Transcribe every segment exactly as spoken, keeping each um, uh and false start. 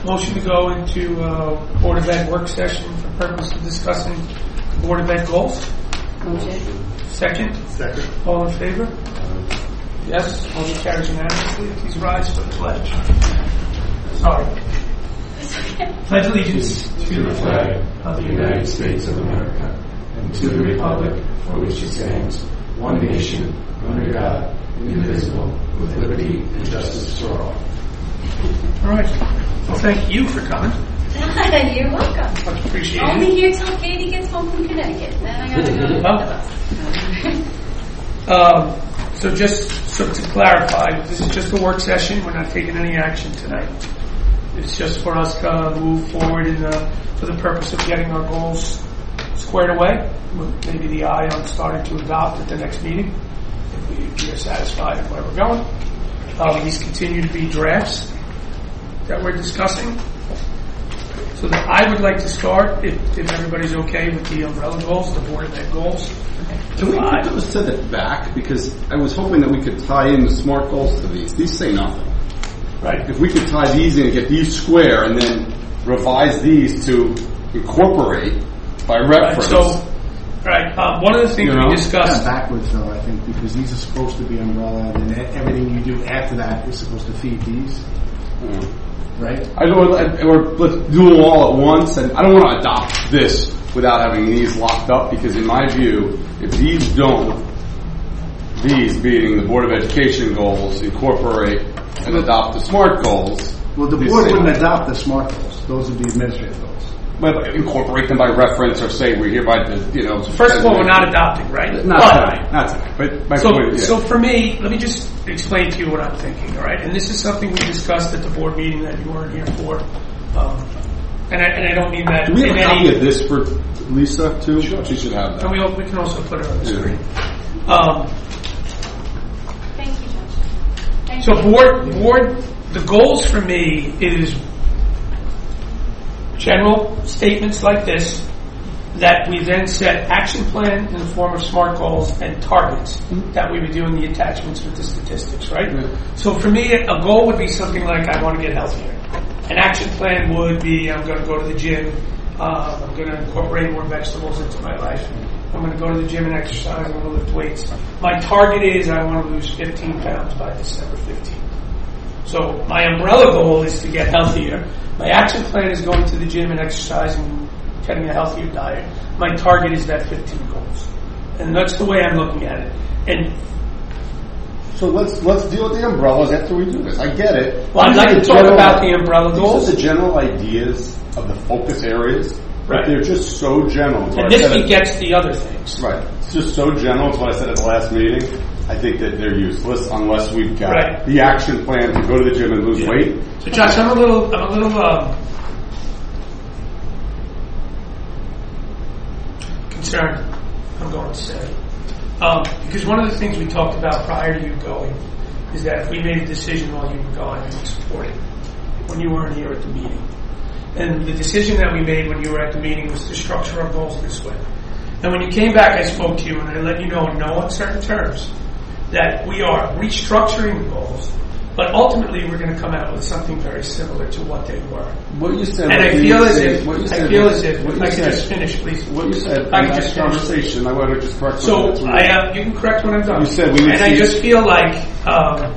Motion to go into uh, Board of Ed work session for purpose of discussing Board of Ed goals. Motion. Second? Second. All in favor? Yes. Motion carries unanimously. Please rise for the pledge. Sorry. Pledge allegiance to the flag of the United States of America and to the republic for which it stands, one nation, under God, indivisible, with liberty and justice for all. All right. Well, thank you for coming. You're welcome. Much appreciated. I'll be here till Katie gets home from Connecticut. Then I gotta go to the bus. Um, so just so to clarify, this is just a work session. We're not taking any action tonight. It's just for us to move forward in the, for the purpose of getting our goals squared away. With maybe the eye on starting to adopt at the next meeting if we, we are satisfied with where we're going. Uh, these continue to be drafts that we're discussing. So that I would like to start, if, if everybody's okay with the umbrella goals, the Board of Ed goals. Can we put those to the back? Because I was hoping that we could tie in the SMART goals to these. These say nothing. Right. If we could tie these in and get these square and then revise these to incorporate by reference. Right, so, right. Um, one of the things you know? we discussed. Yeah, backwards though, I think, because these are supposed to be umbrella, and then everything you do after that is supposed to feed these. Yeah. Right? I don't, or let's do them all at once, and I don't want to adopt this without having these locked up, because in my view, if these don't, these being the Board of Education goals, incorporate and adopt the SMART goals. Well, the board wouldn't adopt the SMART goals; those would be administrative goals. But incorporate them by reference, or say we're hereby, you know. So first of all, we're not adopting, right? Not but, tonight. Not tonight. But my so, point, yeah. so for me, let me just explain to you what I'm thinking, all right? And this is something we discussed at the board meeting that you weren't here for. Um, and, I, and I don't mean that. Do we have in a copy any, of this for Lisa too? Sure. She should have that. And we, we can also put it on the Yeah. screen. Um, Thank you, Judge. Thank so you. board, board, the goals for me is general statements like this that we then set action plan in the form of SMART goals and targets that we would do in the attachments with the statistics, right? Yeah. So for me, a goal would be something like I want to get healthier. An action plan would be I'm going to go to the gym. Uh, I'm going to incorporate more vegetables into my life. I'm going to go to the gym and exercise. I'm going to lift weights. My target is I want to lose fifteen pounds by December fifteenth. So my umbrella goal is to get healthier. My action plan is going to the gym and exercising and getting a healthier diet. My target is that fifteen goals. And that's the way I'm looking at it. And So let's let's deal with the umbrellas after we do this. I get it. well, I'd like to talk general, about the umbrella goals. These are the general ideas of the focus areas, but Right. they're just so general. It's what And I this said at- begets the other things. Right. It's just so general. It's what I said at the last meeting. I think that they're useless unless we've got Right. the action plan to go to the gym and lose Yeah. weight. So Josh, I'm a little, I'm a little um, concerned. I'm going to say um, because one of the things we talked about prior to you going is that if we made a decision while you were gone, we would support it when you weren't here at the meeting. And the decision that we made when you were at the meeting was to structure our goals this way. And when you came back, I spoke to you and I let you know in no uncertain terms that we are restructuring the goals, but ultimately we're going to come out with something very similar to what they were. What you said. And I what feel you as said- if, what you I said feel was- as if, what if you I could said- just finish, please. What you said I in can that just finish. conversation, I want to just correct So something. I, uh, you can correct when I'm done. You said we would and I see- just feel like um,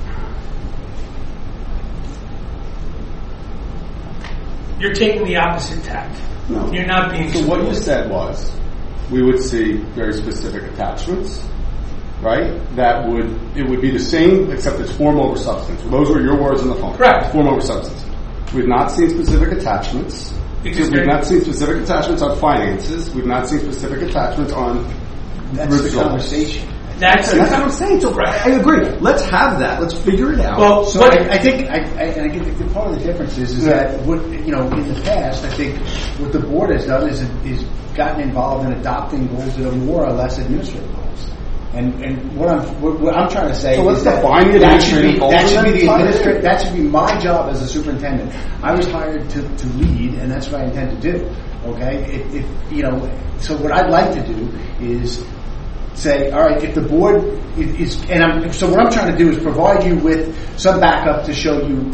you're taking the opposite tack. No. You're not being. So what you supportive. said was, we would see very specific attachments, right? That would, it would be the same, except it's form over substance. Those were your words on the phone. Correct. Form over substance. We've not seen specific attachments. Because We've they're- not seen specific attachments on finances. We've not seen specific attachments on That's results. the conversation. That's, And that's what I'm saying. So I I agree. Let's have that. Let's figure it out. well, So what, I, I think, I, I, and I think the part of the difference is, is Yeah. that what you know in the past, I think what the board has done is is gotten involved in adopting goals that are more or less administrative goals. And and what I'm what, what I'm trying to say So let's is that define the that should administrative be goals that should and be then the tie it in. administrative that should be my job as a superintendent. I was hired to, to lead, and that's what I intend to do. Okay, if, if you know, so what I'd like to do is say, all right, if the board is, and I'm, so what I'm trying to do is provide you with some backup to show you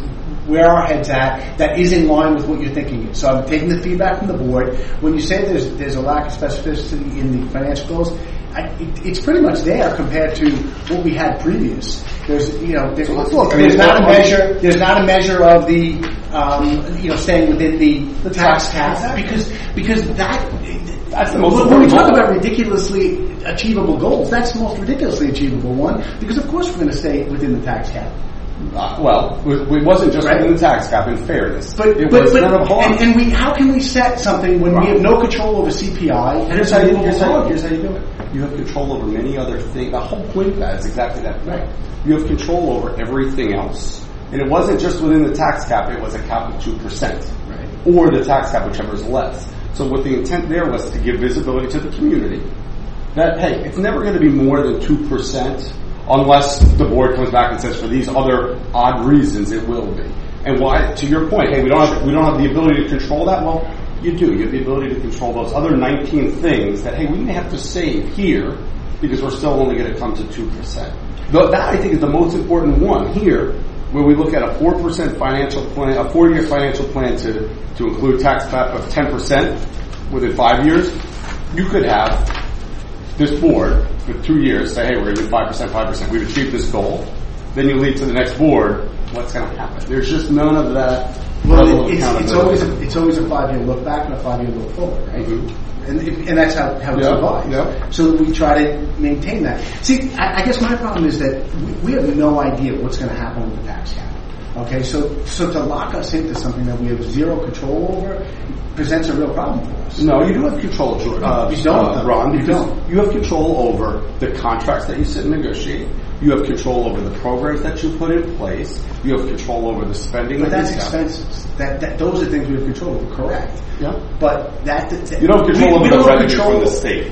where our head's at that is in line with what you're thinking. So I'm taking the feedback from the board. When you say there's there's a lack of specificity in the financial goals, I, it, it's pretty much there compared to what we had previous. There's you know there's, look, there's not a measure there's not a measure of the um, you know staying within the, the tax cap because because that that's the most when we talk about ridiculously achievable goals, that's the most ridiculously achievable one because of course we're going to stay within the tax cap. Uh, well, it wasn't just right. within the tax cap. In fairness, but it but, was but none of harm. And, and we how can we set something when right. we have no control over C P I? And here's how, you, here's, how, here's how you do it. You have control over many other things. The whole point of that is exactly that. Right. You have control over everything else, and it wasn't just within the tax cap. It was a cap of two percent, right. or the tax cap, whichever is less. So what the intent there was to give visibility to the community that hey, it's never going to be more than two percent. Unless the board comes back and says for these other odd reasons it will be. And why, to your point, hey, we don't have we don't have the ability to control that. Well, you do. You have the ability to control those other nineteen things that hey, we may have to save here because we're still only going to come to two percent. That I think is the most important one here, where we look at a four percent financial plan, a four-year financial plan to to include tax cap of ten percent within five years. You could have this board for two years say, hey, we're going to do five percent, five percent. We've achieved this goal. Then you lead to the next board. What's going to happen? There's just none of that. Well, it, it's, it's always a, it's always a five-year look back and a five-year look forward, right? Mm-hmm. And and that's how, how it's yep. advised. Yep. So we try to maintain that. See, I, I guess my problem is that we, we have no idea what's going to happen with the tax cap. Okay, so so to lock us into something that we have zero control over presents a real problem for us. No, you do have control, George. Uh, you don't, uh, Ron. You don't. You have control over the contracts that you sit and negotiate. You have control over the programs that you put in place. You have control over the spending. But that that's expenses. That, that those are things we have control over. Correct. Yeah. But that, that you don't control we, over we the revenue control from the state.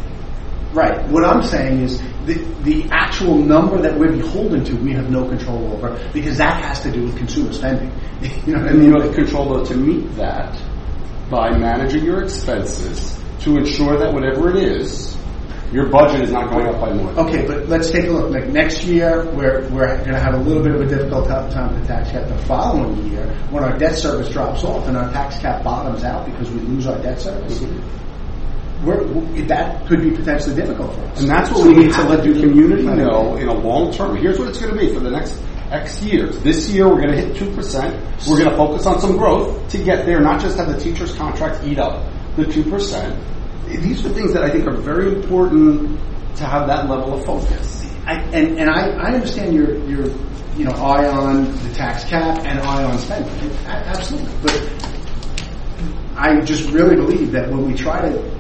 Right. What I'm saying is the the actual number that we're beholden to, we have no control over because that has to do with consumer spending. You know what I And mean? you have control though to meet that by managing your expenses to ensure that whatever it is, your budget is not going up by more. Okay, but let's take a look. Like next year, we're we're going to have a little bit of a difficult time with the tax cap. The following year, when our debt service drops off and our tax cap bottoms out because we lose our debt service. Mm-hmm. We're, that could be potentially difficult for us. And that's what so we need to let the community know in a long term. Here's what it's going to be for the next X years. This year we're going to hit two percent. We're going to focus on some growth to get there, not just have the teachers' contracts eat up the two percent. These are things that I think are very important to have that level of focus. I, and and I, I understand your, your you know, eye on the tax cap and eye on spending. Absolutely. But I just really believe that when we try to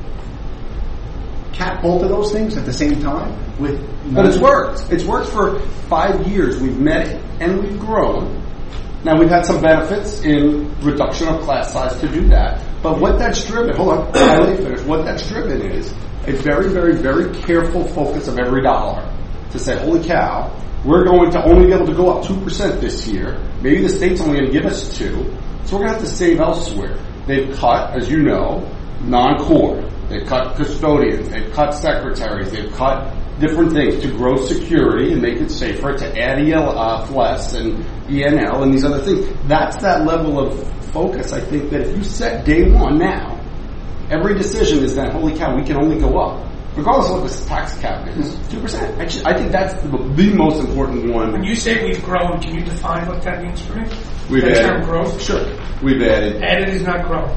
cap both of those things at the same time with but it's worked it's worked for five years. We've met it and we've grown. Now we've had some benefits in reduction of class size to do that, but what that's driven hold on I let you finish what that's driven is a very very very careful focus of every dollar to say holy cow, we're going to only be able to go up two percent this year. Maybe the state's only going to give us two, so we're going to have to save elsewhere. They've cut, as you know, non-core. They've cut custodians, they've cut secretaries, they've cut different things to grow security and make it safer, to add E L F less and E N L and these other things. That's that level of focus. I think that if you set day one now, every decision is that, holy cow, we can only go up. Regardless of what this tax cap is, two percent. Actually, I think that's the, the most important one. When you say we've grown, can you define what that means for me? We've the added, term growth? Sure. We've added. Added is not growth.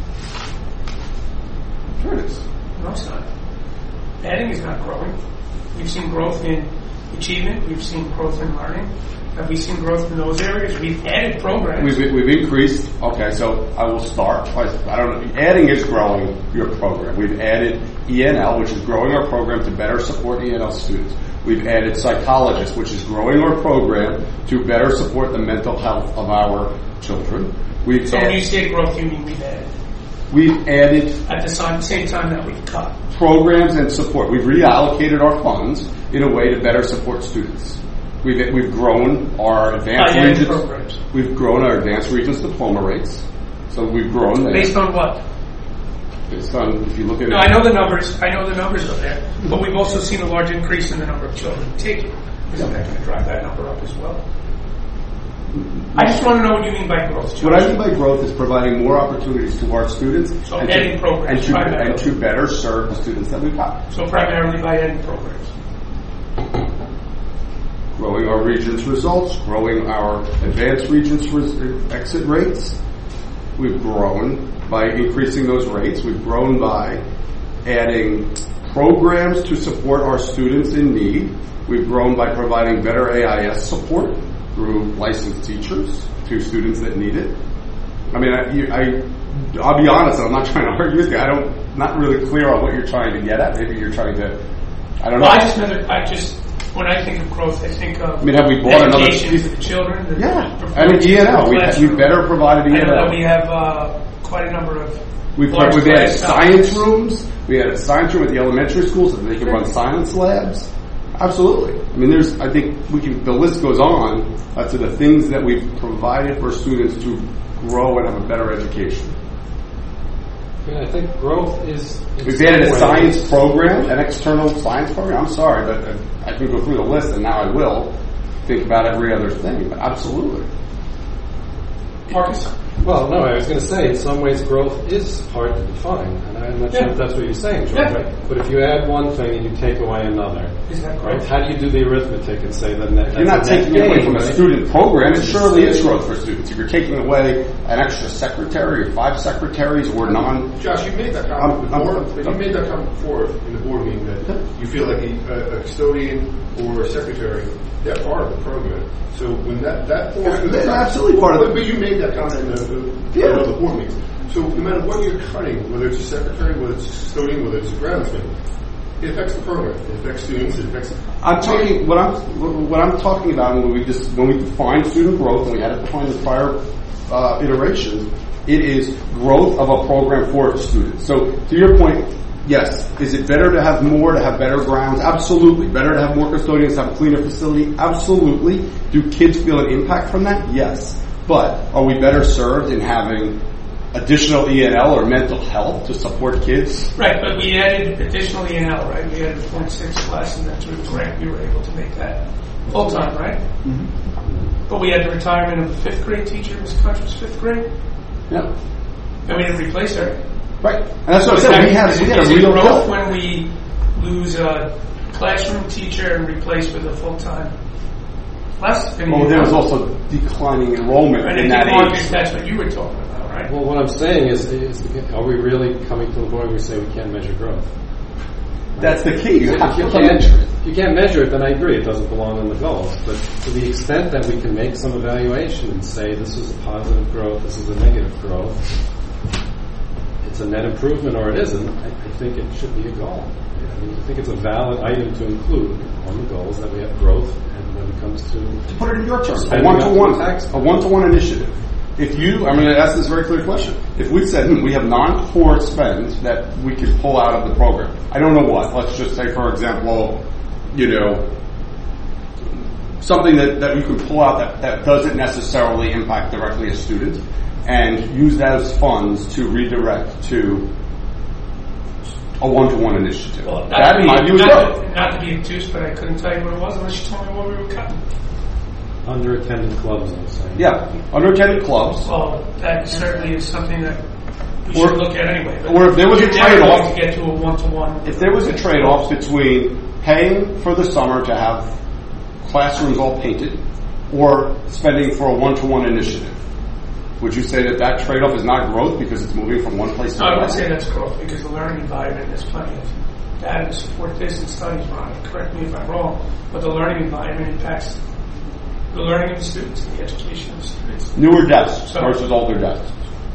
Sure it is. No, it's not. Adding is not growing. We've seen growth in achievement. We've seen growth in learning. Have we seen growth in those areas? We've added programs. We've we've increased. Okay, so I will start. I don't know. Adding is growing your program. We've added E N L, which is growing our program to better support E N L students. We've added psychologists, which is growing our program to better support the mental health of our children. We've so added, when you say growth, you mean we've added? We've added at the same time that we've cut programs and support. We've reallocated our funds in a way to better support students. We've we've grown our advanced I regions. Programs. We've grown our advanced regions diploma rates. So we've grown there. Based on what? Based on if you look at no, it. I know the numbers. I know the numbers are there, but we've also seen a large increase in the number of children taking. Isn't that going to drive that number up as well? I just want to know what you mean by growth. Josh. What I mean by growth is providing more opportunities to our students So and, adding to, programs, and, to, primarily. and to better serve the students that we've got. So primarily by adding programs. Growing our region's results, growing our advanced region's res- exit rates. We've grown by increasing those rates. We've grown by adding programs to support our students in need. We've grown by providing better A I S support through licensed teachers to students that need it. I mean, I, you, I, I'll be honest, I'm not trying to argue with you. I don't, not really clear on what you're trying to get at. Maybe you're trying to, I don't know. Well, I just, never, I just, when I think of growth, I think of I mean, have we bought another education piece? for the children. The Yeah. I mean, E N L. We, we better provide an E I N know L. that we have uh, quite a number of We've, large we've added class science sizes. rooms. We had a science room at the elementary schools so that they can run science labs. Absolutely. I mean, there's. I think we can. The list goes on uh, to the things that we've provided for students to grow and have a better education. Yeah, I think growth is. We've added a science program, an external science program. I'm sorry, but uh, I can go through the list, and now I will think about every other thing. But absolutely. Marcus? Well, no, I was going to say, in some ways, growth is hard to define, and I'm not sure Yeah. if that's what you're saying, George, Yeah. right? But if you add one thing and you take away another, Is that right? growth? How do you do the arithmetic and say that that You're not that's a net taking away gain, from a right? student program. It surely is growth for students. If you're taking away an extra secretary or five secretaries or non... Josh, you made that comment Um, before. um, but you made that comment before in the board meeting that you feel like a, a custodian or a secretary, they're part of the program. So when that that falls through the They're cracks- absolutely part of it. But, but you made that comment in the, the, Yeah. the board meeting. So no matter what you're cutting, whether it's a secretary, whether it's a custodian, whether it's a groundsman, it affects the program. It affects students. It affects. I'm talking what I'm what I'm talking about when we just when we define student growth, and we had it defined in the prior uh, iterations. It is growth of a program for students. So to your point, yes, is it better to have more, to have better grounds? Absolutely. Better to have more custodians, to have a cleaner facility? Absolutely. Do kids feel an impact from that? Yes. But are we better served in having additional E N L or mental health to support kids? Right, but we added additional E N L, right? We added point six class, and then through the grant we were able to make that full-time, right? Mm-hmm. But we had the retirement of a fifth grade teacher, Miz Country's fifth grade, Yep. and we didn't replace her. Right. And that's what I Is said. that- We had, is we it- had a is it real growth growth. when we lose a classroom teacher and replace with a full-time class? I mean, Well, there was also declining enrollment and I in think, that Marcus, age. that's what you were talking about, right? Well, what I'm saying is, is, are we really coming to the point where we say we can't measure growth? That's the key. You have If you to can't, measure it. if you can't measure it, then I agree, it doesn't belong in the goals. But to the extent that we can make some evaluation and say this is a positive growth, this is a negative growth, it's a net improvement or it isn't, I, I think it should be a goal. I, mean, I think it's a valid item to include on the goals that we have growth, and when it comes to To put it in your terms, a Spending one-to-one, up to tax. a one-to-one initiative. If you, I'm going to ask this very clear question. If we said hmm, we have non-core spend that we could pull out of the program, I don't know what. Let's just say, for example, you know, something that, that you can pull out that, that doesn't necessarily impact directly a student, and use those funds to redirect to a one-to-one initiative. Well, not that, to in my be- view, is not growth. to- Not to be obtuse, but I couldn't tell you what it was unless you told me what we were cutting. underattended clubs, I'm saying. Yeah, underattended clubs. Well, that certainly is something that we Or- should look at anyway. But or if there was a you're never trade-off- going to get to a one-to-one. If there was a trade-off between paying for the summer to have classrooms all painted or spending for a one-to-one initiative, would you say that that trade-off is not growth because it's moving from one place to No, I another? would say that's growth because the learning environment, there's plenty of data to support this and studies, Ron. Correct me if I'm wrong, but the learning environment impacts the learning of the students and the education of the students. Newer desks So- versus older desks.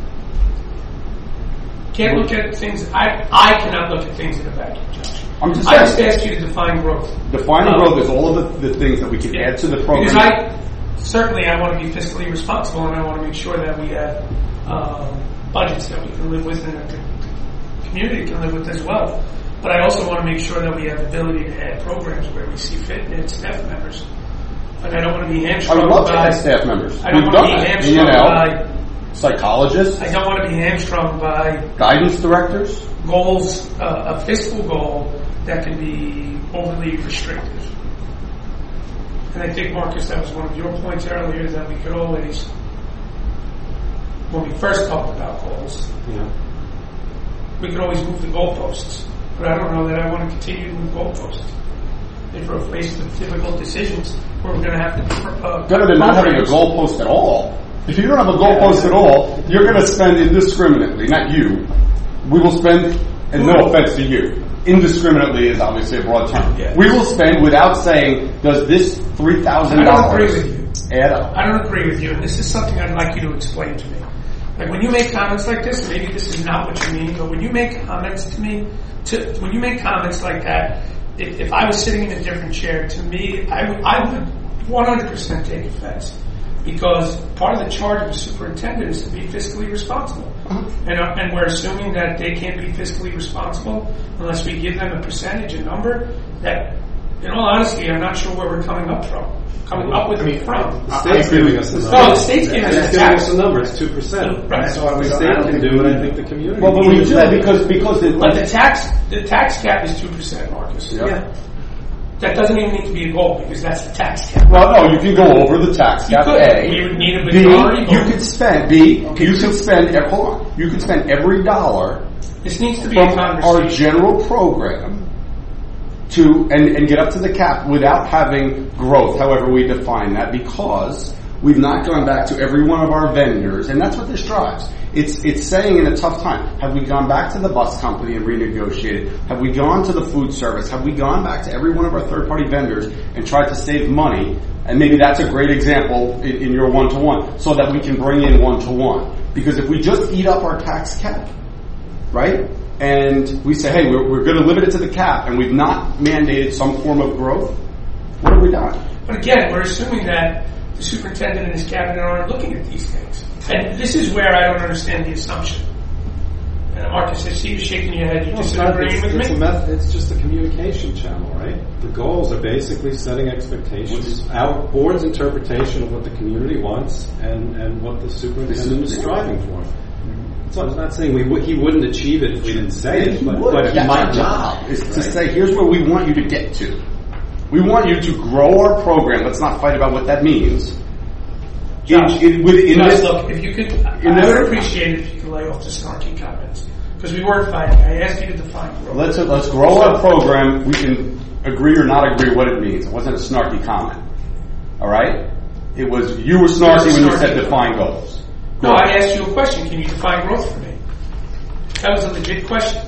Can't look at things, I, I cannot look at things in a vacuum, Josh. I'm just I just saying, asked you to define growth. defining Um, growth is all of the, the things that we can add to the program. Because I, certainly I want to be fiscally responsible and I want to make sure that we have um, budgets that we can live with and that the community can live with as well. But I also want to make sure that we have the ability to add programs where we see fit and add staff members. And I don't want to be I hamstrung would love to by, add staff members. I don't We've want to done be that. hamstrung E N L, by, psychologists, I don't want to be hamstrung by guidance directors. goals, uh, a fiscal goal that can be overly restrictive. And I think, Marcus, that was one of your points earlier, that we could always, when we first talked about goals, Yeah. we could always move the goalposts. But I don't know that I want to continue to move goalposts. If we're faced with difficult decisions, where we're going to have to... Uh, Better than not having a goalpost at all. If you don't have a goalpost at all, you're going to spend indiscriminately, not you. We will spend, and no offense to you, indiscriminately is obviously a broad term. Yes. We will spend without saying, does this three thousand dollars I don't agree with you. add up? I don't agree with you, and this is something I'd like you to explain to me. Like when you make comments like this, maybe this is not what you mean, but when you make comments to me, to, when you make comments like that, if, if I was sitting in a different chair, to me, I would, I would one hundred percent take offense. Because part of the charge of the superintendent is to be fiscally responsible. Uh-huh. And, uh, and we're assuming that they can't be fiscally responsible unless we give them a percentage, a number, that, in all honesty, I'm not sure where we're coming up from. Coming up with me from. The state's giving us a number. Oh, the state's giving us It's a giving tax. us a number. It's two percent. Right. That's why we The don't, state I don't can think do we it. I need think to. the community. Well, but can we do do it. because because the, But the tax, the tax cap is two percent, Marcus. Yeah. That doesn't even need to be a goal because that's the tax cap. Well, no, you can go over the tax You cap. could. A. We would need a B, majority you vote. could spend B. You could spend. ev- Hold on. You could spend every dollar This needs to be a from our conversation. general program to and, and get up to the cap without having growth. However, we define that because we've not gone back to every one of our vendors, and that's what this drives. It's it's saying in a tough time, have we gone back to the bus company and renegotiated? Have we gone to the food service? Have we gone back to every one of our third-party vendors and tried to save money? And maybe that's a great example in, in your one-to-one, so that we can bring in one-to-one. Because if we just eat up our tax cap, right, and we say, hey, we're, we're going to limit it to the cap, and we've not mandated some form of growth, what have we done? But again, we're assuming that the superintendent and his cabinet aren't looking at these things. And this is where I don't understand the assumption. And Marcus, I see you shaking your head. You Well, it's, not, disagreeing it's, with it's, me? a method, it's just a communication channel, right? The goals are basically setting expectations, our board's interpretation of what the community wants and, and what the superintendent is striving for. So I'm not saying we w- he wouldn't achieve it if we didn't say it, but, but he That's might our job, not. is to say, here's where we want you to get to. We want you to grow our program. Let's not fight about what that means. Josh, in, in, within Josh, this, look, if you could, I, in I this- would appreciate it if you could lay off the snarky comments. Because we weren't fighting. I asked you to define growth. let's let's grow our program. We can agree or not agree what it means. It wasn't a snarky comment. All right? It was you were snarky when you said define goals. No, I asked you a question. Can you define growth for me? That was a legit question.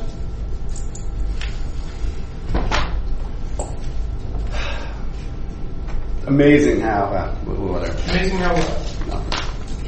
Amazing how uh, whatever. Amazing how what? No.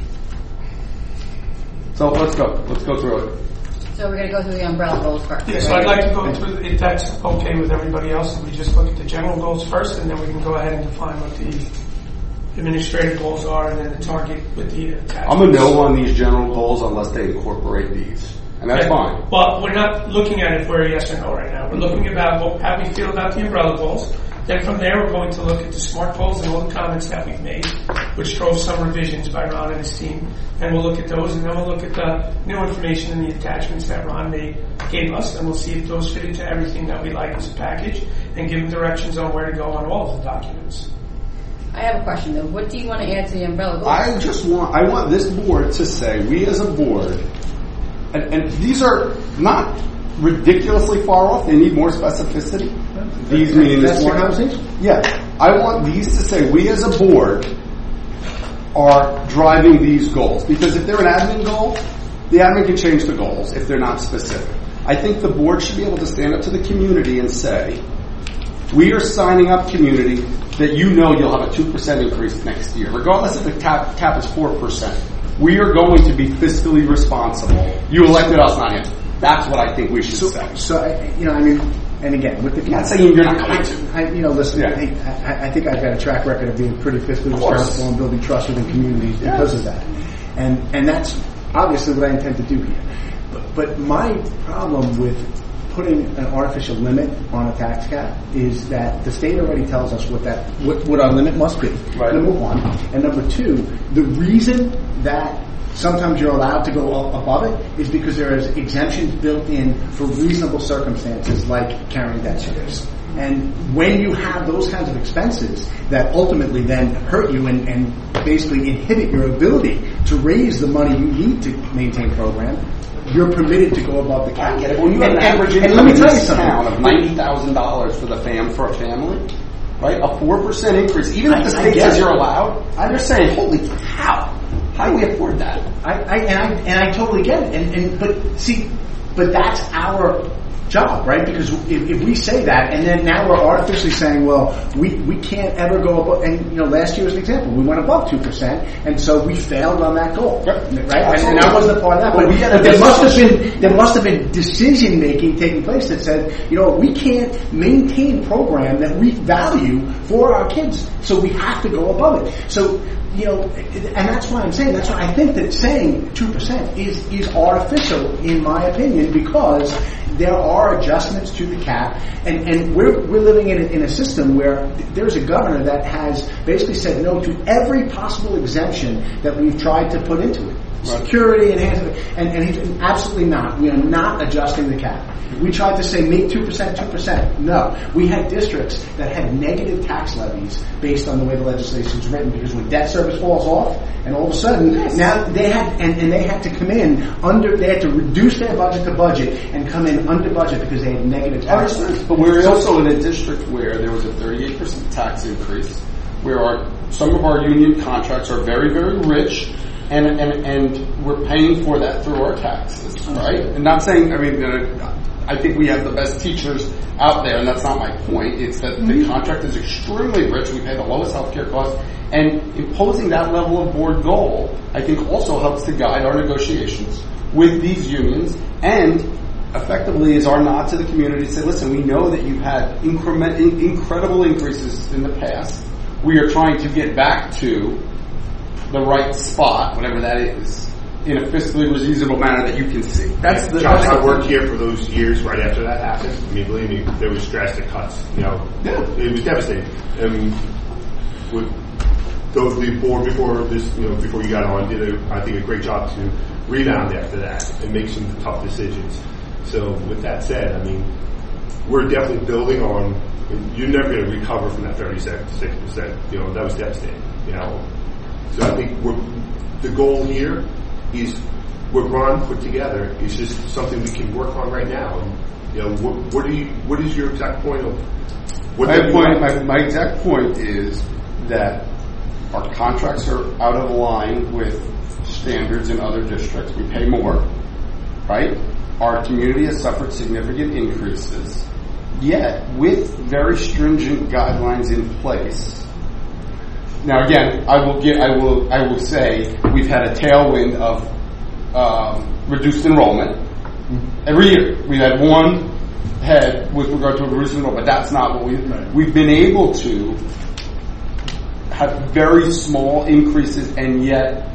So let's go. Let's go through it. So we're going to go through the umbrella goals first. Yeah, so I'd like to go through, if that's okay with everybody else, if we just look at the general goals first, and then we can go ahead and define what the administrative goals are, and then the target with the attachments. I'm a no on these general goals unless they incorporate these, and that's Okay. fine. Well, we're not looking at if we're a yes or no right now. We're looking about what, how we feel about the umbrella goals. Then from there, we're going to look at the SMART goals and all the comments that we've made, which drove some revisions by Ron and his team. And we'll look at those, and then we'll look at the new information and the attachments that Ron made, gave us, and we'll see if those fit into everything that we like as a package, and give them directions on where to go on all of the documents. I have a question though. What do you want to add to the umbrella goals? I just want I want this board to say, we as a board, and, and these are not ridiculously far off. They need more specificity. These meaning That's this the one. conversation? Yeah, I want these to say we as a board are driving these goals, because if they're an admin goal, the admin can change the goals if they're not specific. I think the board should be able to stand up to the community and say, we are signing up community that you know you'll have a two percent increase next year, regardless if the cap, cap is four percent. We are going to be fiscally responsible. You elected us, not him. That's what I think we should So, say. so I, you know, I mean, and again, with the I'm not saying you're not going to. I, you know, listen, Yeah. I, I think I've got a track record of being pretty fiscally Of course. responsible and building trust within communities because of that. And and that's obviously what I intend to do here. But, but my problem with putting an artificial limit on a tax cap is that the state already tells us what that what, what our limit must be. Right. Number one, and number two, the reason that sometimes you're allowed to go above it is because there is exemptions built in for reasonable circumstances like carrying debt service. And when you have those kinds of expenses that ultimately then hurt you and, and basically inhibit your ability to raise the money you need to maintain program, you're permitted to go above the cap. I get it. When you have and, an average and, income and let me in tell you this something. town of ninety thousand dollars for the fam for a family, right? A four percent increase, even if the I- I state get says it. you're allowed, they're saying, "Holy cow! How do we afford that?" I, I and I and I totally get it. And, and but see, but that's our job, right? Because if, if we say that, and then now we're artificially saying, well, we, we can't ever go above. And you know, last year was an example. We went above two percent, and so we failed on that goal, Yep. right? And, and I wasn't a part of that. But But, we had but a there must have decision. been there must have been decision making taking place that said, you know, we can't maintain program that we value for our kids, so we have to go above it. So. You know, and that's why I'm saying, that's why I think that saying two percent is, is artificial, in my opinion, because there are adjustments to the cap, and, and we're, we're living in a, in a system where there's a governor that has basically said no to every possible exemption that we've tried to put into it. Security, enhancement, and, and he's absolutely not. We are not adjusting the cap. We tried to say make two percent, two percent. No. We had districts that had negative tax levies based on the way the legislation is written, because when debt service falls off, and all of a sudden, yes. now they had, and, and they had to come in under, they had to reduce their budget to budget and come in under budget because they had negative tax levies. But we're also in a district where there was a thirty-eight percent tax increase, where our, some of our union contracts are very, very rich, and and and we're paying for that through our taxes, right? And not saying, I mean, uh, I think we have the best teachers out there, and that's not my point. It's that the contract is extremely rich. We pay the lowest healthcare costs, and imposing that level of board goal, I think, also helps to guide our negotiations with these unions, and effectively is our nod to the community to say, listen, we know that you've had increment, in, incredible increases in the past. We are trying to get back to the right spot, whatever that is, in a fiscally reasonable manner that you can see. That's the. Josh, that's I the worked thing. here for those years right after that happened. I mean, believe me, there was drastic cuts. You know, Yeah. it was devastating. And with those, the board before this, you know, before you got on, did a, I think a great job to rebound after that and make some tough decisions. So, with that said, I mean, we're definitely building on. You're never going to recover from that thirty-six percent. You know, that was devastating. You know. So I think we're, the goal here is what Ron put together is just something we can work on right now. And, you know, what, what do you? What is your exact point of? What My do point, you- my, my exact point is that our contracts are out of line with standards in other districts. We pay more, right? Our community has suffered significant increases, yet with very stringent guidelines in place. Now, again, I will get, I will, I will say we've had a tailwind of um, reduced enrollment every year. We've had one head with regard to a reduced enrollment, but that's not what we. We've been able to have very small increases and yet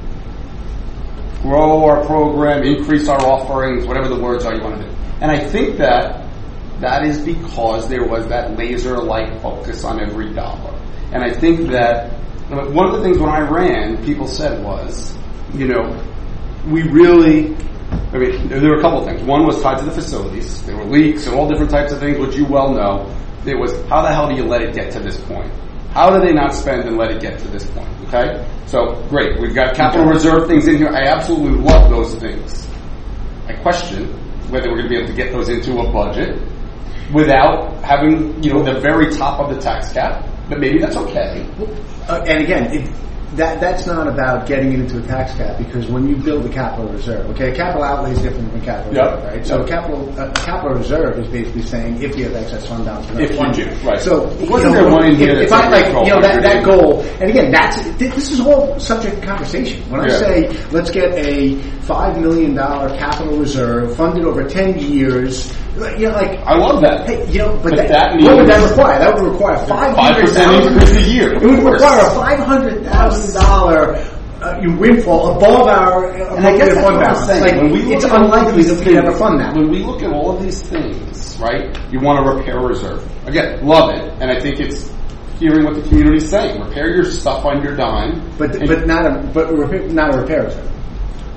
grow our program, increase our offerings, whatever the words are you want to do. And I think that that is because there was that laser-like focus on every dollar. And I think that one of the things when I ran, people said was, you know, we really, I mean, there were a couple of things. One was tied to the facilities. There were leaks and all different types of things, which you well know. It was, how the hell do you let it get to this point? How do they not spend and let it get to this point? Okay? So, great. We've got capital reserve things in here. I absolutely love those things. I question whether we're going to be able to get those into a budget without having, you know, the very top of the tax cap. But maybe that's okay. Uh, and again, it, that that's not about getting it into a tax cap, because when you build a capital reserve, okay, a capital outlay is different from capital Yep. reserve, right? So Yep. capital uh, capital reserve is basically saying if you have excess fund balance, If you fund do, it. right. So Wasn't you know, there one in if, here if that I said like, you know, that, that twelve hundred? goal, and again, that's this is all subject to conversation. When I Yeah. say let's get a five million dollar capital reserve funded over ten years, you know, like I love that. hey, you know, but, But that, that what would means- that require? That would require five Five hundred percent thousand increase a year. It would of course. require a five hundred thousand dollar uh, windfall above our uh, And I guess appropriate that's fund what I'm balance. saying. Like, When we look it's at all unlikely these that we can things- ever fund that. When we look at all of these things, right, you want to repair reserve. Again, love it, and I think it's hearing what the community's saying. Repair your stuff on your dime. But and but not a but repair, not a repair reserve.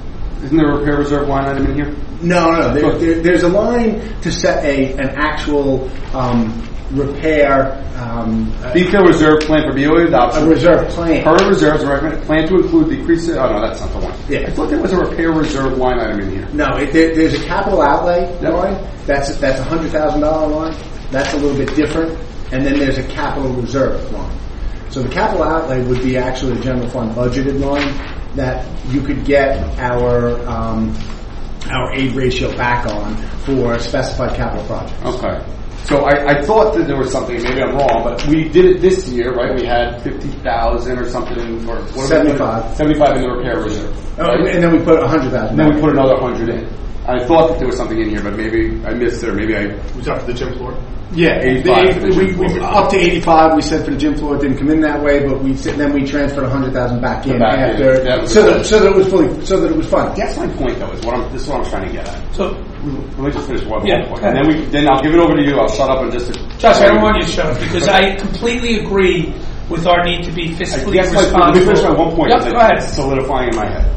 Isn't there a repair reserve line item in here? No, no. There, there, there's a line to set a an actual um, repair. Um, Detail reserve plan for B O A adoption. A reserve plan. Current reserves are recommended. Plan to include the pre. Oh no, that's not the one. Yeah. I thought there was a repair reserve line item in here. No, it, there, there's a capital outlay Yep. line. That's that's a hundred thousand dollar line. That's a little bit different. And then there's a capital reserve line. So the capital outlay would be actually a general fund budgeted line that you could get our um, our aid ratio back on for specified capital projects. Okay. So I, I thought that there was something, maybe I'm wrong, but we did it this year, right? We had fifty thousand or something, in, or what seventy-five. seventy-five in the repair reserve. Oh, right? And then we put a hundred thousand. And then we put another hundred in. I thought that there was something in here, but maybe I missed it, or maybe I... Was that for the gym floor? Yeah, eighty-five the, we, we, up to eighty-five. We said for the gym floor, it didn't come in that way, but we then we transferred a hundred thousand back in Back in. after, That was so good. that so that it was fully, so that it was fun. That's my point, though. Is what I'm. This is what I'm trying to get at. So, Let me just finish one Yeah, more point, go ahead. and then we. Then I'll give it over to you. I'll shut up and just. Josh, I don't want you to shut up because I completely agree with our need to be I fiscally guess my, responsible. let me finish my one point. Yep, It's go ahead. solidifying in my head.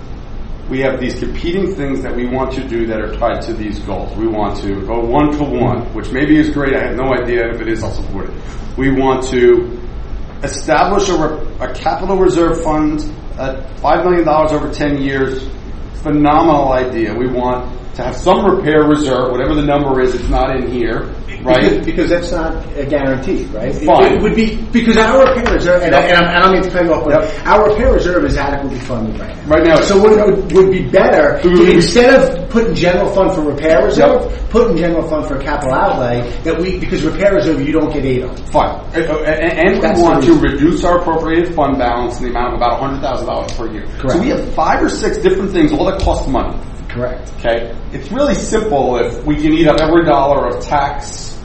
We have these competing things that we want to do that are tied to these goals. We want to go one to one, which maybe is great. I have no idea. If it is, I'll support it. We want to establish a, re- a capital reserve fund at five million dollars over ten years. Phenomenal idea. We want to have some repair reserve, whatever the number is. It's not in here, right? Because, because that's not a guarantee, right? It- Fine. It, would be because our repair reserve, and, I, and I'm, I don't mean to cut you off, but Yep. our repair reserve is adequately funded right now. Right now, So what it would, would be better to, Mhm. instead of putting general fund for repair reserve, Yep. put in general fund for capital outlay. That we because repair reserve you don't get aid on. Fine. And, and That's we want the to reason. reduce our appropriated fund balance in the amount of about one hundred thousand dollars per year. Correct. So we have five or six different things, all that cost money. Correct. Okay? It's really simple if we can eat up every dollar of tax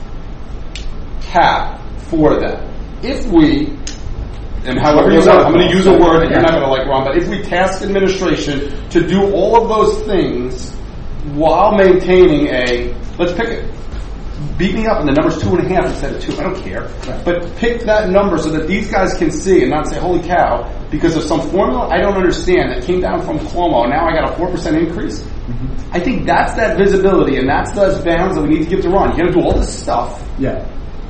cap for that. If we, and however you want, I'm going to use a word that you're not going to like, Ron, but if we task administration to do all of those things while maintaining a, let's pick it, beat me up and the number's two and a half instead of two. I don't care. Right. But pick that number so that these guys can see and not say, holy cow, because of some formula I don't understand that came down from Cuomo, now I got a four percent increase. Mm-hmm. I think that's that visibility and that's those bounds that we need to give to Ron. You got to do all this stuff Yeah.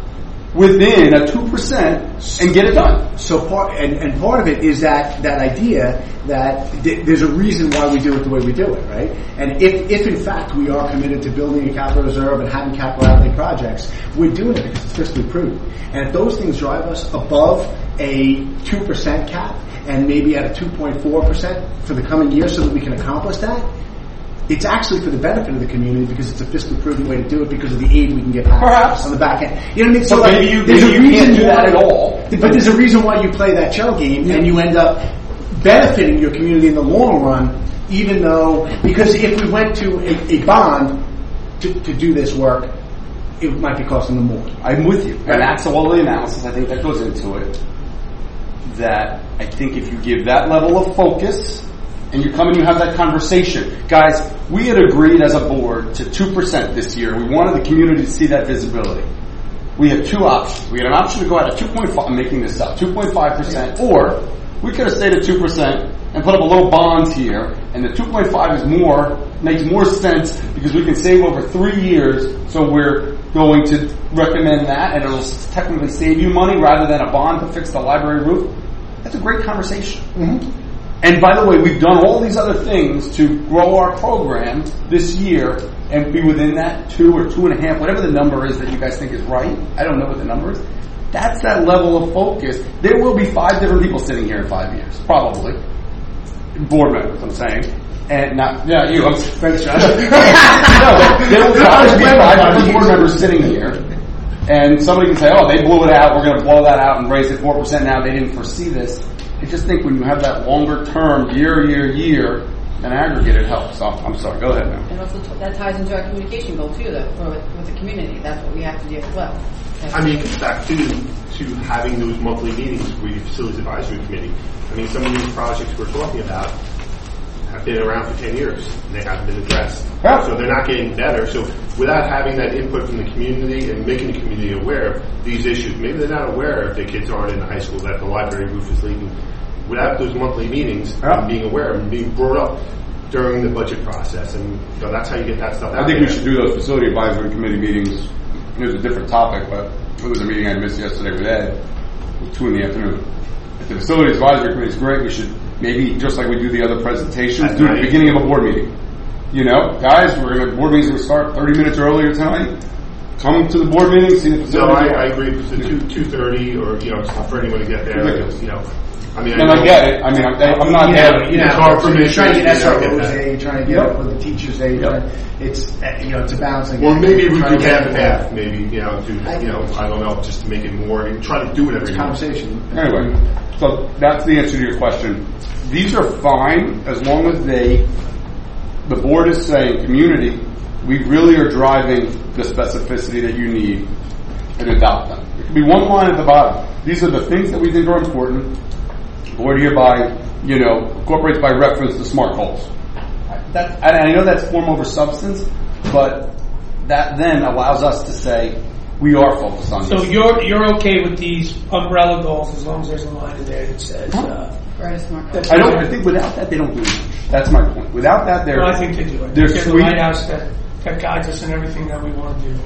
within a two percent and get it done. So part and, and part of it is that that idea that th- there's a reason why we do it the way we do it, right? And if if in fact we are committed to building a capital reserve and having capital outlay projects, we're doing it because it's fiscally prudent. And if those things drive us above a two percent cap and maybe at a two point four percent for the coming year, so that we can accomplish that. It's actually for the benefit of the community because it's a fiscally prudent way to do it because of the aid we can get back Perhaps. on the back end. You know what I mean? So But like, maybe you- there's maybe a you reason can't do why, that at all. But there's a reason why you play that shell game and you end up benefiting your community in the long run, even though because if we went to a, a bond to, to do this work, it might be costing them more. I'm with you. And that's all the analysis I think that goes into it. That I think if you give that level of focus and you come and you have that conversation. Guys, we had agreed as a board to two percent this year. We wanted the community to see that visibility. We had two options. We had an option to go out at two point five, I'm making this up, two point five percent, or we could have stayed at two percent and put up a little bond here, and the two point five is more, makes more sense because we can save over three years, so we're going to recommend that, and it'll technically save you money rather than a bond to fix the library roof. That's a great conversation. Mm-hmm. And by the way, we've done all these other things to grow our program this year and be within that two or two and a half, whatever the number is that you guys think is right. I don't know what the number is. That's that level of focus. There will be five different people sitting here in five years, probably. Board members, I'm saying. And not, yeah, you, I'm Thanks, Josh. No, but there will probably be five different board members sitting here. And somebody can say, oh, they blew it out, we're going to blow that out and raise it four percent now, they didn't foresee this. I just think when you have that longer term, year, year, year, an aggregate, it helps. So, I'm sorry, go ahead now. And also t- that ties into our communication goal too, though, for, with the community. That's what we have to do as well. I mean, it comes back to to having those monthly meetings with the Facilities Advisory Committee. I mean, some of these projects we're talking about have been around for ten years, and they haven't been addressed. Yeah. So they're not getting better. So without having that input from the community and making the community aware of these issues, maybe they're not aware if their kids aren't in high school that the library roof is leaking. Without those monthly meetings, Yeah. and being aware and being brought up, during the budget process, and you know, that's how you get that stuff out I think there. we should do those facility advisory committee meetings. It was a different topic, but it was a meeting I missed yesterday with Ed. It was two in the afternoon. If the facility advisory committee is great, we should maybe, just like we do the other presentations, At do it at night. the beginning of a board meeting. You know, guys, we're going to, board meetings are going to start thirty minutes earlier tonight. Come to the board meeting, see the No, facility. I, I agree. It's two two thirty, or you know, it's tough for anyone to get there. Ridiculous. You know, I mean, And know, I get it. I mean, I'm, I'm not you there. know, you know, It's hard for so me you're trying to to- get you know, S R get Os that. there, you're trying to get Yep. up with the teachers there, you're Yep. trying, it's, uh, you know, it's a balancing. or act. maybe we Trying do to get half and the- half. Maybe you know, do you know, I don't know, just to make it more and try to do it every month. Conversation. Anyway, so that's the answer to your question. These are fine as long as they, the board is saying, community, we really are driving the specificity that you need and adopt them. It could be one line at the bottom. These are the things that we think are important. The board hereby, you know, incorporates by reference the SMART goals. That, and I know that's form over substance, but that then allows us to say we are focused on So this. you're you're okay with these umbrella goals as long as there's a line in there that says. Uh, Right, a smart goal. that's I don't. I think without that they don't do it. That's my point. Without that, they're. Well, I think they do. I think They're they're the sweet. lighthouse that, that guides us in everything that we want to do.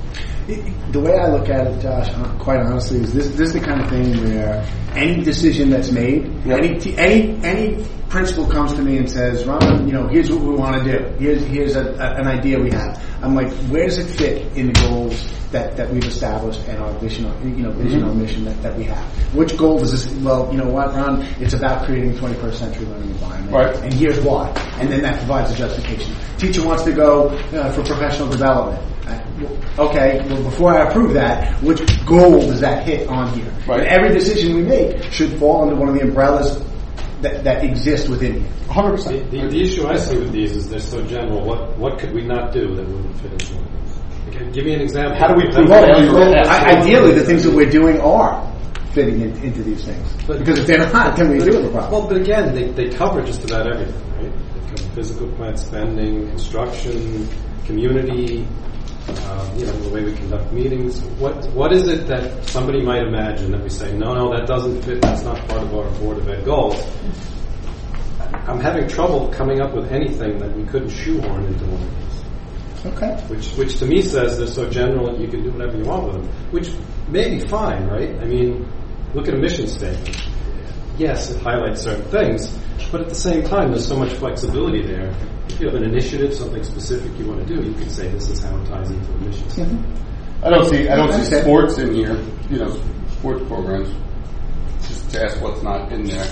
The way I look at it, Josh, uh, quite honestly, is this this is the kind of thing where any decision that's made, Yep. any t- any any principal comes to me and says, "Ron, you know, here's what we want to do. Here's here's a, a, an idea we have." I'm like, "Where does it fit in the goals that, that we've established and our vision, or, you know, vision Mm-hmm. or mission that, that we have? Which goal does this? Well, you know what, Ron? It's about creating a twenty-first century learning environment, Right. and here's why." And then that provides a justification. Teacher wants to go uh, for professional development. Uh, Okay, well, before I approve that, which goal does that hit on here? Right. And every decision we make should fall under one of the umbrellas that, that exist within here. one hundred The, percent. the, the issue I see with these is they're so general. What what could we not do that wouldn't fit into one of these? Okay, give me an example. How do we prove Well, failure? well, I- ideally, the things that we're doing are fitting in, into these things. But- because if they're not, then we do have a problem. Well, but again, they, they cover just about everything, right? They cover physical plant spending, instruction, community, uh, you know, the way we conduct meetings. What what is it that somebody might imagine that we say, no, no, that doesn't fit, that's not part of our Board of Ed goals? I'm having trouble coming up with anything that we couldn't shoehorn into one of these. Okay. Which, which to me says they're so general that you can do whatever you want with them. Which may be fine, right? I mean, look at a mission statement. Yes, it highlights certain things, but at the same time, there's so much flexibility there. If you have an initiative, something specific you want to do, you can say this is how it ties into a mission statement. I don't see. I don't see Okay. sports in here. You know, sports programs. Just to ask what's not in there.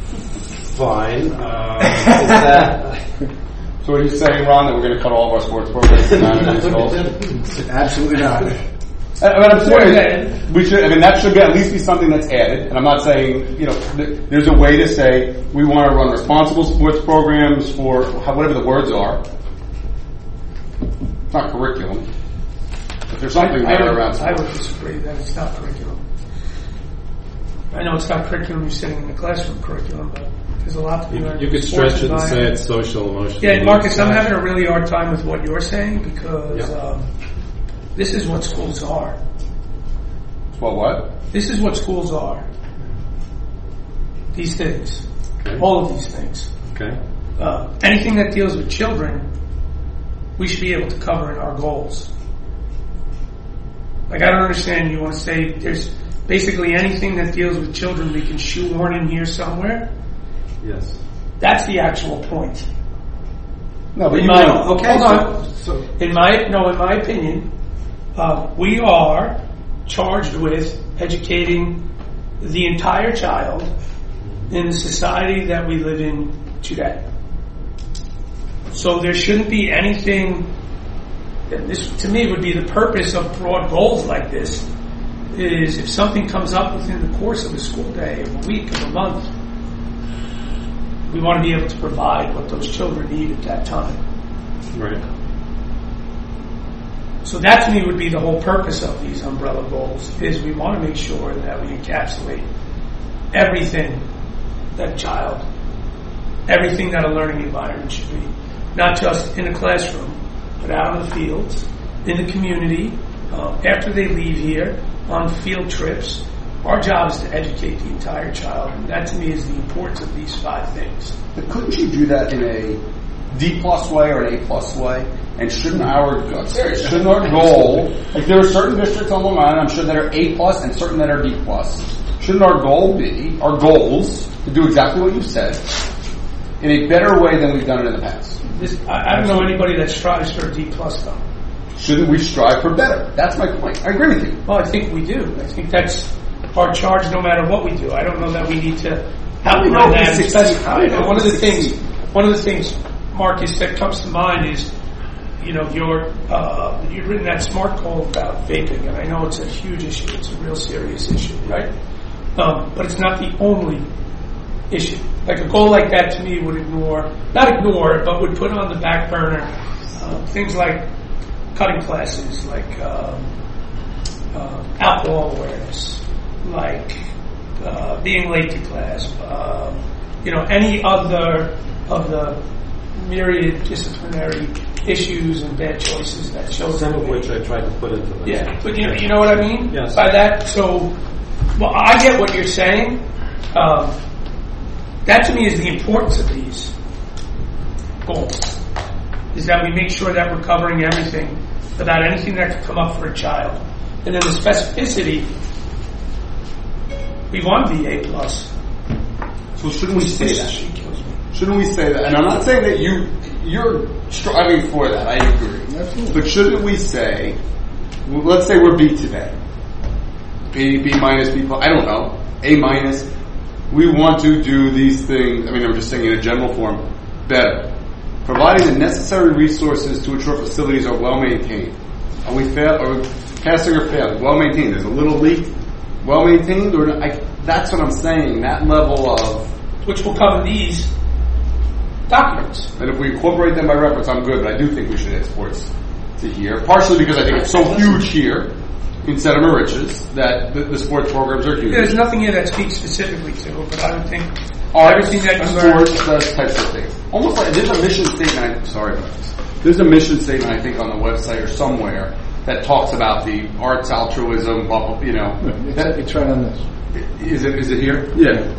Fine. Uh, is that, So are you saying, Ron, that we're going to cut all of our sports programs and not in these goals? Absolutely not. I mean, I'm saying we should. I mean, that should be, at least be something that's added. And I'm not saying, you know, th- there's a way to say we want to run responsible sports programs for how, whatever the words are. It's not curriculum. But there's something I there would, around I sports. would disagree that it's not curriculum. I know it's not curriculum, you're sitting in the classroom curriculum, but there's a lot to be you, learned. you could Sports stretch it and say environment. it's social, emotional. Yeah, Marcus, I'm needs. having a really hard time with what you're saying because Yep. um, this is what schools are. Well, what? This is what schools are. These things. Okay. All of these things. Okay. Uh, anything that deals with children, we should be able to cover in our goals. Like, I don't understand, you want to say there's basically anything that deals with children we can shoehorn in here somewhere? Yes. That's the actual point. No, but In you my, know, okay, hold on. So, in my, no, in my opinion, uh, we are charged with educating the entire child in the society that we live in today. So there shouldn't be anything, this to me would be the purpose of broad goals like this, is if something comes up within the course of a school day, of a week, of a month, we want to be able to provide what those children need at that time. Right. So that to me would be the whole purpose of these umbrella goals, is we want to make sure that we encapsulate everything that child, everything that a learning environment should be. Not just in a classroom, but out in the fields, in the community, uh, after they leave here, on field trips. Our job is to educate the entire child, and that to me is the importance of these five things. But couldn't you do that in a D plus way or an A plus way? And shouldn't our I'm serious, shouldn't our goal, like there are certain districts on Long Island, I'm sure that are A plus and certain that are D plus. Shouldn't our goal be, our goals, to do exactly what you said, in a better way than we've done it in the past? This, I, I don't know anybody that strives for a D plus though. Shouldn't we strive for better? That's my point. I agree with you. Well, I think we do. I think that's our charge no matter what we do. I don't know that we need to How do we outline know that. if we succeed? How do we know One if of we the things, succeed? one of the things, Marcus, that comes to mind is, you know, your uh, you've written that SMART goal about vaping, and I know it's a huge issue. It's a real serious issue, right? Um, but it's not the only issue. Like a goal like that to me would ignore, not ignore it, but would put on the back burner uh, things like cutting classes, like um, uh, alcohol awareness, like uh, being late to class, uh, you know, any other of the myriad disciplinary issues and bad choices that children Some of make. which I tried to put into this. Yeah, but you know, you know what I mean Yes. by that. So, well, I get what you're saying. Um, that to me is the importance of these goals. Is that we make sure that we're covering everything without anything that could come up for a child, and then the specificity. We want to be A plus. So shouldn't we say that? She kills me. Shouldn't we say that? And I'm not saying that you, you're striving for that. I agree. Absolutely. But shouldn't we say, well, let's say we're B today. B, B minus, B plus, I don't know. A minus. We want to do these things, I mean, I'm just saying in a general form, better. Providing the necessary resources to ensure facilities are well maintained. Are we fail, are we passing or failing? Well maintained. There's a little leak. Well maintained, or I, that's what I'm saying. That level of, Which will cover these documents. and if we incorporate them by reference, I'm good. But I do think we should add sports to here, partially because I think it's so huge here in Center Riches that the, the sports programs are huge. There's nothing here that speaks specifically to it, but I would think Arts, everything that you learn. sports, those types of things. Almost like there's a mission statement. I, sorry about this. There's a mission statement I think on the website or somewhere that talks about the arts, altruism, blah blah. You know, It's, that, it's right on this. is it? Is it here? Yeah.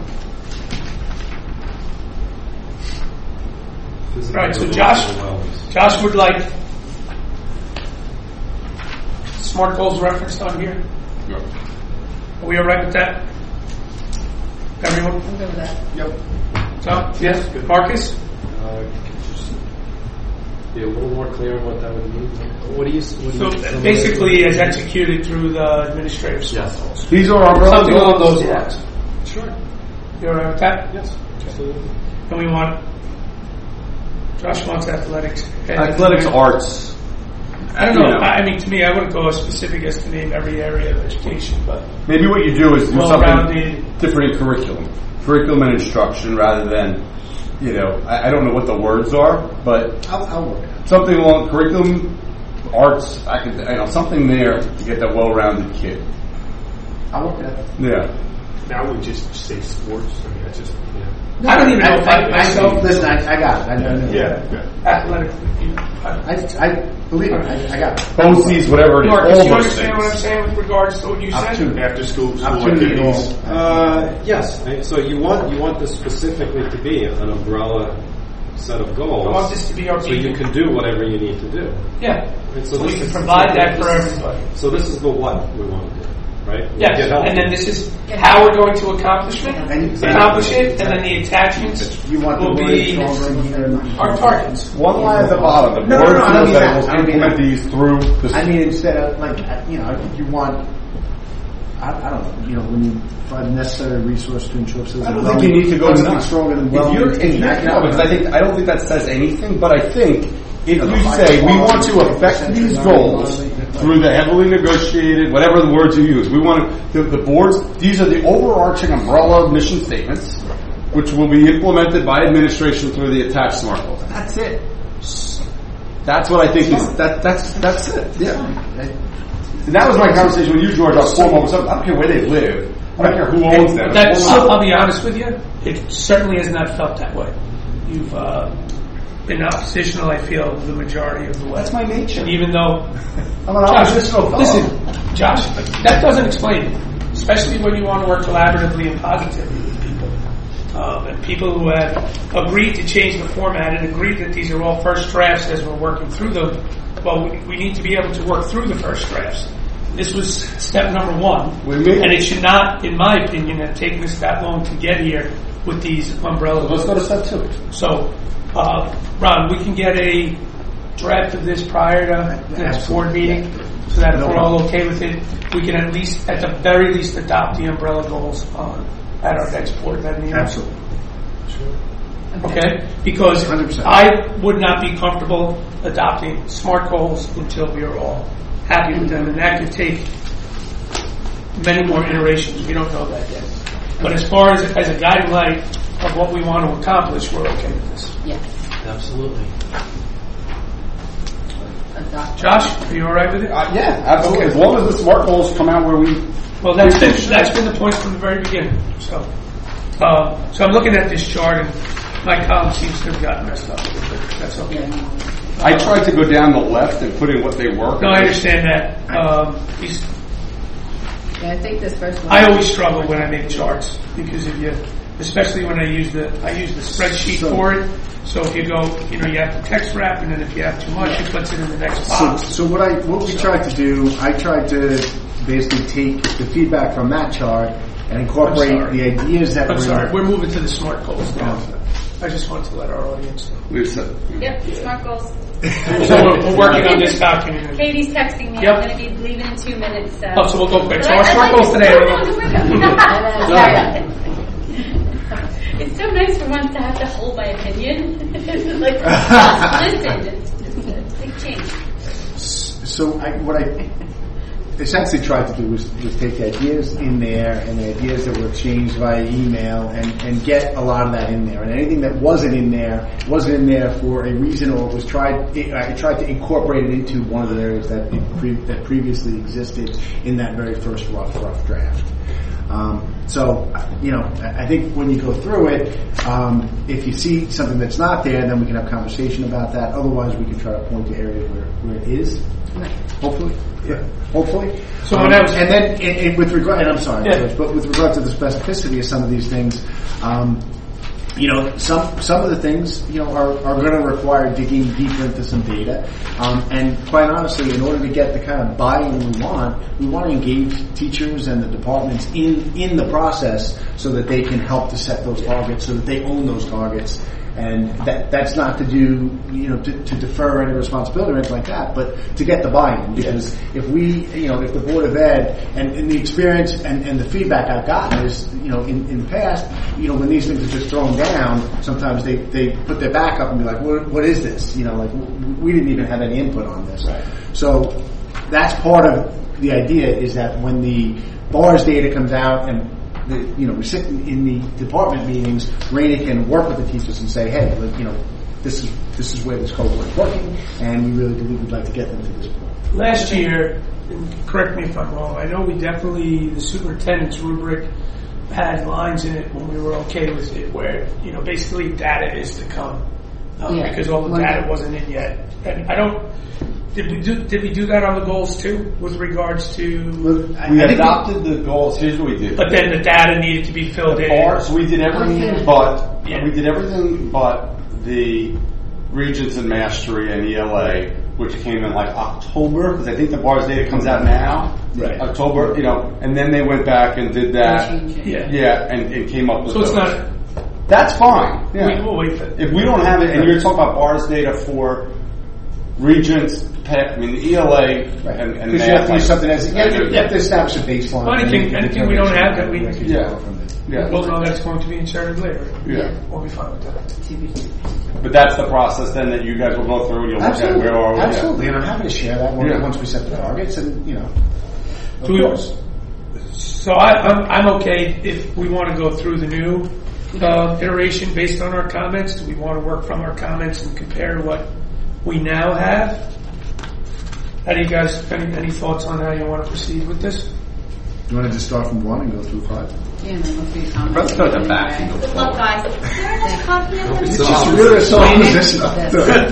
Right, so Josh, Josh would like SMART goals referenced on here. Yep. Are we all right with that? Everyone? I'm good with that. Yep. Tom? Yes? Marcus? Uh, could you just be a little more clear on what that would mean? What do you? What do So you basically, as executed through the administrative SMART Yes. goals. These are umbrella Something along goals. those lines. Sure. You all right with that? Yes. Absolutely. And we want, Josh wants athletics. Athletics, arts. I don't know. You know. I I mean, to me, I wouldn't go as specific as to name every area of education, but Maybe what you do is do something well-rounded. different in curriculum, curriculum and instruction, rather than, you know, I, I don't know what the words are, but I'll, I'll work it. something along curriculum, arts, I could, you know, something there to get that well-rounded kid. I'll work it. Yeah. Now we just say sports. I mean, that's just, yeah. I don't even know if I, I, myself, I, listen, I, I got it. I, I, know. Yeah, yeah. athletically, you know, I- I, I believe it. I, I got it. O Cs, whatever it is, Marcus, all you those understand what I'm things. saying with regards to what you said? Opportunity. After school, school Opportunity activities. goal. Uh, yes. I- So you want you want this specifically to be an umbrella set of goals. I want this to be our so you beacon. can do whatever you need to do. Yeah. And So we this can is- provide that for this is- everybody. So this is the what we want to do, right? We Yes, get help. and then this is how we're going to accomplish it, And- accomplish it, and then the attachments You want the will word be stronger in here. and- our targets. One line at the bottom, the No, board no, no, I don't feels mean that that. it will I don't mean implement that. these through the. I mean, instead of like, uh, you know, I think you want, I, I don't know, you know, when you provide the necessary resource to ensure citizens. I don't think you need to go to something nine. stronger than If well you're, if maintained. you're, I- no, because I think I don't think that says anything. But I think if No, you the high say we quality, want to affect these goals through the heavily negotiated, whatever the words you use, we want to, the, the boards. These are the overarching umbrella mission statements, which will be implemented by administration through the attached SMART goals. That's it. That's what I think is that. That's that's it. Yeah. And that was my conversation with you, George. I was formal. I don't care where they live. I don't care who owns them. That's, I'll be honest with you, it certainly has not felt that way. You've uh, been oppositional, I feel, the majority of the way. That's my nature. And even though, I'm an Josh, oppositional fellow. listen, Josh, that doesn't explain it, especially when you want to work collaboratively and positively with people. Um, and people who have agreed to change the format and agreed that these are all first drafts as we're working through them, well, we, we need to be able to work through the first drafts. This was step number one, and it should not, in my opinion, have taken us that long to get here with these umbrella. Let's go to step two. So, uh, Ron, we can get a draft of this prior to the next board meeting, so that if we're all okay with it, we can at least, at the very least, adopt the umbrella goals on at our next board meeting. Absolutely. Okay? Because one hundred percent. I would not be comfortable adopting SMART goals until we are all happy with them, and that could take many more iterations. We don't know that yet. But as far as, as a guiding light of what we want to accomplish, we're okay with this. Yes. Absolutely. Adopt. Josh, are you all right with it? Uh, yeah, absolutely. As long as the SMART goals come out where we. Well, that's been, that's been the point from the very beginning. So, uh, so I'm looking at this chart, and my column seems to have gotten messed up a little bit. That's okay. I tried to go down the left and put in what they were. No, I understand that. Um, these, Yeah, I think this first one. I always struggle when I make charts because if you, especially when I use the, I use the spreadsheet So- for it. So if you go, you know, you have the text wrap, and then if you have too much, it puts it in the next So, box. so what I what we tried to do, I tried to basically take the feedback from that chart and incorporate I'm sorry. the ideas that I'm were. sorry, we're moving to the SMART goals now. Yeah. I just want to let our audience know. We've said. Yep, SMART goals. So we're, we're working on this document. Katie's texting me. Yep. I'm going to be leaving in two minutes. So. Oh, so we'll go quick. So But our I- SMART I goals like- today No, are. no, no, no. It's so nice for once to have to hold my opinion. Like, just listen. It's, it's a big change. So I, what I essentially tried to do was, was take the ideas in there and the ideas that were exchanged via email and, and get a lot of that in there. And anything that wasn't in there wasn't in there for a reason, or was tried. I tried to incorporate it into one of the areas that it pre, that previously existed in that very first rough rough draft. Um, so, you know, I think when you go through it, um, if you see something that's not there, then we can have a conversation about that. Otherwise, we can try to point to areas where, where it is. Right. Hopefully, yeah, hopefully. So um, when I was- and then, and, and with regard, and I'm sorry, Yeah. George, but with regard to the specificity of some of these things, um, you know, some some of the things, you know, are, are going to require digging deeper into some data. Um, and quite honestly, in order to get the kind of buy-in we want, we want to engage teachers and the departments in, in the process so that they can help to set those targets, so that they own those targets. And that that's not to do, you know, to, to defer any responsibility or anything like that, but to get the buy-in. Because if we, you know, if the Board of Ed, and, and the experience and, and the feedback I've gotten is, you know, in, in the past, you know, when these things are just thrown down, sometimes they, they put their back up and be like, what, what is this? You know, like, we didn't even have any input on this. Right. So that's part of the idea, is that when the B A R S data comes out and the, you know, we sit in, in the department meetings, Raina can work with the teachers and say, hey, look, you know, this is this is where this cohort is working, and we really believe we'd like to get them to this point. Last year, and correct me if I'm wrong, I know we definitely, the superintendent's rubric had lines in it when we were okay with it, where, you know, basically data is to come, um, Yeah. because all the data wasn't in yet. And I don't, did we do, did we do that on the goals too, with regards to, I, We I think adopted the goals. Here's what we did. but then the data needed to be filled in. Or, so we did everything but Yeah. we did everything but the Regents and Mastery and E L A, which came in like October, because I think the B A R S data comes out now. Right. October, you know, and then they went back and did that. Change it. Yeah. Yeah, and, and came up with So it's those. not, That's fine. Yeah. we, we'll wait for If we don't have it, and you're talking about B A R S data for Regents, Pet, I mean, the E L A and, and because you have to math, use something as, you have to, you Yeah. have to establish a baseline. Well, anything- anything we don't have that we- Yeah. Yeah. we'll know that's going to be inserted later. Yeah. We'll be fine with that. But that's the process then that you guys will go through and you'll look at Absolutely, where are we. absolutely, and I'm happy to share that once, Yeah. once we set the targets, and you know, of Do we- course. So I, I'm, I'm okay if we want to go through the new uh, iteration based on our comments. Do we want to work from our comments and compare what we now have? How do you guys, any, any thoughts on how you want to proceed with this? You want to just start from one and go through five? Yeah, and then we'll see comments. Let's go to the back and go Good luck, guys. Is there another copy of them? It's just really a soft position. I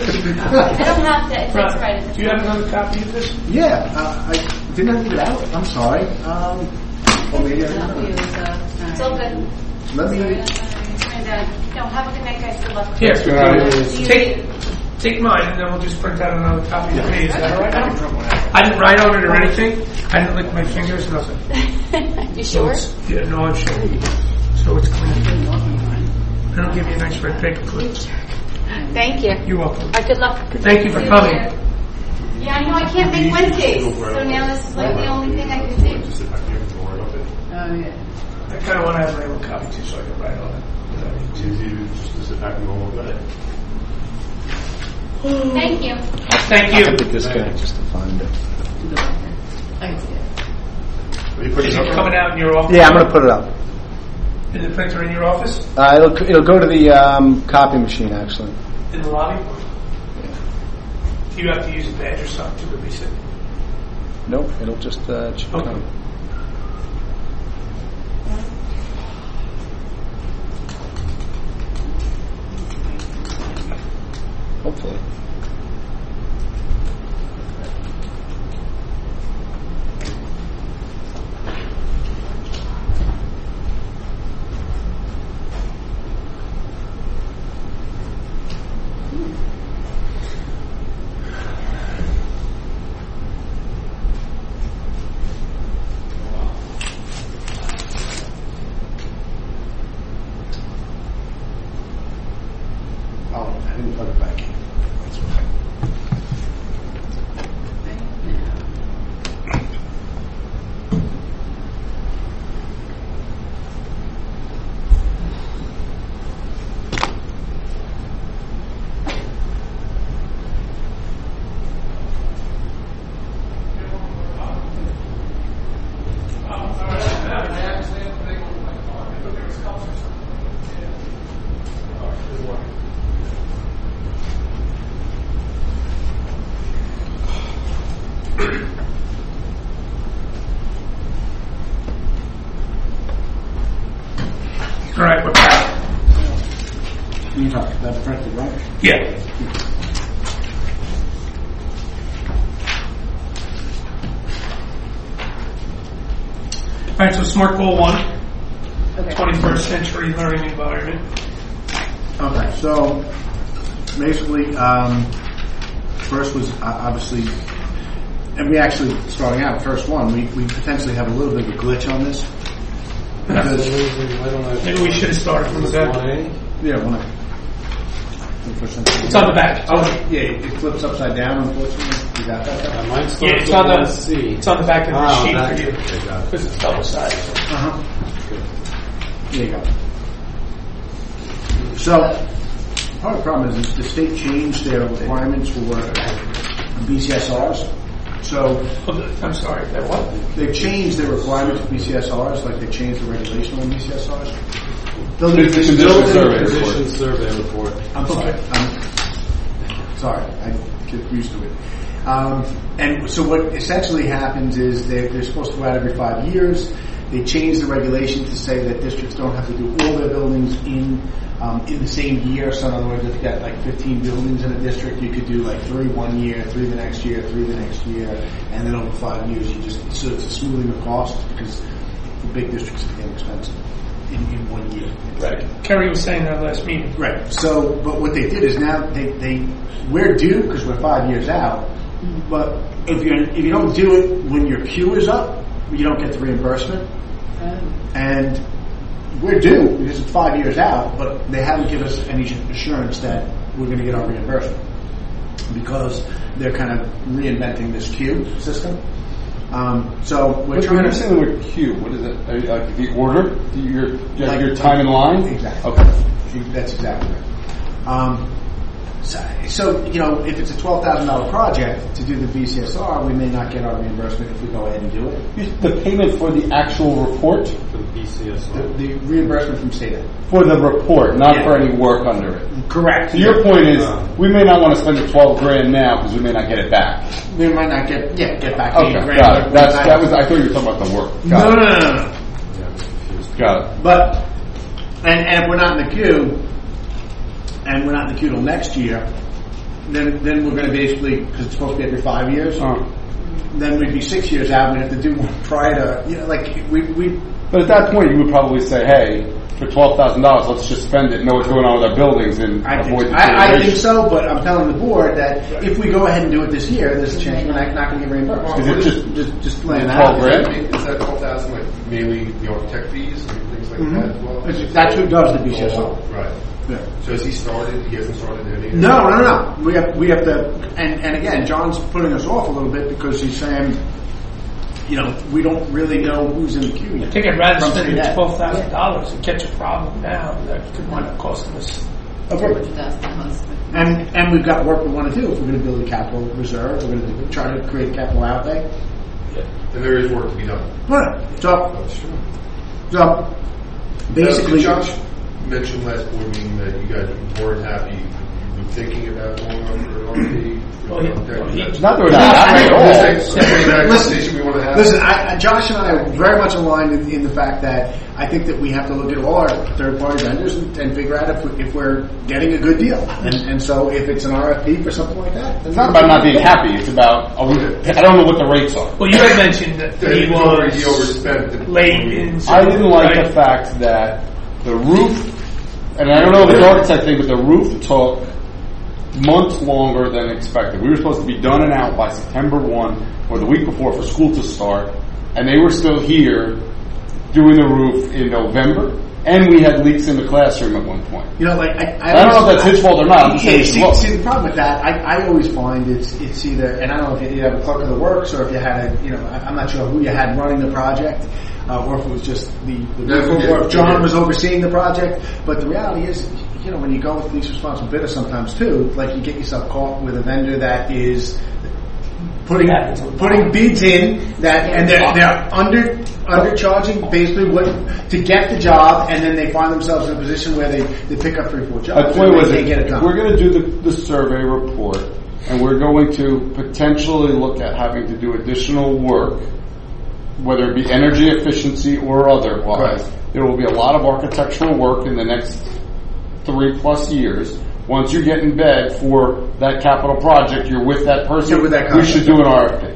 don't have that. It's Right. right. Do you have another copy of this? Yeah, uh, I didn't I leave it out. I'm sorry. Um, oh, maybe I That'll be, remember. uh, It's all good. Let me. Sorry, uh, no, have a good night, guys. Good luck. Here, See you take, later. take mine, and then we'll just print out another copy of me. Is that all right? I didn't write on it or anything. I didn't lick my fingers, nothing. You So sure? it's- Yeah, no, I'm sure. So it's clean. And I'll give you a nice red paper clip. Thank you. You're welcome. All right, good luck. Thank you for coming. Yeah, I know I can't make Wednesdays, so now this is like the only thing I can do. Just sit back here and don't worry about it. Oh, yeah. I kind of want to have my own copy too, so I can write on it. It's easy to just to sit back and go all day. Thank you. Thank you. disconnect just to find it. I can see it. Are you putting Is it it up? coming out in your office? Yeah, I'm going to put it up. In the printer in your office? Uh, it'll it'll go to the um, copy machine actually. In the lobby? Do you have to use a badge or something to release it? Nope, it'll just uh, ch- Okay. come. Hopefully. Oh, I didn't plug it back in. That's okay. All right, we're back. You talk that's printed, right? Yeah. All right, so SMART Goal one, Okay. twenty-first century learning environment. Okay, so basically, um, first was uh, obviously, and we actually, starting out, first one, we, we potentially have a little bit of a glitch on this. Because, Why don't I- Maybe we should have started from the back. one A? yeah, when I. It's on the back. Oh, yeah, it flips upside down, unfortunately. You got that? Uh, Mine Yeah, starts it's with on one the C. it's on the back of the Oh, sheet that's for you it. Okay, got it. because it's double sided. Uh-huh. There you go. So, part of the problem is that the state changed their requirements for uh, B C S Rs. So, I'm sorry. That what? they changed their requirements for B C S Rs, like they changed the regulation on B C S Rs. Building- It's a condition building- survey. Condition survey report. I'm sorry. I'm sorry. I get used to it. Um, and so what essentially happens is they're, they're supposed to go out every five years. They changed the regulation to say that districts don't have to do all their buildings in um, in the same year. So in other words, if you got like fifteen buildings in a district, you could do like three one year, three the next year, three the next year, and then over five years you just so it's a smoothing of costs because the big districts became expensive in, in one year. Right. Kerry was saying that last meeting. Right. So, but what they did is now they, they we're due because we're five years out. But if you if you don't do it when your queue is up, you don't get the reimbursement. And we're due because it's five years out, but they haven't given us any assurance that we're going to get our reimbursement because they're kind of reinventing this queue system. Um, so we're But trying when you're to saying the word queue, what is it? Are you, like the order? Your your, Like- your time in line? Exactly. Okay. That's exactly right. Um, so, so, you know, if it's a twelve thousand dollar project to do the B C S R, we may not get our reimbursement if we go ahead and do it. The payment for the actual report? For the B C S The, R. the reimbursement from state. For the report, not Yeah. for any work under it. Correct. So your point is, Uh. we may not want to spend the twelve grand now because we may not get it back. We might not get yeah get back Okay, eight grand. got it. but That's, we might- that was, I thought you were talking about the work. no, Got no, it. no, no, no. Yeah, I'm confused. Got it. But and, and if we're not in the queue, and we're not in the queue till next year, then then we're going to basically because it's supposed to be every five years. Uh, Then we'd be six years out. We'd have to do one prior to you know like we we But at that point, you would probably say, hey, for twelve thousand dollars, let's just spend it, know what's going on with our buildings, and I avoid think, the I, I think situation. so, but I'm telling the board that if we go ahead and do it this year, there's a chance we're not, not going to get reimbursed. Is it just- just just laying that twelve out? grand? Is that twelve thousand like mainly the architect fees and things like that as well? It's- That's who does the B C S O. Right. Yeah. So has he started? He hasn't started any? No, no, no. We have we have to, and and again, John's putting us off a little bit because he's saying, you know, we don't really know who's in the queue yet. I think I'd rather From spend today. the twelve thousand dollars and catch a problem now that could wind up costing us. Okay. That's the husband. And and we've got work we want to do. If we're going to build a capital reserve, we're going to try to create capital outlay. And there is work to be done. Right. So That's true. so basically, Now, did Josh mentioned last board meeting that you guys weren't happy. You've been thinking about going on for an R F P. Well, he- well, he- It's not that we're not happy at all. Is that a conversation we want to have? Listen, I, I- Josh and I are very much aligned in, in the fact that I think that we have to look at all our third-party vendors and, and figure out if, we, if we're getting a good deal. And, and so, if it's an R F P for something like that, It's not about not being happy. It's about are we, I don't know what the rates are. Well, you had mentioned that That he he already was overspent. late in. I didn't like right? the fact that the roof, and I don't know if it's architect thing, but the roof took months longer than expected. We were supposed to be done and out by September first or the week before for school to start, and they were still here doing the roof in November, and we had leaks in the classroom at one point. You know, like I, I, I don't know if that's his fault or not. I'm just saying Yeah, it's see, low. see, the problem with that, I, I always find it's it's either, and I don't know if you have a clerk of the works or if you had a, you know, I- I'm not sure who you had running the project, uh, or if it was just the, the Yeah, or if John yeah. was overseeing the project. But the reality is, you know, when you go with least responsible bidder, sometimes too, like you get yourself caught with a vendor that is putting putting bids in that, and they're they're under undercharging basically what to get the job, and then they find themselves in a position where they, they pick up three four My jobs point and was, they can't get it done. we're going to do the, the survey report, and we're going to potentially look at having to do additional work, whether it be energy efficiency or otherwise. Right. There will be a lot of architectural work in the next three plus years. Once you get in bed for that capital project, you're with that person. You're with that we contract. should do an R F P.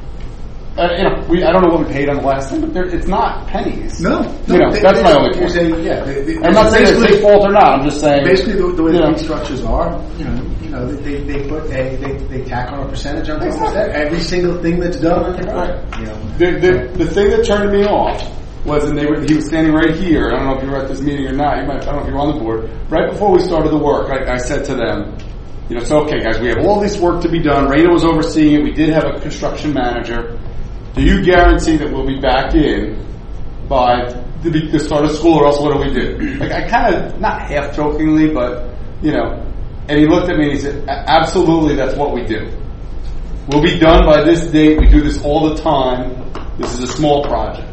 Uh, you know, we, I don't know what we paid on the last thing, but there, it's not pennies. No, no you know, they- that's they- my only you're point. saying, yeah, they, they, I'm not saying it's basically- his fault or not. I'm just saying Basically, the, the way you the know. fee structures are, you know, you know, they they put a they, they tack on a percentage on top of Exactly. that. Every single thing that's done on the project. You know, The, the, the thing that turned me off was, and they were, he was standing right here. I don't know if you were at this meeting or not. You might, I don't know if you were on the board. Right before we started the work, I, I said to them, you know, so okay, guys, we have all this work to be done. Raina was overseeing it. We did have a construction manager. Do you guarantee that we'll be back in by the, the start of school, or else what do we do? Like, I kind of, not half jokingly, but, you know, and he looked at me and he said, "A- absolutely, that's what we do. We'll be done by this date. We do this all the time. This is a small project."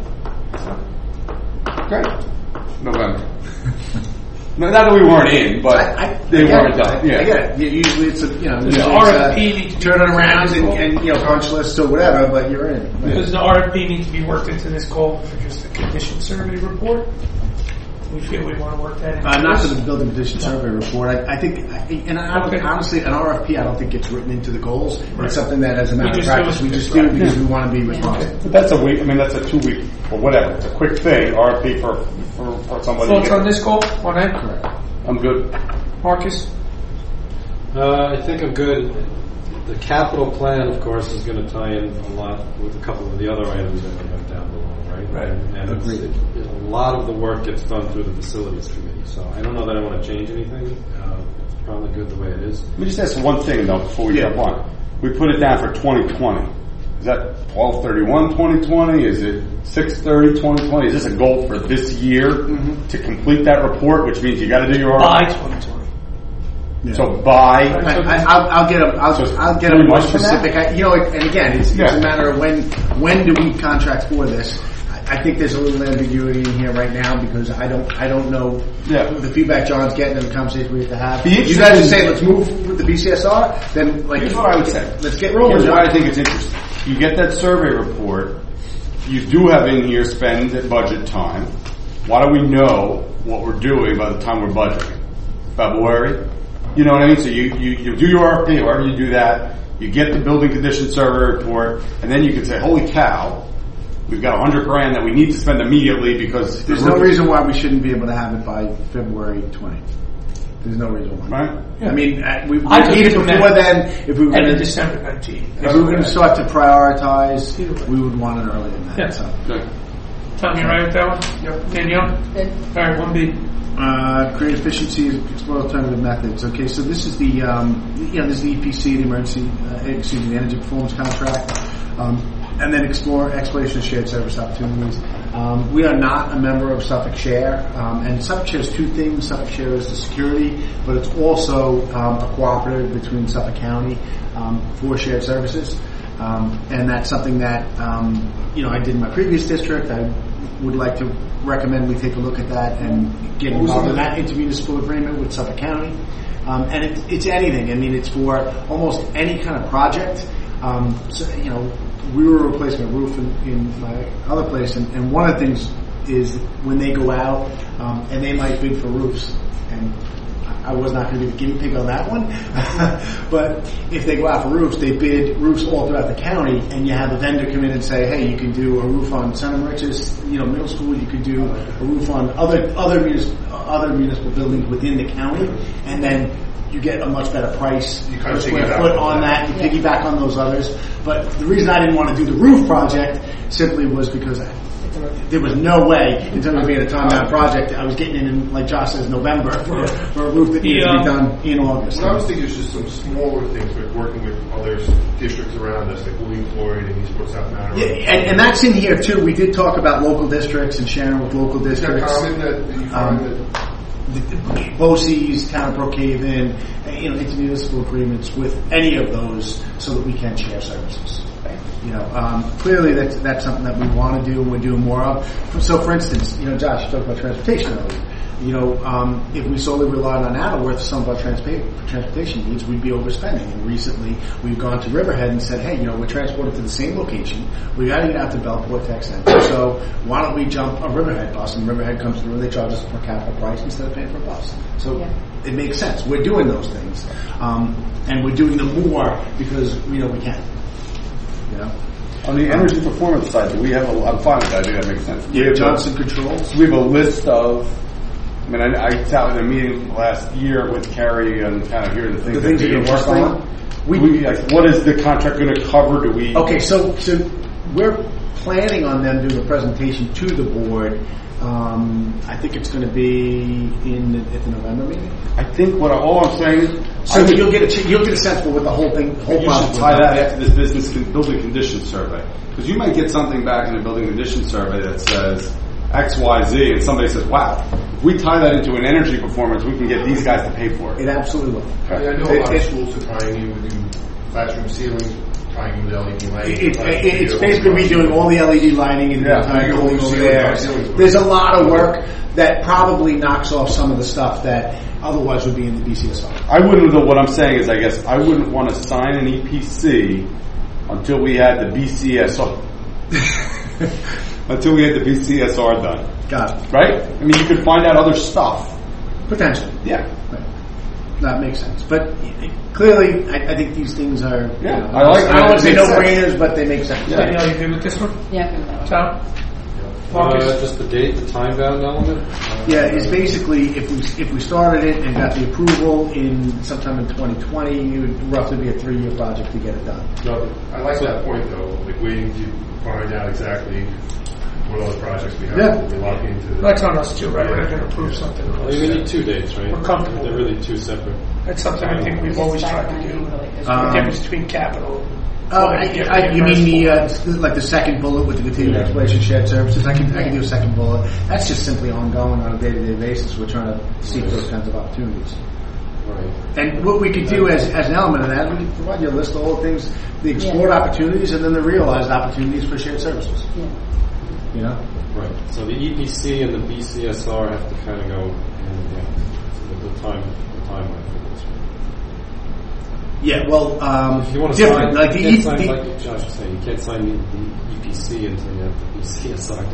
Great. November. No, not that we weren't in, but I, I, they I get weren't it. done. I, Yeah. I get it. Yeah, usually it's a you know usually The it's R F P a needs to be turn it around and, worked and you know punch list or whatever, but you're in. Does the R F P need to be worked into this goal for just a condition survey report? We feel we want to work that in. Uh, not for the building condition survey report. I, I think, I, and I don't, Okay. honestly, an R F P I don't think gets written into the goals. Right. It's something that, as a matter of just do practice, it. we just do Right. because we want to be responsible. But that's a week. I mean, that's a two week or whatever. It's a quick thing. R F P for for, for somebody. Thoughts to on get- this goal? On that? Correct. I'm good. Marcus? Uh, I think I'm good. The capital plan, of course, is going to tie in a lot with a couple of the other items that we have down below, right? Right. And, and it's, it, it, a lot of the work gets done through the facilities committee. So I don't know that I want to change anything. Uh, it's probably good the way it is. Let me just ask one thing though before we Yeah. jump on. We put it down for twenty twenty. Is that twelve thirty-one twenty twenty? Is it six thirty twenty twenty? Is this a goal for this year Mm-hmm. to complete that report, which means you got to do your R By F P? twenty twenty. Yeah. So by I, I, I'll, I'll get a, I'll, So I'll get three a more months from now? specific. I, you know, and again, it's, it's Yeah. a matter of when when do we contract for this. I, I think there's a little ambiguity in here right now because I don't I don't know Yeah. the feedback John's getting and the conversation we have to have. The You guys are interesting- saying let's move with the B C S R, then like Here's what I would say. let's get rolling. Here's John. why I think it's interesting. You get that survey report. You do have in here spend at budget time. Why do we know what we're doing by the time we're budgeting? February? You know what I mean? So you, you, you do your R F P, however you do that, you get the building condition survey report, and then you can say, holy cow, we've got a hundred grand that we need to spend immediately because There's the no roof- reason why we shouldn't be able to have it by February twentieth. There's no reason why. Right? I mean, uh, we, we I just need it before meant- then. If we were End going of to December nineteenth. if we were going to start to prioritize, Either way. we would want it earlier than that. Yeah. So. Okay. Tom, you right with that one? Yep. Danielle? Good. All right, one B. Uh, create efficiencies, explore alternative methods. Okay, so this is the um, you know this is the E P C, the emergency, uh, excuse me, the energy performance contract, um, and then explore exploration of shared service opportunities. Um, we are not a member of Suffolk Share, um, and Suffolk Share is two things. Suffolk Share is the security, but it's also um, a cooperative between Suffolk County um, for shared services, um, and that's something that um, you know I did in my previous district. I would like to recommend we take a look at that and get involved in that intermunicipal agreement with Suffolk County. Um, and it, it's anything. I mean, it's for almost any kind of project. Um, so, you know, we were replacing a roof in, in my other place, and, and one of the things is when they go out um, and they might bid for roofs, and I was not going to be the guinea pig on that one. But if they go out for roofs, they bid roofs all throughout the county, and you have a vendor come in and say, "Hey, you can do a roof on Center Riches, you know, middle school. You could do a roof on other other municipal other municipal buildings within the county," and then you get a much better price You per kind of square piggyback foot on on that. that. You piggyback on those others. But the reason I didn't want to do the roof project simply was because I, there was no way, in terms of being a time-bound project, I was getting in, in, like Josh says, November for, for a roof that needs to Yeah. be done in August. What I was thinking is just some smaller things, like working with other districts around us, like William Floyd and Eastport South Matter. Yeah, and, and that's in here too. We did talk about local districts and sharing with local Is that districts. common that that you find Um, that? BOCES, Town of Brookhaven, you know, intermunicipal agreements with any of those so that we can share services. You know, um, clearly that's, that's something that we want to do and we're doing more of. So for instance, you know, Josh, you talked about transportation earlier. You know, um, if we solely relied on Attleworth for some of our transpa- transportation needs, we'd be overspending. And recently, we've gone to Riverhead and said, hey, you know, we're transported to the same location. We got to get out to Bellport Tech Center. So why don't we jump a Riverhead bus? And Riverhead comes through and they charge us a per capita price instead of paying for a bus. So Yeah. it makes sense. We're doing those things. Um, and we're doing them more because we know we can. You know? On the energy performance side, do we have a, I'm fine with that, I think that makes sense. We Yeah, have a- Johnson Controls. We have a list of, I mean, I, I sat in a meeting last year with Carrie and kind of hearing the things The that things we that you're worked working on. on? We, we, like, what is the contract going to cover? Do we? Okay, so so we're planning on them doing a presentation to the board. Um, I think it's going to be in the, at the November meeting. I think what I, all I'm saying is, So I would- you'll get a ch- you'll get a sense for what the whole thing, whole you should process. tie that after this business con- building condition survey, because you might get something back in the building condition survey that says X, Y, Z, and somebody says, "Wow, if we tie that into an energy performance, we can get these guys to pay for it." It absolutely will. I mean, I know It- a lot of it- schools are tying in with new classroom ceilings, tying in with L E D lighting. It, it, it's basically redoing all the L E D lighting in the Yeah. entire You building go over ceiling there. by ceiling. There's a lot of work that probably knocks off some of the stuff that otherwise would be in the B C S R. I wouldn't. Though, what I'm saying is, I guess I wouldn't want to sign an E P C until we had the B C S R. Until we had the B C S R done, Got it. right? I mean, you could find out other stuff. Potentially. Yeah. Right. That makes sense. But clearly, I, I think these things are. Yeah, you know, I like- I don't want to say it no makes sense. brainers, but they make sense. Yeah. Danielle, you good with this one? Yeah, good with that one. Tom? Uh, Marcus? just the date, the time bound element. Uh, Yeah, it's basically if we if we started it and got the approval in sometime in twenty twenty, it would roughly be a three year project to get it done. No, I like that point though, like waiting to find out exactly what other projects we have. Yeah. We lock into. That's on us too, right? We're not going to approve something. Well, we need two dates, right? We're comfortable. They're really two separate. That's something I think we've always tried to do. The Um, difference between capital. Oh, I, I, you mean the uh, like the second bullet with the continued Yeah. exploration shared services? I can I can do a second bullet. That's just simply ongoing on a day to day basis. We're trying to seek those kinds of opportunities. Right. And what we could do as, as an element of that, we provide you a list of all the things, the explored Yeah. opportunities, and then the realized opportunities for shared services. Yeah. You know. Right. So the E P C and the B C S R have to kind of go hand in hand. So the time, the timeline for this. Yeah. Well, um, If you want to different. sign, like the, you E- can't sign, the like Josh was saying, you can't sign the, the E P C until you have the B C S R.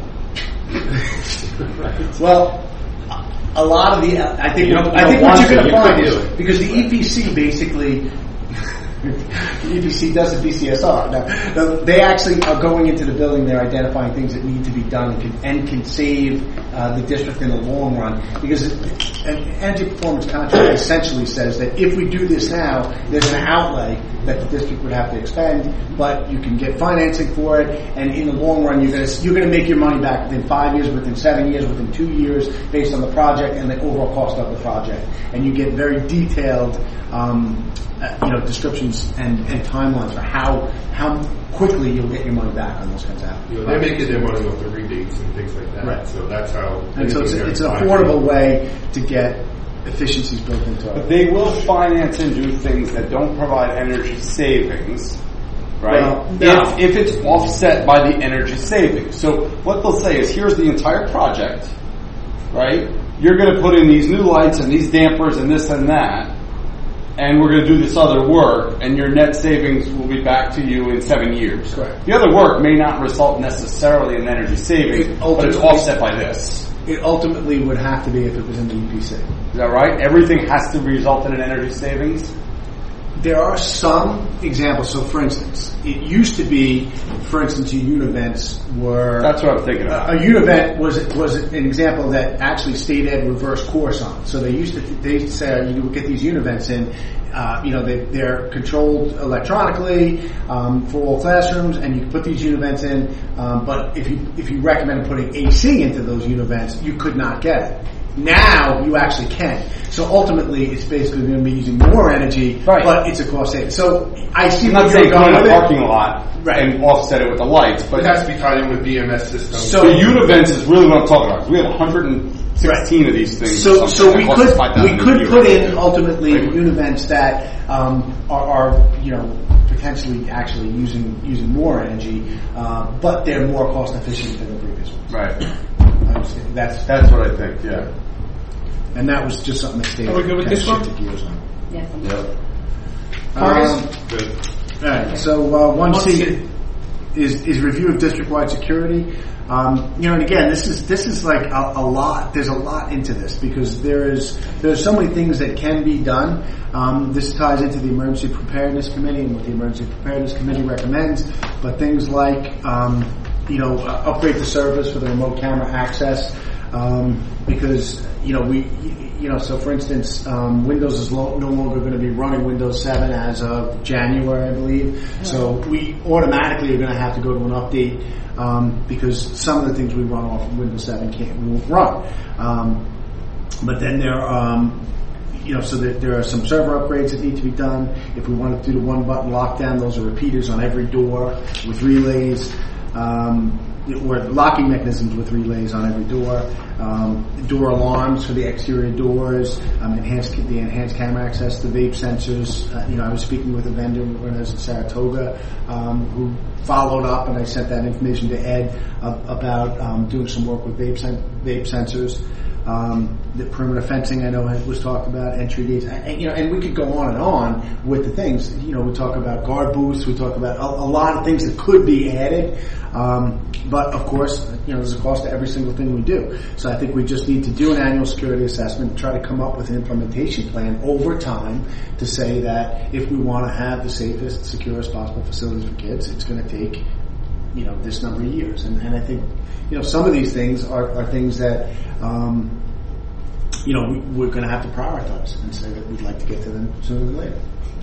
Right. well, a lot of the I think You don't- I you think don't what want you're going to, to you find could is do it. because the E P C basically E P C does a D C S R. Now, now, they actually are going into the building. They're identifying things that need to be done and can, and can save uh, the district in the long run. Because an energy performance contract essentially says that if we do this now, there's an outlay that the district would have to expend, but you can get financing for it, and in the long run, you're going to you're going to make your money back within five years, within seven years, within two years, based on the project and the overall cost of the project. And you get very detailed, um, uh, you know, descriptions and, and timelines for how how quickly you'll get your money back on those kinds of. You know, they're making their money off the rebates and things like that. Right. So that's how. And so it's, it's an affordable way to get efficiencies built into it. But they will finance and do things that don't provide energy savings, right? Well, no. if, if it's offset by the energy savings. So what they'll say is, here's the entire project, right? You're going to put in these new lights and these dampers and this and that, and we're going to do this other work, and your net savings will be back to you in seven years. Correct. The other work may not result necessarily in energy savings, It but it's offset by this. It ultimately would have to be if it was in the E P C. Is that right? Everything has to result in an energy savings? There are some examples. So, for instance, it used to be, for instance, your univents were. That's what I'm thinking about. A univent was was an example that actually state ed reversed course on. So they used to they used to say you would get these univents in. Uh, you know, they, they're controlled electronically um, for all classrooms, and you can put these univents in. Um, but if you if you recommend putting A C into those univents, you could not get it. Now you actually can. So ultimately, it's basically going to be using more energy, right. But it's a cost saving. So I see I'm what not you're saying going put in with a it. parking lot Right. and offset it with the lights, but It has to be tied in with B M S systems. So- the univents is really what I'm talking about. We have one hundred sixteen of these things. So, or so something we that could cost five thousand we could a put year. in ultimately Right. univents that um, are, are you know potentially actually using using more energy, uh, but they're more cost efficient than the previous ones. Right. I understand. That's That's what I think. Yeah. and that was just something that stayed. Are we good with this one? Gears on. Yes. I'm- Yep. Um, Good. all right. So uh, one One C C. is is review of district-wide security. Um, you know, and again, this is this is like a, a lot. There's a lot into this because there is there's so many things that can be done. Um, this ties into the Emergency Preparedness Committee and what the Emergency Preparedness Committee recommends. But things like um, you know uh, upgrade the service for the remote camera access um, because you know we. You know, so for instance, um, Windows is lo- no longer going to be running Windows seven as of January, I believe. So we automatically are going to have to go to an update um, because some of the things we run off of Windows seven can't won't run. Um, but then there, um, you know, so that there are some server upgrades that need to be done. If we want to do the one button lockdown, those are repeaters on every door with relays. Um, or locking mechanisms with relays on every door, um, door alarms for the exterior doors, um, enhanced the enhanced camera access, the vape sensors. Uh, you know, I was speaking with a vendor when I was in Saratoga um, who followed up, and I sent that information to Ed uh, about um, doing some work with vape sen- vape sensors. Um, the perimeter fencing I know was talked about, entry gates, and, you know, and we could go on and on with the things. You know, we talk about guard booths, we talk about a, a lot of things that could be added, um, but of course, you know, there's a cost to every single thing we do. So I think we just need to do an annual security assessment, try to come up with an implementation plan over time to say that if we want to have the safest, securest possible facilities for kids, it's going to take, you know, this number of years. And, and I think, you know, some of these things are, are things that, um, you know, we, we're going to have to prioritize and say that we'd like to get to them sooner than later.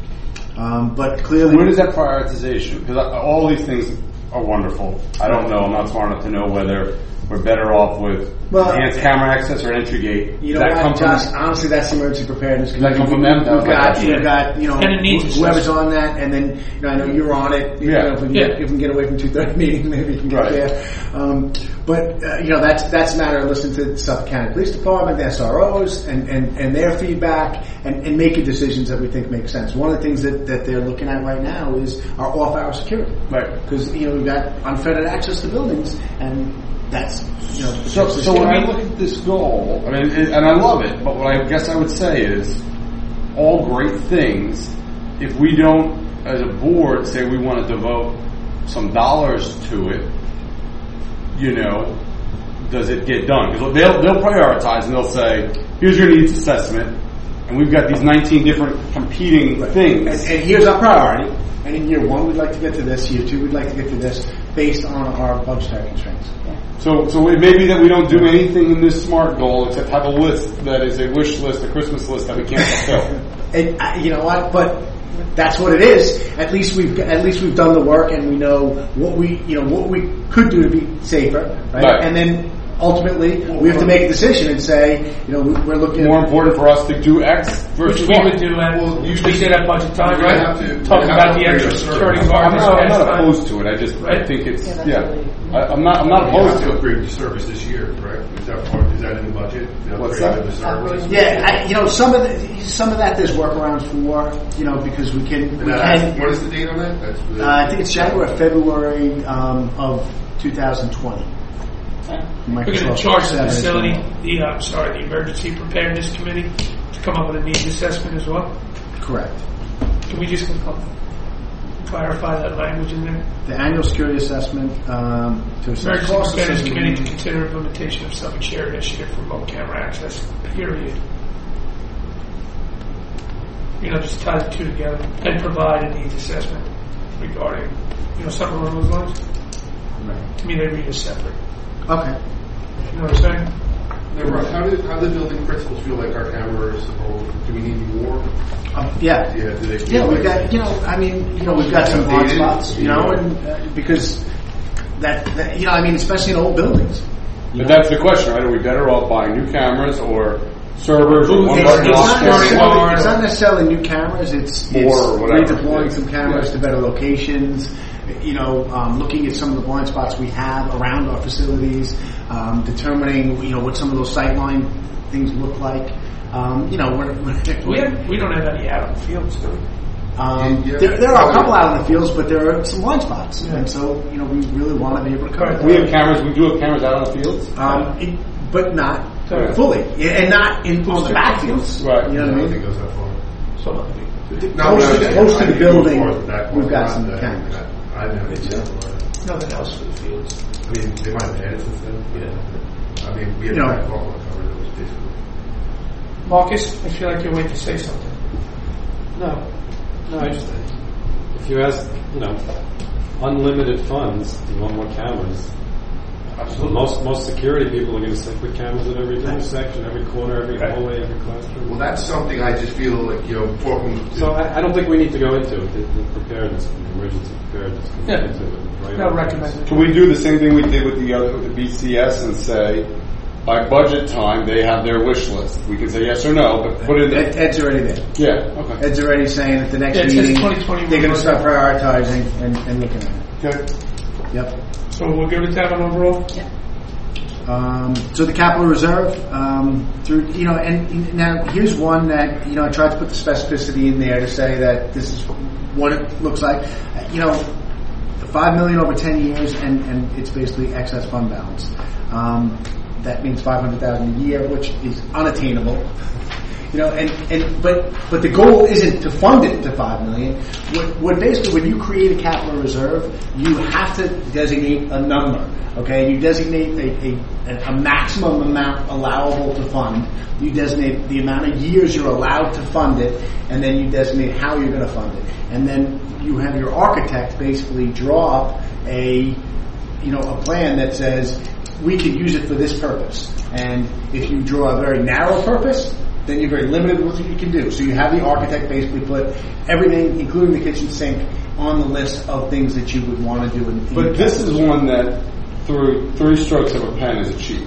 Um, but clearly, When is that prioritization? Because all these things are wonderful. I don't know. I'm not smart enough to know whether we're better off with Well, enhanced camera access or entry gate. you Does know that come what, from- Josh, honestly, that's the emergency preparedness. Does that come from them? That was We've my got, question. we've got, you know, And it needs wh- whoever's on that, and then, you know, I know you're on it. You Yeah. know, if, we can Yeah. get, if we can get away from two thirty meeting, maybe we can get Right. there. Um, but, uh, you know, that's, that's a matter of listening to the Suffolk County Police Department, the S R Os, and, and, and their feedback, and, and making decisions that we think make sense. One of the things that, that they're looking at right now is our off-hour security. Right. Because, you know, we've got unfettered access to buildings, and that's, you know, So, that's the so when I standard. look at this goal, I mean, it, and I love it, but what I guess I would say is, all great things, if we don't, as a board, say we want to devote some dollars to it, you know, does it get done? Because they'll, they'll prioritize and they'll say, here's your needs assessment, and we've got these nineteen different competing things. And, and here's our priority. And in year one, we'd like to get to this. Year two, we'd like to get to this, based on our budgetary constraints. So, so it may be that we don't do anything in this SMART goal except have a list that is a wish list, a Christmas list that we can't fulfill. And uh, you know what? But that's what it is. At least we've at least we've done the work, and we know what we you know what we could do to be safer, right? Right. And then ultimately, we have to make a decision and say, you know, we're looking. More important for us to do X Which versus we Y. would do at, Well, we usually- did at budget time, We're right? gonna have to- Talking we're about gonna the have to extra upgrade security our guard I'm this not, I'm past not time. opposed to it. I just I Right. think it's Yeah, that's yeah. really- I, I'm not I'm not You have opposed to to it. upgrade the service this year, correct? Is that part, is that in the budget? The What's upgrade that? of the service? Yeah, I, you know, some of the, some of that there's workarounds for, you know, because we can And we that- can. what is the date on that? That's the, Uh, I think it's January, or February um, of two thousand twenty. We're going to charge the facility, the, uh, I'm sorry, the Emergency Preparedness Committee to come up with a needs assessment as well. Correct. Can we just clarify that language in there? The annual security assessment um, to assess Emergency costs Preparedness associated Committee to with- consider implementation of Suffolk Share Initiative for remote camera access, period. You know, just tie the two together and provide a needs assessment regarding, you know, something along those lines. Right. To me, they read as separate. Okay. You know what I'm saying? Now, Russ, how did how the building principals feel like our cameras? Or do we need more? Um, yeah. Yeah, do they feel Yeah, we've like- got, you know, I mean, you know, we've got some blind Dated, spots, you know, yeah. and uh, because that, that, you know, I mean, especially in old buildings. But that's the question, right? Are we better off buying new cameras or servers or one It's, button it's, lock not cameras? necessarily, it's not necessarily new cameras. It's, More it's or whatever. redeploying Yeah. some cameras Yeah. to better locations. You know, um, looking at some of the blind spots we have around our facilities, um, determining you know what some of those sightline things look like. Um, you know, we're, we're, We have, we don't have any out in the fields, do we? um, Yeah. there, there are a couple out in the fields, but there are some blind spots, Yeah. and so you know we really want to be able to cover Right. that. We have cameras. We do have cameras out on the fields. Um, it, but not Right. fully, Yeah, and not in on the backfields. Right. You know I what I don't mean? think it goes that far. So, uh, No, Most no, of the- I- most of I the think it goes building, farther, that we've far, got not some that. cameras. I I never did that. nothing else for the fields. I mean, they might have added since then. Yeah. I mean, we had You know. that Buffalo cover that was basically. Marcus, I feel like you're waiting to say something. No, no. I just if you ask, you know, unlimited funds, you want more cameras. Absolutely. Most most security people are going to say put cameras at every intersection, every corner, every Right. hallway, every classroom. Well, that's something I just feel like, you know, talking to. So I, I don't think we need to go into it. The, the preparedness, the emergency preparedness. can Yeah. get into it, right? No, recommended. Can we do the same thing we did with the other with the B C S and say, by budget time they have their wish list? We can say yes or no, but put it Ed, in. Ed's already there. Yeah. Okay. Ed's already saying at the next Yeah, it says meeting twenty twenty they're going to start roadmap. prioritizing and, and looking at it. Okay. Yep. So we're good with that on overall? Yeah. Um, so the capital reserve, um, through you know, and now here's one that you know I tried to put the specificity in there to say that this is what it looks like. Uh, You know, five million over ten years, and, and it's basically excess fund balance. Um, that means five hundred thousand a year, which is unattainable. You know, and, and but but the goal isn't to fund it to five million. What, what basically, when you create a capital reserve, you have to designate a number. Okay, you designate a, a, a maximum amount allowable to fund. You designate the amount of years you're allowed to fund it, and then you designate how you're going to fund it. And then you have your architect basically draw up a you know a plan that says we can use it for this purpose. And if you draw a very narrow purpose, then you're very limited with what you can do. So you have the architect basically put everything, including the kitchen sink, on the list of things that you would want to do. In, in But this is one that, through three strokes of a pen, is achieved.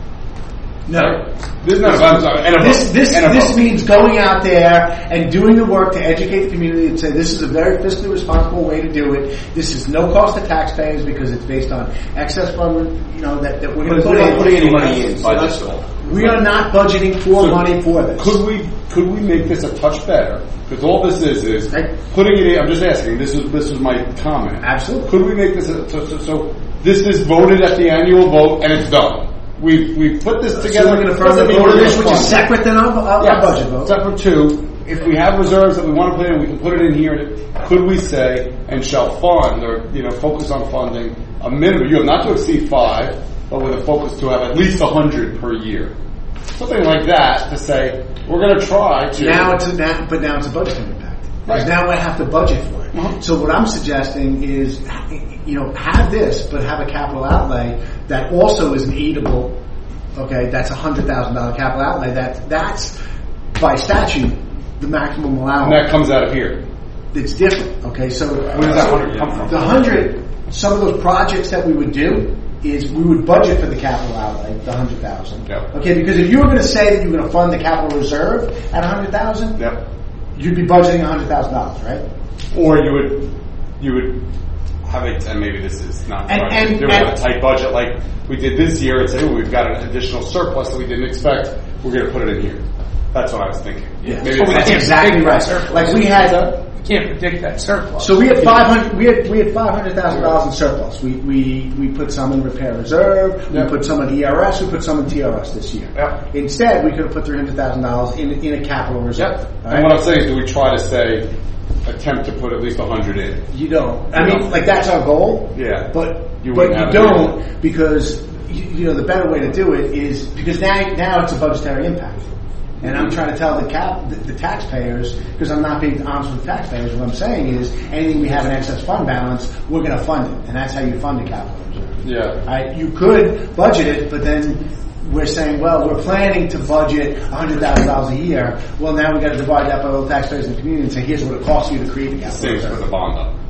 no. This is not about and a This vote. this And a this vote. means going out there and doing the work to educate the community and say this is a very fiscally responsible way to do it. This is no cost to taxpayers because it's based on excess fund, you know, that, that we're going to But put we're not in. putting any money in by this goal. We are not budgeting for So money for this. Could we could we make this a touch better? Because all this is is Right. putting it in. I'm just asking. This is this is my comment. Absolutely. Could we make this a, so, so, so this is voted at the annual vote and it's done. We we put this together. So we're going to further Doesn't mean vote we're this, gonna which is fund it. separate than our, our, Yes. our budget vote. Separate two. If we have reserves that we want to put in, we can put it in here. Could we say and shall fund or you know focus on funding a minimum? You have not to exceed five, but with a focus to have at least a hundred per year. something like that to say we're going to try to. Now it's a, now, but now it's a budgetary impact. Because Right. now I have to budget for it. Uh-huh. So what I'm suggesting is, you know, have this, but have a capital outlay that also is an eatable. Okay, that's a hundred thousand dollar capital outlay. That that's by statute the maximum And allowable. that comes out of here. It's different. Okay, so Where does that hundred come from? the hundred, some of those projects that we would do is we would budget for the capital outlay, the hundred thousand. Yep. Okay, because if you were going to say that you were going to fund the capital reserve at a hundred thousand, Yep. you'd be budgeting a hundred thousand dollars, right? Or you would you would have it, and maybe this is not And- right. and- do it and- on a tight budget like we did this year and say, oh, we've got an additional surplus that we didn't expect. We're going to put it in here. That's what I was thinking. Yeah. Maybe But we it's can't exactly predict right. that surplus. Like we had, You can't predict that surplus. so we had five hundred. We had we had five hundred thousand dollars in surplus. We we we put some in repair reserve. Yep. We put some in E R S. We put some in T R S this year. Yep. Instead, we could have put three hundred thousand dollars in in a capital reserve. Yep. All And what right? I'm saying is, do we try to say, attempt to put at least a hundred in? You don't. I You mean, don't. like that's our goal. Yeah. But You but wouldn't you have it don't because you, you know the better way to do it is because now now it's a budgetary impact. And I'm trying to tell the cap the, the taxpayers because I'm not being honest with taxpayers. What I'm saying is anything we have in excess fund balance, we're going to fund it, and that's how you fund a capital reserve. Yeah. Right? You could budget it, but then we're saying, well, we're planning to budget one hundred thousand dollars a year. Well, now we've got to divide that by all the taxpayers in the community and say, here's what it costs you to create the capital Same reserve. for the bond up.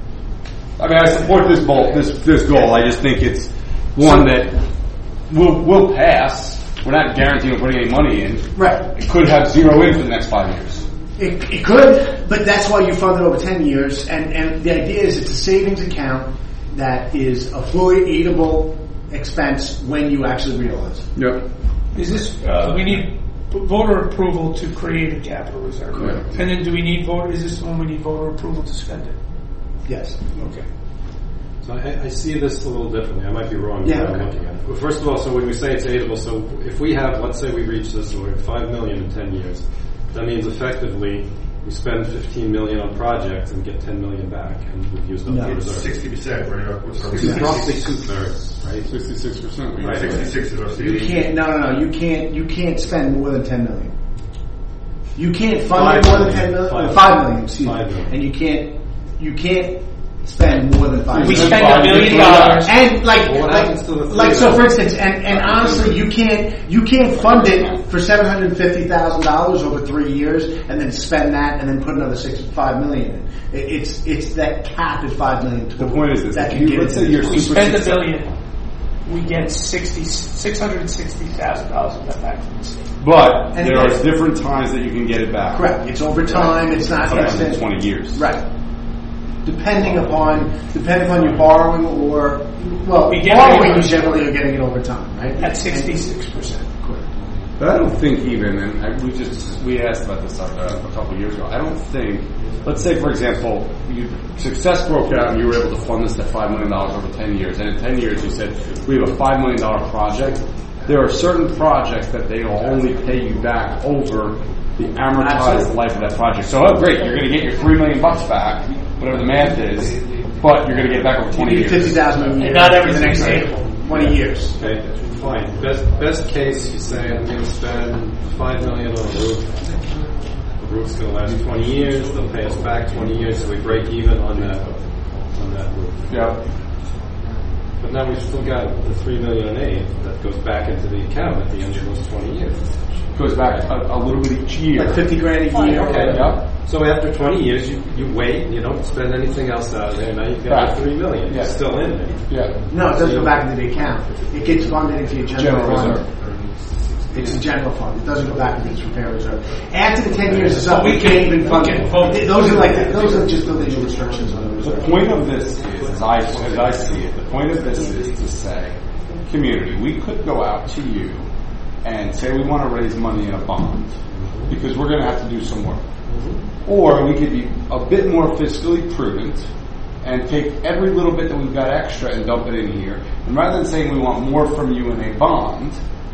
I mean, I support this goal. This this goal. I just think it's one that will will pass. We're not guaranteeing putting any money in. Right. It could have zero in for the next five years. It, it could, but that's why you fund it over ten years. And, and the idea is it's a savings account that is a fully eatable expense when you actually realize it. Yep. Is this, uh, we need voter approval to create a capital reserve. Correct. And then do we need voter, is this the one we need voter approval to spend it? Yes. Okay. So I, I see this a little differently. I might be wrong Yeah, when I'm okay. looking at it. Well, first of all, so when we say it's aidable, so if we have, let's say we reach this, so we're at five million in ten years, that means effectively we spend fifteen million on projects and get ten million back, and we've used up No. the It's reserve. sixty percent, right? What's our It's roughly two thirds, right? Sixty-six percent. Right. Sixty-six is our You C D. can't, no, no, no, you can't, you can't spend more than ten million. You can't fund Five it more than million. ten million, Five uh, five million, excuse Five me. million. And you can't, you can't spend more than five We million. spend a million dollars. And like, Well, what like, happens to the like, so three for instance, and, and honestly, you can't, you can't fund it for seven hundred fifty thousand dollars over three years and then spend that and then put another sixty-five million in. It, it's, it's that cap is five million. The point is this: that if can you, get let's into say you're this. We super spend a successful- billion, we get sixty, six hundred and sixty thousand dollars of that back from the state. But And there are again- different times that you can get it back. Correct. It's over time. It's not Sometimes in instant. twenty years. Right. Depending upon depending upon your borrowing or well, We get borrowing it. you generally are getting it over time, right? At sixty-six percent. But I don't think even, and I, we just we asked about this uh, a couple of years ago. I don't think. Let's say, for example, you success broke out and you were able to fund this at five million dollars over ten years, and in ten years you said we have a five million dollar project. There are certain projects that they will only pay you back over the amortized Absolutely. life of that project. So, oh, great, you're going to get your three million bucks back, whatever the math is, but you're going to get it back over twenty You years. get fifty thousand a year. And not for the everything's next savable. twenty years. Okay, fine. Best best case, you say I'm going to spend five million on a roof. The roof's going to last twenty years. They'll pay us back twenty years, so we break even on that on that roof. Yeah. But now we've still got the three million in aid that goes back into the account at the end of those twenty years. Goes back a, a little bit each year. Like fifty grand a year. Okay. Yeah. So after twenty years, you, you wait and you don't spend anything else out of there. Now you've got Right. the three million. Yeah. It's still in there. Yeah. No, it doesn't go back into the account. It gets funded into your general, General fund. reserve. It's a general fund. It doesn't go back into its repair reserve. After the ten years is up, We we can- can't even we fund can it. vote. Those are like those are just the legal restrictions on the The reserve. point of this is, as I, as I see it, the point of this is to say, community, we could go out to you and say we want to raise money in a bond because we're going to have to do some work. Or we could be a bit more fiscally prudent and take every little bit that we've got extra and dump it in here. And rather than saying we want more from you in a bond,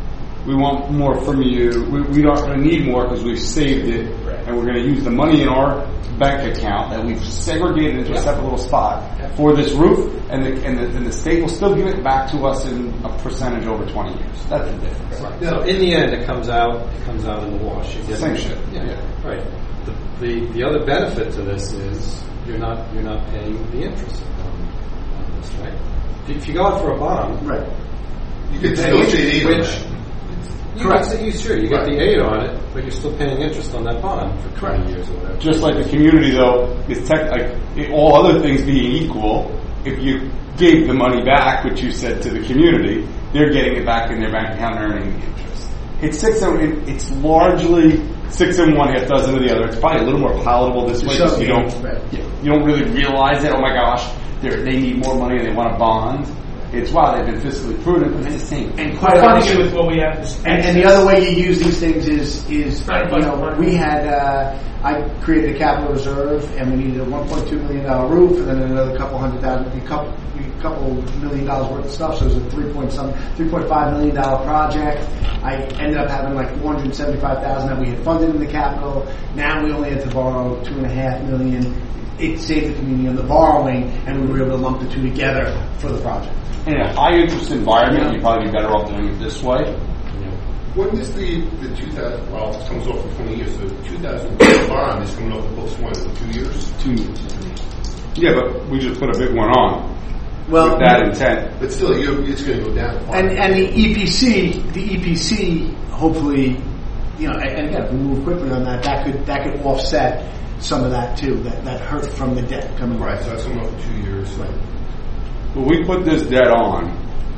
we want more from you. We, we don't going to need more because we've saved it, and we're going to use the money in our bank account that we've segregated into a separate little spot for this roof, and the, and the and the state will still give it back to us in a percentage over twenty years. That's the difference. Right. So in the end, it comes out it comes out in the wash. You get Same shit. Yeah. Yeah. Right. The, the the other benefit to this is you're not you're not paying the interest on, on this, right? If you go out for a bond, Right. You could pay still interest, say eight on which that. you Correct. get, you, sure, you get Right. the aid on it, but you're still paying interest on that bond for twenty Correct. years or whatever. Just like the community, though, is tech, like it, all other things being equal, if you gave the money back, which you said to the community, they're getting it back in their bank account and earning the interest. It's six and it, it's largely six and one, half dozen of the other. It's probably a little more palatable this way because you don't Right. you don't really realize that. Oh my gosh, they they need more money and they want a bond. It's wow, they've been fiscally prudent, but it's the same. And We're quite funding honestly, it with what we have. This And, and the other way you use these things is, is Right, you know, right. we had, uh, I created a capital reserve, and we needed a one point two million dollar roof, and then another couple hundred thousand, a couple, a couple million dollars worth of stuff. So it was a three point some, three point five million dollar project. I ended up having like four hundred seventy five thousand that we had funded in the capital. Now we only had to borrow two and a half million. It saved the community on the borrowing, and we were able to lump the two together for the project. In a high interest environment, you'd probably be better off doing it this way. When is the, the two thousand, well, it comes off for twenty years, so the two thousand bond is coming off the books, one, two years? Two years. Yeah, but we just put a big one on Well, with that intent. But still, you it's going to go down. And and the E P C, the E P C, hopefully, you know, and and again, if we move quickly on that, that could that could offset some of that too, that that hurt from the debt coming. Right, so that's coming off for two years. Right. When we put this debt on,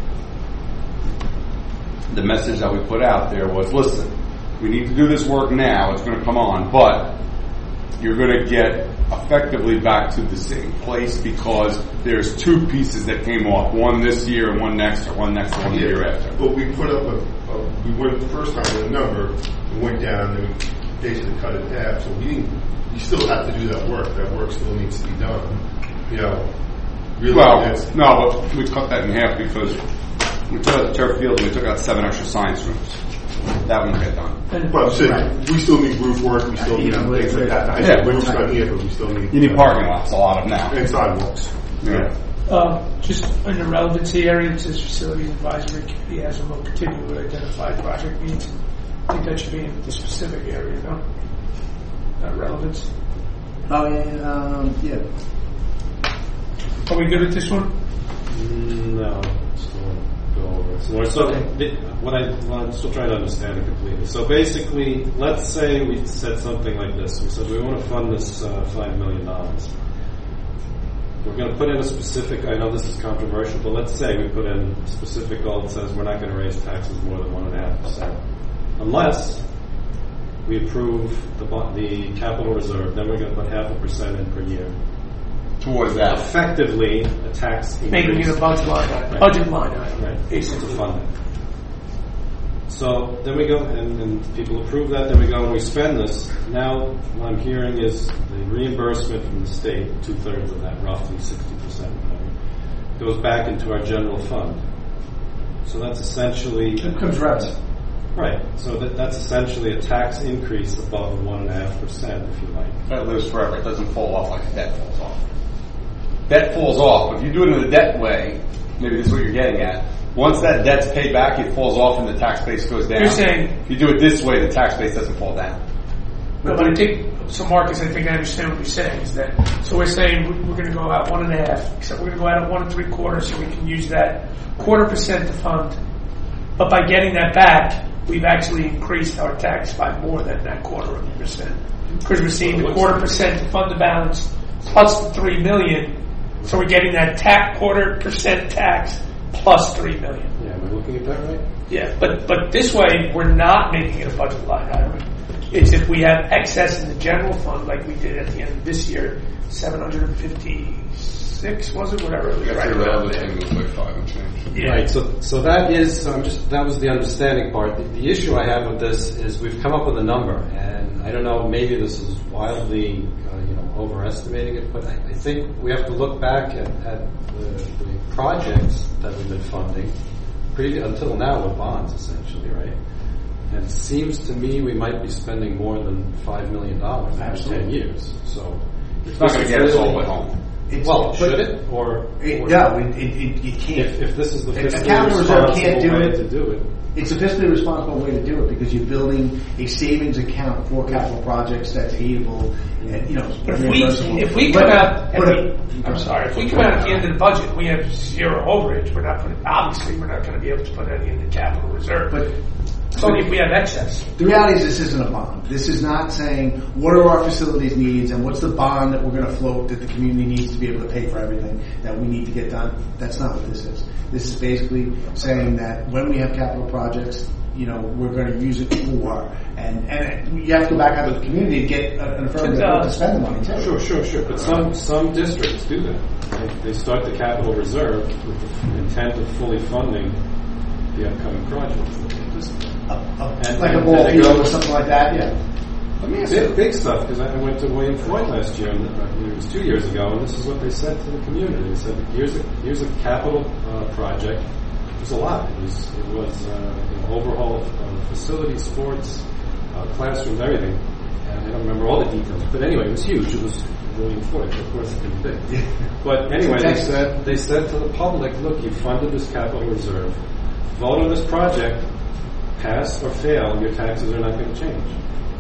the message that we put out there was, listen, we need to do this work now, it's going to come on, but you're going to get effectively back to the same place because there's two pieces that came off, one this year and one next, or one next and one the year after. But we put up a, a, we went the first time with a number, we went down and we basically cut it in half, so we didn't, you still have to do that work, that work still needs to be done. You know, really. Well, that's- no, but we cut that in half because we took out the turf field and we took out seven extra science rooms. That won't get done. But I'm saying, we still need roof work, we still You need know, things like that. I yeah. said roof's not here, but we still need. You need parking lots, a lot of them now. And sidewalks. Yeah. Uh, just in the relevancy area, it says Facilities Advisory Committee has a more particular identified project needs. I think that should be in the specific area, no? Not relevance. Oh yeah, um, yeah. Are we good with this one? No, still go over it some more. So the, what I well, I'm still trying to understand it completely. So basically, let's say we said something like this. We said we want to fund this uh, five million dollars. We're going to put in a specific. I know this is controversial, but let's say we put in a specific goal that says we're not going to raise taxes more than one and a half percent, unless we approve the bo- the capital reserve. Then we're going to put half a percent in per year. Towards that. Effectively, a tax increase. Making it a budget line item. Right. Budget line item. Right, Basically. to fund it. So then we go, and, and people approve that, then we go and we spend this. Now, what I'm hearing is the reimbursement from the state, two-thirds of that, roughly sixty percent, goes back into our general fund. So that's essentially... It comes revenue. Right, so that, that's essentially a tax increase above the one point five percent, if you like. That lives forever. It doesn't fall off like a debt falls off. Debt falls off. If you do it in the debt way, maybe this is what you're getting at. Once that debt's paid back, it falls off and the tax base goes down. You're saying- if you do it this way, the tax base doesn't fall down. But, but I think, so Marcus, I think I understand what you're saying, is that, so we're saying we're going to go out one and a half, except we're going to go out at one and three quarters so we can use that quarter percent to fund. But by getting that back, we've actually increased our tax by more than that quarter of a percent. Because we're seeing the quarter percent to fund the balance plus the three million. So we're getting that tax, quarter percent tax plus three million. Yeah, am I looking at that right? Yeah, but but this way we're not making it a budget line item. It's if we have excess in the general fund, like we did at the end of this year, seven hundred and fifty-six was it, whatever it was, right around there. was like five and change. Yeah. Right. So, so that is um, just that was the understanding part. The, the issue I have with this is we've come up with a number, and I don't know. Maybe this is wildly, uh, you know, overestimating it, but I, I think we have to look back at, at the, the projects that we've been funding, pre- until now with bonds, essentially, right? And it seems to me we might be spending more than five million dollars in Absolutely. ten years. So It's not going to get us all the way home. It's, well, but should it or, It, or no, it, it, it, it can't. if, if this is the A- a fiscally capital reserve can't responsible do way it. to do it, It's a fiscally responsible way to do it because you're building a savings account for capital projects that's able, and, you know, But if we, reimbursable. if we But- come out, but and if- we, I'm sorry, if we come out at the end of the budget, we have zero overage. We're not putting, obviously, we're not going to be able to put any in the capital reserve. But It's only if we have excess. the reality is this isn't a bond. This is not saying what are our facilities needs and what's the bond that we're going to float that the community needs to be able to pay for everything that we need to get done. That's not what this is. This is basically saying that when we have capital projects, you know, we're going to use it for, and, and you have to go back out to the community to get an affirmative vote to spend the money too. Sure, sure, sure. But some some districts do that. They, they start the capital reserve with the intent of fully funding the upcoming projects. Just A, a, And- like a and ball they field go- or something like that, yeah. Let me ask you. big, big stuff. Because I went to William Floyd last year, and uh, it was two years ago, and this is what they said to the community. They said, "Here's a here's a capital uh, project." It was a lot. It was it was uh, an overhaul of uh, facilities, sports, uh, classrooms, everything. And I don't remember all the details, but anyway, it was huge. It was William Floyd, so of course it can be big. But anyway, they said they said to the public, "Look, you funded this capital reserve. Vote on this project. Pass or fail, your taxes are not going to change."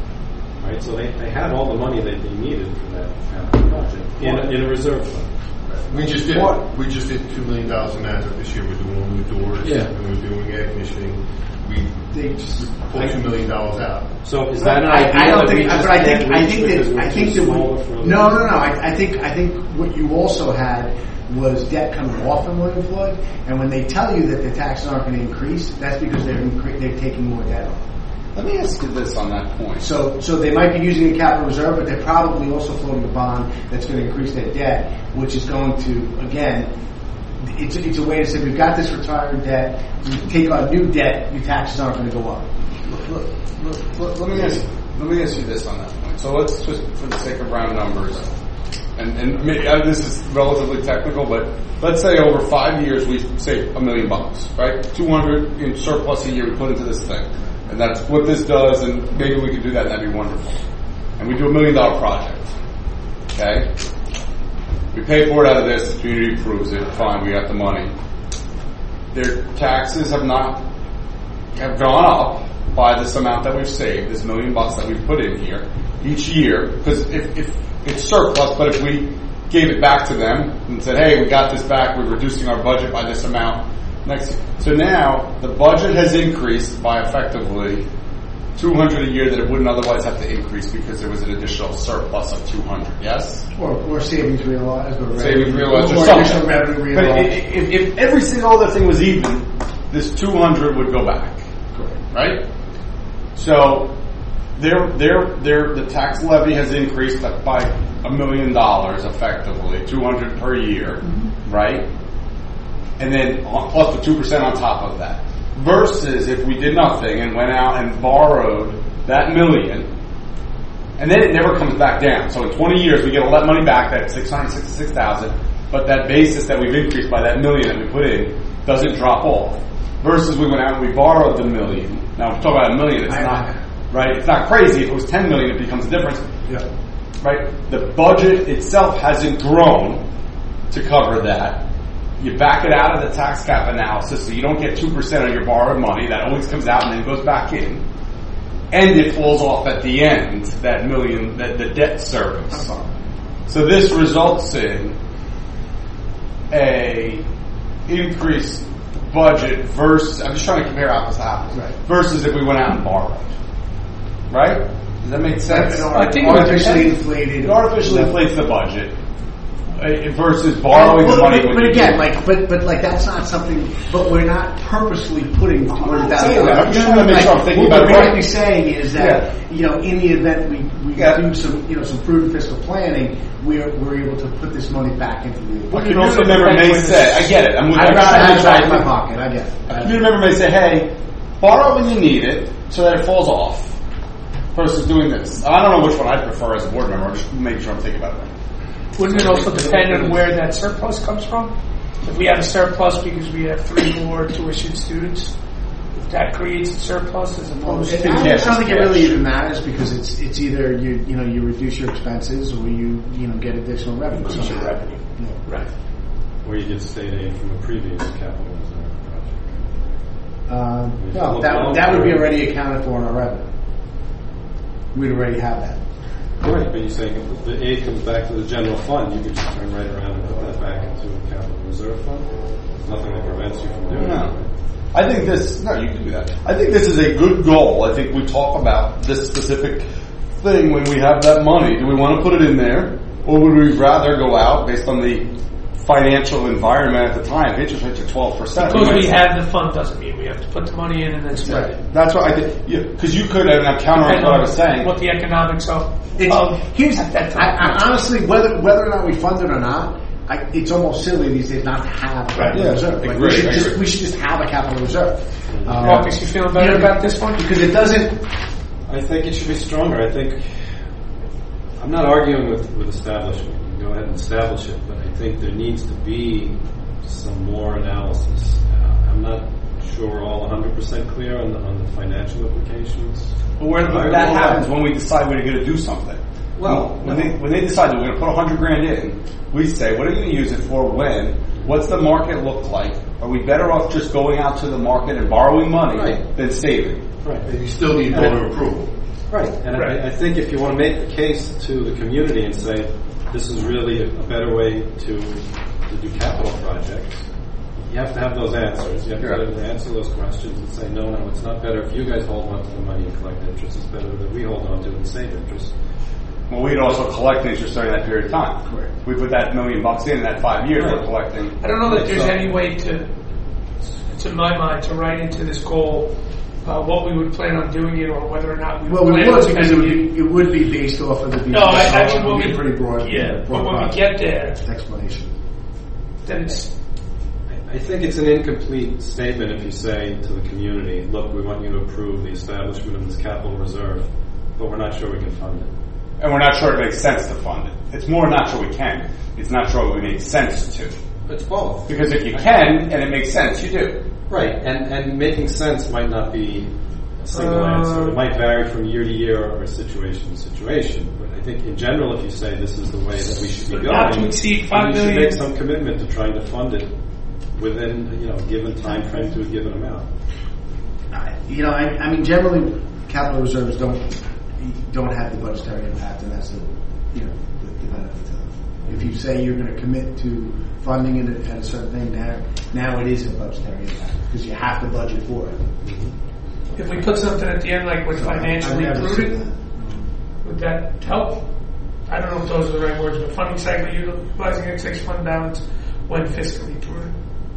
Right? So they, they had all the money that they needed for that capital project in a, in a reserve fund. We just did. What? We just did two million dollars in Mazda this year. We're doing all new doors. Yeah. And we're doing air conditioning. We They just, pulled two million dollars out. So is that an I, idea I don't that we think, just but I can't think, I reach think because that, we're I too think that, small for we, no, no, no, I, I think, I think what you also had was debt coming off from William Floyd, and when they tell you that the taxes aren't going to increase, that's because they're, incre- they're taking more debt on. Let me ask you this on that point. So, so they might be using a capital reserve, but they're probably also floating a bond that's going to increase their debt, which is going to, again, it's, it's a way to say we've got this retired debt, we take on new debt, your taxes aren't going to go up. Look, look, look, look, let me ask let me ask you this on that point. So let's just, for the sake of round numbers, and, and maybe, uh, this is relatively technical, but let's say over five years we save a million bucks, right? Two hundred in surplus a year we put into this thing, and that's what this does. And maybe we could do that, and that'd be wonderful. And we do a million dollar project, okay? We pay for it out of this. The community approves it. Fine, we got the money. Their taxes have not have gone up by this amount that we've saved, this million bucks that we've put in here each year. Because if, if it's surplus, but if we gave it back to them and said, "Hey, we got this back. We're reducing our budget by this amount next year." So now the budget has increased by effectively two hundred a year that it wouldn't otherwise have to increase because there was an additional surplus of two hundred. Yes. Or, or savings realized, or Savings revenue, realized, or or something. additional revenue But realized. i- if, if every single other thing was even, this two hundred would go back, right? So, their their their the tax levy has increased by a million dollars, effectively two hundred per year, mm-hmm. right? And then on- plus the two percent on top of that. Versus if we did nothing and went out and borrowed that million, and then it never comes back down. So in twenty years, we get all that money back, that six hundred sixty-six thousand, but that basis that we've increased by that million that we put in doesn't drop off. Versus we went out and we borrowed the million. Now, if we're talking about a million, it's I- not, right? It's not crazy. If it was ten million, it becomes a difference. Yeah. Right? The budget itself hasn't grown to cover that. You back it out of the tax cap analysis, so you don't get two percent of your borrowed money. That always comes out and then goes back in. And it falls off at the end, that million, that the debt service. So this results in a increased budget versus, I'm just trying to compare apples to apples, Right. versus if we went out and borrowed. Right? Does that make sense? I think artificially it inflated. It artificially inflates the budget uh, versus borrowing Well, the money. But, when but you again, do it. like, but but like that's not something. But we're not purposely putting two hundred thousand. saying that. I'm just trying to make sure I'm thinking what about it we're right. really saying is that you know, in the event we, we Yeah. do some you know some prudent fiscal planning, we're we're able to put this money back into the. A community member may say, I get it. I'm with I'd I'm rather trying have to it back in try my to- pocket. I get it. A community member may say, hey, borrow when you need it so that it falls off versus doing this. I don't know which one I prefer as a board member. I'm just making sure I'm thinking about it right. Wouldn't it also depend on where that surplus comes from? If we have a surplus because we have three more tuition students, that creates a surplus as opposed It- to. I don't I don't think it really cash. even matters because it's it's either you you know you reduce your expenses or you you know get additional revenue. Increase your somehow. revenue. Yeah. Right. Or you get state aid from a previous capital reserve project. Um, If no, you look that long that would be term- already accounted for in our revenue. We'd already have that. Right, but you're saying if the aid comes back to the general fund, you could just turn right around and put that back into a capital reserve fund? There's nothing that prevents you from doing No. that. I think this, no, you can do that. I think this is a good goal. I think we talk about this specific thing when we have that money. Do we want to put it in there? Or would we rather go out based on the financial environment at the time? If interest rates are twelve percent. Because we have the fund doesn't mean we have to put the money in and then spend Right. it. That's what I think. Yeah, because you could, and I'm countering what I was saying. What the economics of, It's, of here's at that I, time. I, honestly, whether whether or not we fund it or not, I, it's almost silly these days not to have a capital Yeah, reserve. Like, agree, we, should I just, agree. we should just have a capital reserve. Um, Marcus, you feeling better you know, about this one? because it doesn't. I think it should be stronger. I think I'm not arguing with, with establishment. You can go ahead and establish it, but I think there needs to be some more analysis. Uh, I'm not sure all one hundred percent clear on the, on the financial implications. But where I- that happens when we decide we're going to do something. Well, when they when they decide that we're going to put a hundred grand in, we say, what are you going to use it for? When? What's the market look like? Are we better off just going out to the market and borrowing money Right. than saving? Right. And you still need voter approval. Right, and Right. I, I think if you want to make the case to the community and say this is really a, a better way to to do capital projects, you have to have those answers. You have Sure. to answer those questions and say, no, no, it's not better if you guys hold on to the money and collect interest. It's better that we hold on to it and save interest. Well, we'd also collect interest during that period of time. Correct. We put that million bucks in, in that five years, we're Right. collecting. I don't know that there's So- any way to, to my mind, to write into this goal uh, what we would plan on doing it or whether or not we Well, would we plan would on because it would spending it. be, it would be based off of the. No, I, actually, It when would we, be pretty broad. yeah, broad but when we project get there, explanation. then it's, I think it's an incomplete statement if you say to the community, look, we want you to approve the establishment of this capital reserve, but we're not sure we can fund it. And we're not sure it makes sense to fund it. It's more not sure we can. It's not sure it would make sense to. It's both. Because if you can and it makes sense, you do. Right, and, and making sense might not be a single Uh, answer. It might vary from year to year or situation to situation. But I think in general, if you say this is the way that we should be But going, not to exceed five then you should million. make some commitment to trying to fund it within you know a given time frame to a given amount. I- You know, I, I mean, generally, capital reserves don't don't have the budgetary impact, and that's the you know the, the benefit to them. If you say you're going to commit to funding it at a certain thing, now now it is a budgetary impact because you have to budget for it. if we put something at the end like with financially I've never seen prudent, that. would that help? I don't know if those are the right words, but funding cycle utilizing excess fund balance when fiscally prudent.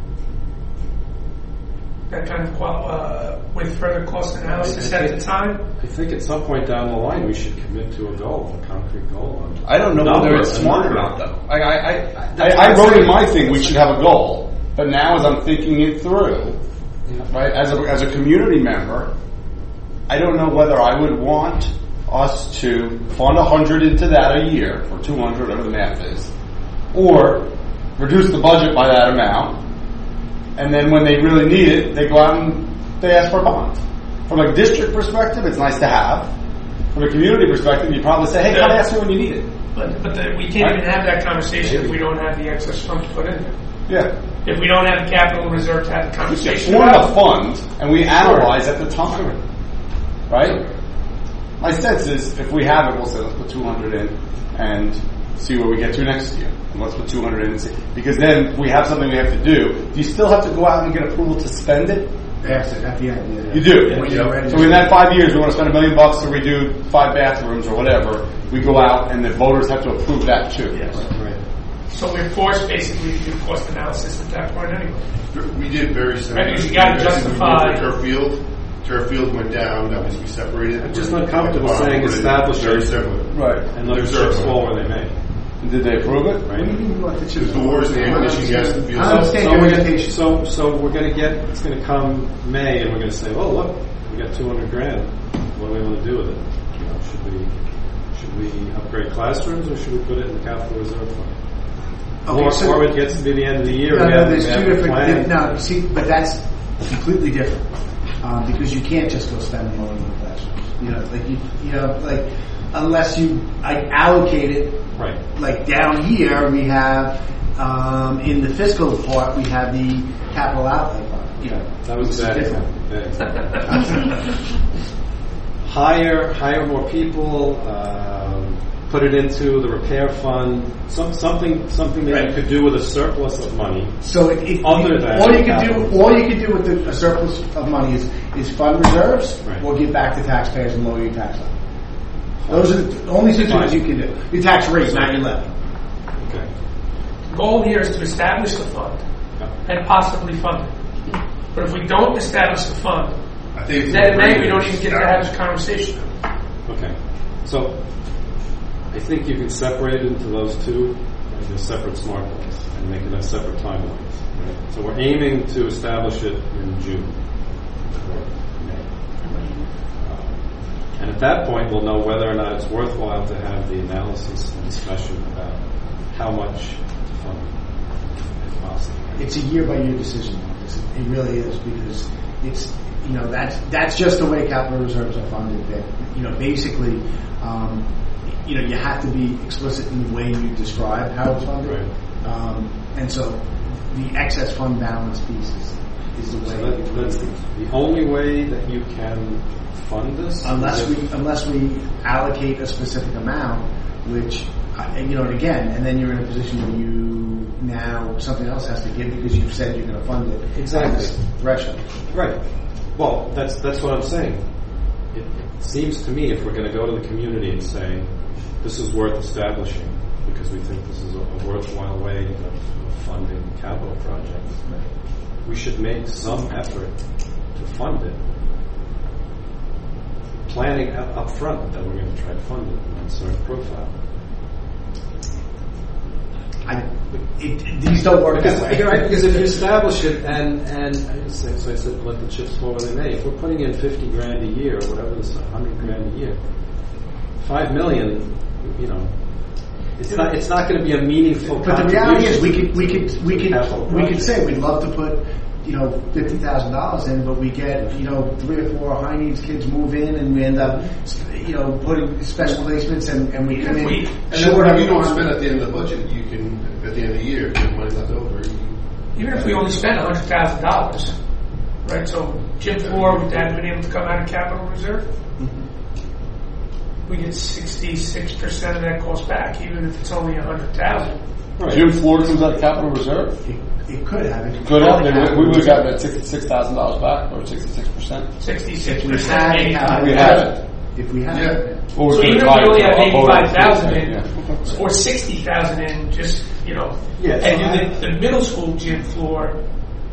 That kind of qual- uh, with further cost analysis I- I at think- the time. I think at some point down the line, we should commit to a goal, a concrete goal. On I don't know Number, whether it's a smart or number. not, though. I, I, I, That's I, I what I'm wrote in saying. my thing we should have a goal, but now as I'm thinking it through, right, as a, as a community member, I don't know whether I would want us to fund a hundred into that a year, or two hundred, whatever the math is, or reduce the budget by that amount, and then when they really need it, they go out and they ask for a bond. From a district perspective, it's nice to have. From a community perspective, you probably say, hey, come ask me when you need it. But, but the, we can't even have that conversation if we don't have the excess fund to put in there. Yeah. If we don't have the capital reserve to have the We conversation form about. a fund and we analyze at the time. Right? My sense is if we have it, we'll say let's put two hundred in and see where we get to next year. And let's put two hundred in and see. Because then if we have something we have to do, do you still have to go out and get approval to spend it? Yes, at the end. Yeah, yeah. You do. When you're ready. So in that five years, we want to spend a million bucks to redo five bathrooms or whatever. We go out and the voters have to approve that too. Yes. Right. So we're forced basically to do cost analysis at that point anyway. We did very similar. Right, because you gotta We did justify- for Turf Field. Turf Field went down. That was we separated. I'm just not comfortable saying Very establishment similar. Right. and let the chips fall where they may. Did they approve it? Right. The doors, the air conditioning, yes, the field. I understand So your we're gonna, hesitation. so, so we're going to get, it's going to come May, and we're going to say, well, look, we got two hundred grand. What do we want to do with it? You know, should we, should we upgrade classrooms, or should we put it in the capital reserve fund? Okay, or, so- or it gets to be the end of the year. No, we no, have, there's we two have a different. plan. di- No, see, but that's completely different. um, because you can't just go spend the money on classrooms. You know, like you, you know, like unless you like allocate it. Right. Like down here, we have um, in the fiscal part, we have the capital outlay fund. You know, That was which is that. different. Yeah, exactly. hire, hire more people. Um, put it into the repair fund. Some, something, something that Right. you could do with a surplus of money. So it, it, Other than all you can capital. do, all you can do with the, a surplus of money is is fund reserves Right. or give back to taxpayers and lower your tax level. Those are the only two things you can do. Your tax rate, not your levy. Okay. The goal here is to establish the fund and possibly fund it. But if we don't establish the fund, I think it's then in May we appropriate don't even get to establish- have this conversation. Okay. So I think you can separate it into those two as a separate smart goals and make it as separate timelines. Right? So we're aiming to establish it in June or May. Uh, and at that point, we'll know whether or not it's worthwhile to have the analysis and discussion about how much to fund, if possible. It's a year by year decision. It really is because it's you know that's that's just the way capital reserves are funded. That you know basically, um, you know you have to be explicit in the way you describe how it's funded, Right. um, and so the excess fund balance piece is, is the way. So that, that's the, the only way that you can fund this? unless Is we it- unless we allocate a specific amount, which uh, you know, and again, and then you're in a position where you now something else has to give because you've said you're going to fund it Exactly. at this threshold. Right. Well, that's that's what I'm saying. It, it seems to me if we're going to go to the community and say this is worth establishing because we think this is a, a worthwhile way of, of funding capital projects, we should make some effort to fund it. Planning up, up front that we're going to try to fund it in a certain profile. I, it, it, these don't work Because, that way. right, because if you establish it and and I just say, so I said let the chips fall where they may. If we're putting in fifty grand a year or whatever this hundred grand a year, five million, you know, it's not it's not going to be a meaningful. But the reality is, we contribution could we could we to capital could we could projects. say we'd love to put you know fifty thousand dollars in, but we get you know three or four high needs kids move in, and we end up you know putting special placements, and, and we come in We- And then short whatever of you don't on- spend at the end of the budget, you can, at the end of the year, if you have money left over, you Even if we only spend one hundred thousand dollars, right? So gym floor, would that have been able to come out of capital reserve? We get sixty-six percent of that cost back, even if it's only one hundred thousand dollars. Right. Gym floor comes out of capital reserve. It, it could have. It Could have. They, have. we would have gotten that sixty-six thousand dollars back, or sixty-six percent. sixty-six If we percent, had eighty-five. We haven't. If we had Yeah. it. Or So even if we only have eighty-five thousand in, Yeah. or sixty thousand in, just, you know, Yeah, so and I- do the, the middle school gym floor,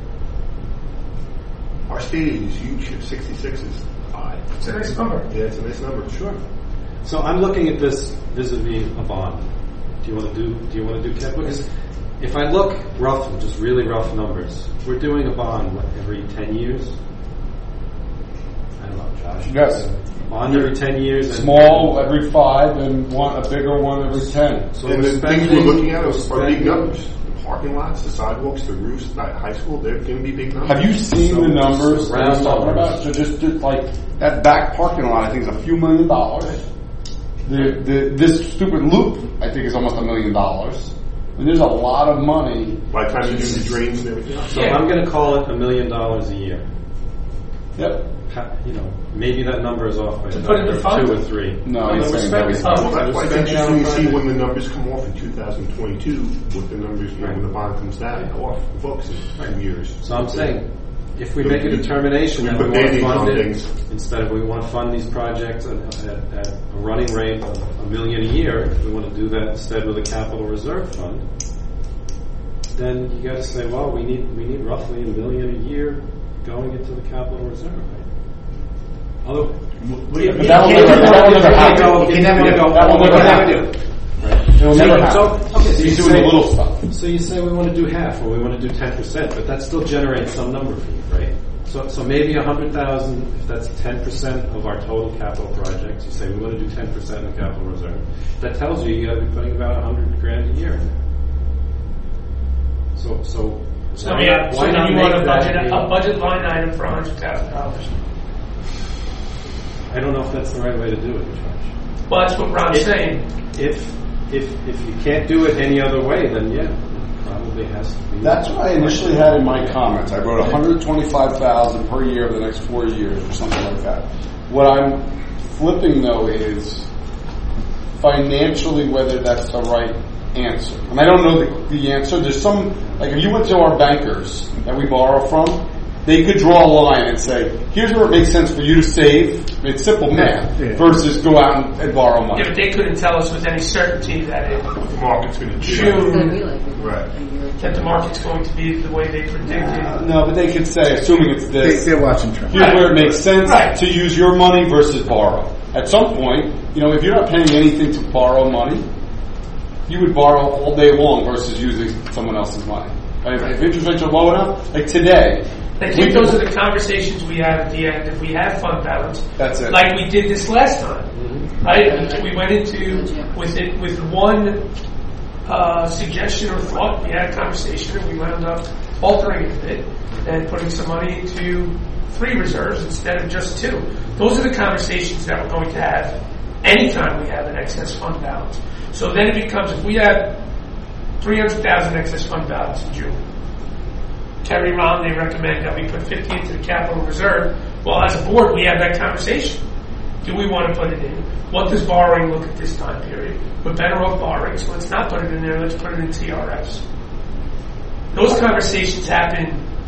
Our stadium is huge. sixty-six is high. it's a nice number. Yeah, it's a nice number. Sure. So I'm looking at this vis-a-vis a bond. Do you want to do? Do you want to do cap? Because if I look roughly, just really rough numbers, we're doing a bond what, every ten years. I don't know, Josh. Yes. Bond every ten years. and- Small every five, and one a bigger one every ten. So And we're the things spending- we're looking at are, are big spending- numbers. The parking lots, the sidewalks, the roofs, at high school, they're going to be big numbers. Have you seen So the numbers just that I was round talking numbers. about? So just, just like that back parking lot, I think is a few million dollars. The, the this stupid loop, I think, is almost a million dollars. And there's a lot of money. By the time you do the drains and everything else. So I'm going to call it a million dollars a year. Yep. Ha- You know, maybe that number is off by To a put in the number, fund? two or three. No, No, he's we're saying spending that some. we- That's why it's Spend interesting to down see five- when the numbers come off in two thousand twenty-two, what the numbers, you know, when the bond comes down, off the books in two years. So I'm saying, if we make a determination We that put we want to band-aids on fund it, things. instead of we want to fund these projects at, at, at a running rate of a million a year, if we want to do that instead with a capital reserve fund, then you got to say, well, we need we need roughly a million a year going into the capital reserve. Right? Although, But But that will never, that will never happen. You can never do. That will never Never happen. do. It will never happen. So, okay, so you He's doing say- the little stuff. So you say we want to do half, or we want to do ten percent, but that still generates some number for you, right? So, so maybe a hundred thousand, if that's ten percent of our total capital projects. You say we want to do ten percent in the capital reserve. That tells you you got to be putting about a hundred grand a year in there. So, so So, Why yeah, not- so why then not you want a make that budget, the- a budget line item for a hundred thousand dollars. I don't know if that's the right way to do it, Judge. Well, that's what Ron's If- saying. If if if you can't do it any other way, then yeah, it probably has to be. That's what I initially had in my comments. I wrote one hundred twenty-five thousand per year over the next four years or something like that. What I'm flipping though is financially whether that's the right answer. And I don't know the, the answer. There's some, like if you went to our bankers that we borrow from, they could draw a line and say, here's where it makes sense for you to save. It's simple math Yeah. versus go out and, and borrow money. Yeah, but they couldn't tell us with any certainty that it, The market's going to change. June, Right. that the market's going to be the way they predicted. Uh, no, but they could say, assuming it's They, this, they're watching trends. here's where it makes sense Right. to use your money versus borrow. At some point, you know, if you're not paying anything to borrow money, you would borrow all day long versus using someone else's money. If, if interest rates are low enough, like today, I we think those could- are the conversations we have at the end if we have fund balance. That's it. Like we did this last time, Mhm. right? We went into with it with one uh, suggestion or thought. We had a conversation and we wound up altering it a bit and putting some money into three reserves instead of just two. Those are the conversations that we're going to have anytime we have an excess fund balance. So then it becomes if we have three hundred thousand excess fund balance in June. Terry Ron, they recommend that we put fifty into the capital reserve. Well, as a board, we have that conversation. Do we want to put it in? What does borrowing look at this time period? We're better off borrowing, so let's not put it in there. Let's put it in T R Fs. Those conversations happen,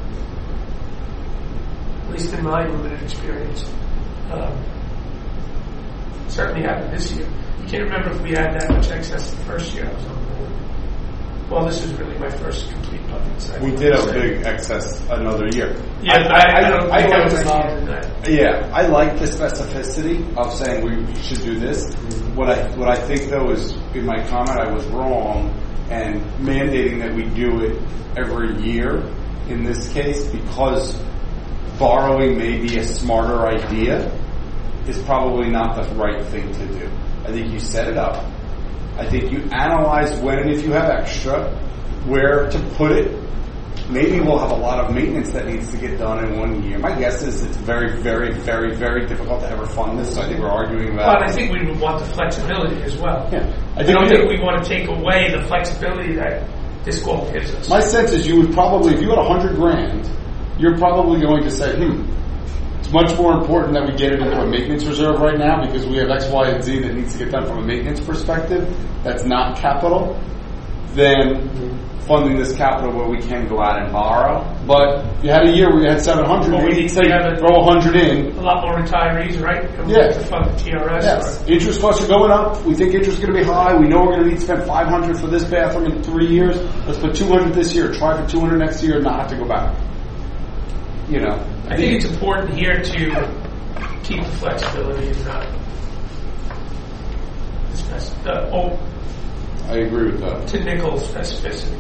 at least in my limited experience. Um, certainly happened this year. I can't remember if we had that much excess the first year I was on board. Well, this is really my first complete budget cycle. we did have a big excess another year. Yeah, I, I don't I think I like was this- involved in that. Yeah, I like the specificity of saying we should do this. What I what I think though is in my comment I was wrong and mandating that we do it every year in this case because borrowing may be a smarter idea is probably not the right thing to do. I think you set it up. I think you analyze when and if you have extra, where to put it. Maybe we'll have a lot of maintenance that needs to get done in one year. My guess is it's very, very, very, very difficult to ever fund this. So I think we're arguing about. But I think we would want the flexibility as well. Yeah, I I think don't we think do. we want to take away the flexibility that this goal gives us. My sense is you would probably, if you had a hundred grand, you're probably going to say, hmm, it's much more important that we get it into a maintenance reserve right now because we have X, Y, and Z that needs to get done from a maintenance perspective. That's not capital. Than funding this capital where we can go out and borrow. But you had a year where you had seven hundred. Well, we maybe need to say have a- throw a hundred in. A lot more retirees, right? Coming Yeah. to fund the T R S. Yes. Interest costs are going up. We think interest is going to be high. We know we're going to need to spend five hundred for this bathroom in three years. Let's put two hundred this year. Try for two hundred next year and not have to go back. You know. I think it's important here to keep the flexibility and not the spec- the oh, I agree with that. to nickel specificity.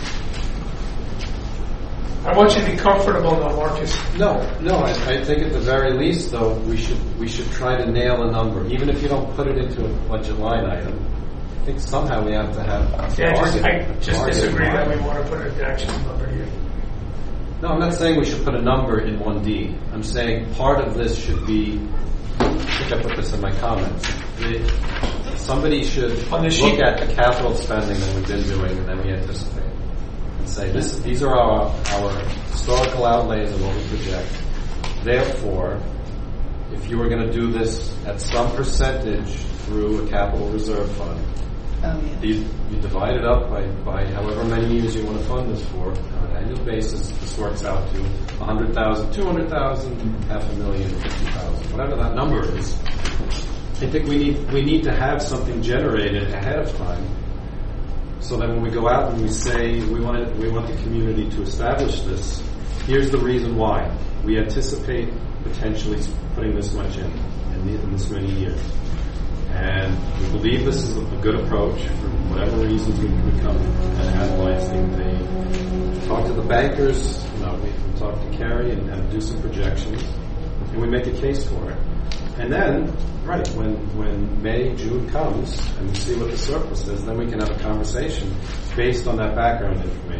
I want you to be comfortable though, Marcus. No, no. I, I think at the very least, though, we should we should try to nail a number, even if you don't put it into a budget line item. I think somehow we have to have. a Yeah, just, target- I just target disagree line. that we want to put an action number here. No, I'm not saying we should put a number in one D. I'm saying part of this should be. I think I put this in my comments. It, somebody should On the look sheet. at the capital spending that we've been doing and that we anticipate, and say this: these are our our historical outlays and what we project. Therefore, if you were going to do this at some percentage through a capital reserve fund, Oh, yeah. these, you divide it up by, by however many years you want to fund this for. On an annual basis, this works out to one hundred thousand, two hundred thousand, half a million, fifty thousand, whatever that number is. I think we need we need to have something generated ahead of time, so that when we go out and we say we want it, we want the community to establish this. Here's the reason why we anticipate potentially putting this much in in, the, in this many years. And we believe this is a good approach for whatever reasons we can come and analyze the talk to the bankers, you know, we can talk to Carrie and, and do some projections, and we make a case for it. And then, right, when when May, June comes and we see what the surplus is, then we can have a conversation based on that background information.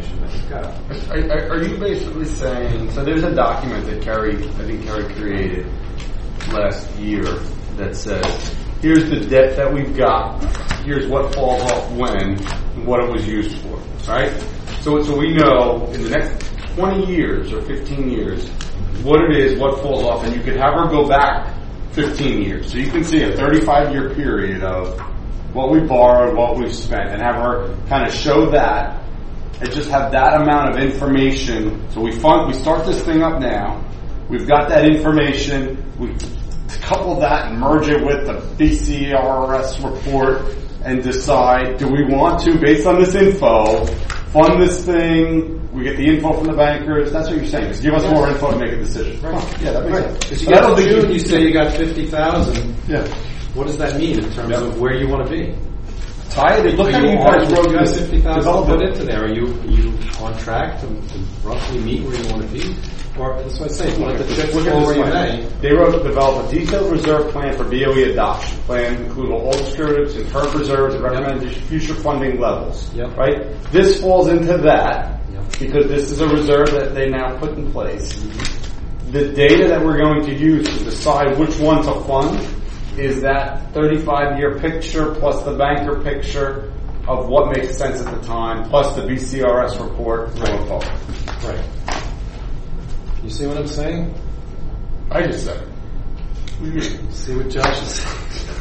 information that you've got. Are, are, are you basically saying, so there's a document that Kerry, I think Kerry created last year that says, here's the debt that we've got, here's what falls off when, and what it was used for, right? So, so we know in the next twenty years or fifteen years, what it is, what falls off, and you could have her go back fifteen years. So you can see a thirty-five year period of what we borrowed, what we've spent, and have her kind of show that, and just have that amount of information. So we fund, we start this thing up now, we've got that information, we couple that and merge it with the B C R S report and decide, do we want to, based on this info, fund this thing, we get the info from the bankers, that's what you're saying, just give us more info to make a decision. Right. Oh, yeah, that makes Right. sense. Because you But I get don't to think June, you- you say you got fifty thousand. Yeah. What does that mean in terms Yep. of where you want to be? Tie it, look Are how you you on- guys wrote you got this fifty thousand put development. into there. Are you, are you on track to, to roughly meet where you want to be? Or, that's what I say, let the chips Look at fall this where you plan. may. They wrote to develop a detailed reserve plan for B O E adoption. Plan include all descriptives, incurred reserves, and recommended future funding levels. Yep. Right? This falls into that Yep. because this is a reserve that they now put in place. The data that we're going to use to decide which one to fund is that thirty-five year picture plus the banker picture of what makes sense at the time, plus the B C R S report going forward. Right. You see what I'm saying? I just said it. See what Josh is saying?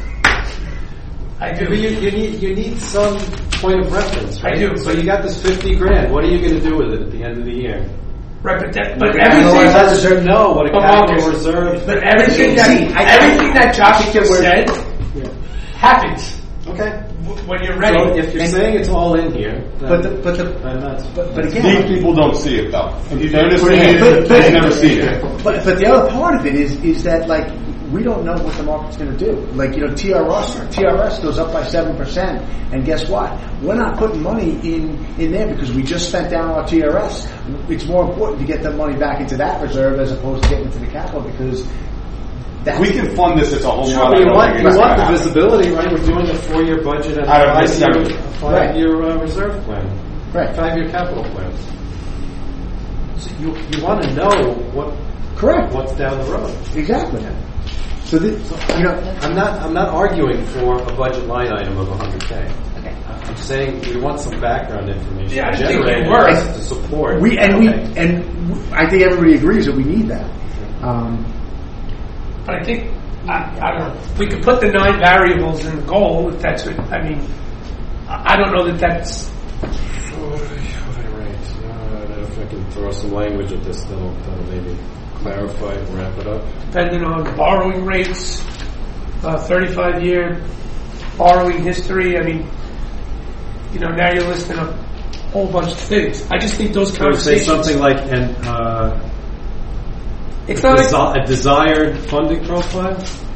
I But do. you, you need you need some point of reference, right? I do. So you got this fifty grand. What are you going to do with it at the end of the year? Right, but that, but You're gonna analyze that everything, reserve. No, what a But capital Marcus, reserve. but everything that, See, I- everything that Josh just said Yeah. happens Okay. w- when you're So ready. if you're And- saying it's all in here, then, But the, but the, then that's but, but These again, people don't see it though. You But- understand? but- They've never seen it. but but the other part of it is is that like we don't know what the market's going to do. Like you know, T R S T R S goes up by seven percent, and guess what? We're not putting money in in there because we just spent down our T R S. It's more important to get the money back into that reserve as opposed to getting into the capital because that's We can fund this. It's a whole Sure, lot. but you want, you want the visibility, right? We're doing a four-year budget and Out of a this five-year, seven. a five-year uh, reserve plan, right. five-year capital plan. So you you want to know what Correct. what's down the road. Exactly. So this, you know, I'm not I'm not arguing for a budget line item of one hundred k. Okay. I'm saying we want some background information Yeah, I didn't think generated you were. to support. we and we Okay. and w- I think everybody agrees that we need that. Um, But I think, I, I don't know, we could put the nine variables in the goal, if that's what, I mean, I I don't know that that's, What did I write? Uh, I don't know if I can throw some language at this that'll, that'll maybe clarify and wrap it up. depending on borrowing rates, uh, thirty-five year borrowing history, I mean, you know, now you're listing a whole bunch of things. I just think those I would say conversations, something like an uh, it's not like, desi- a desired funding profile.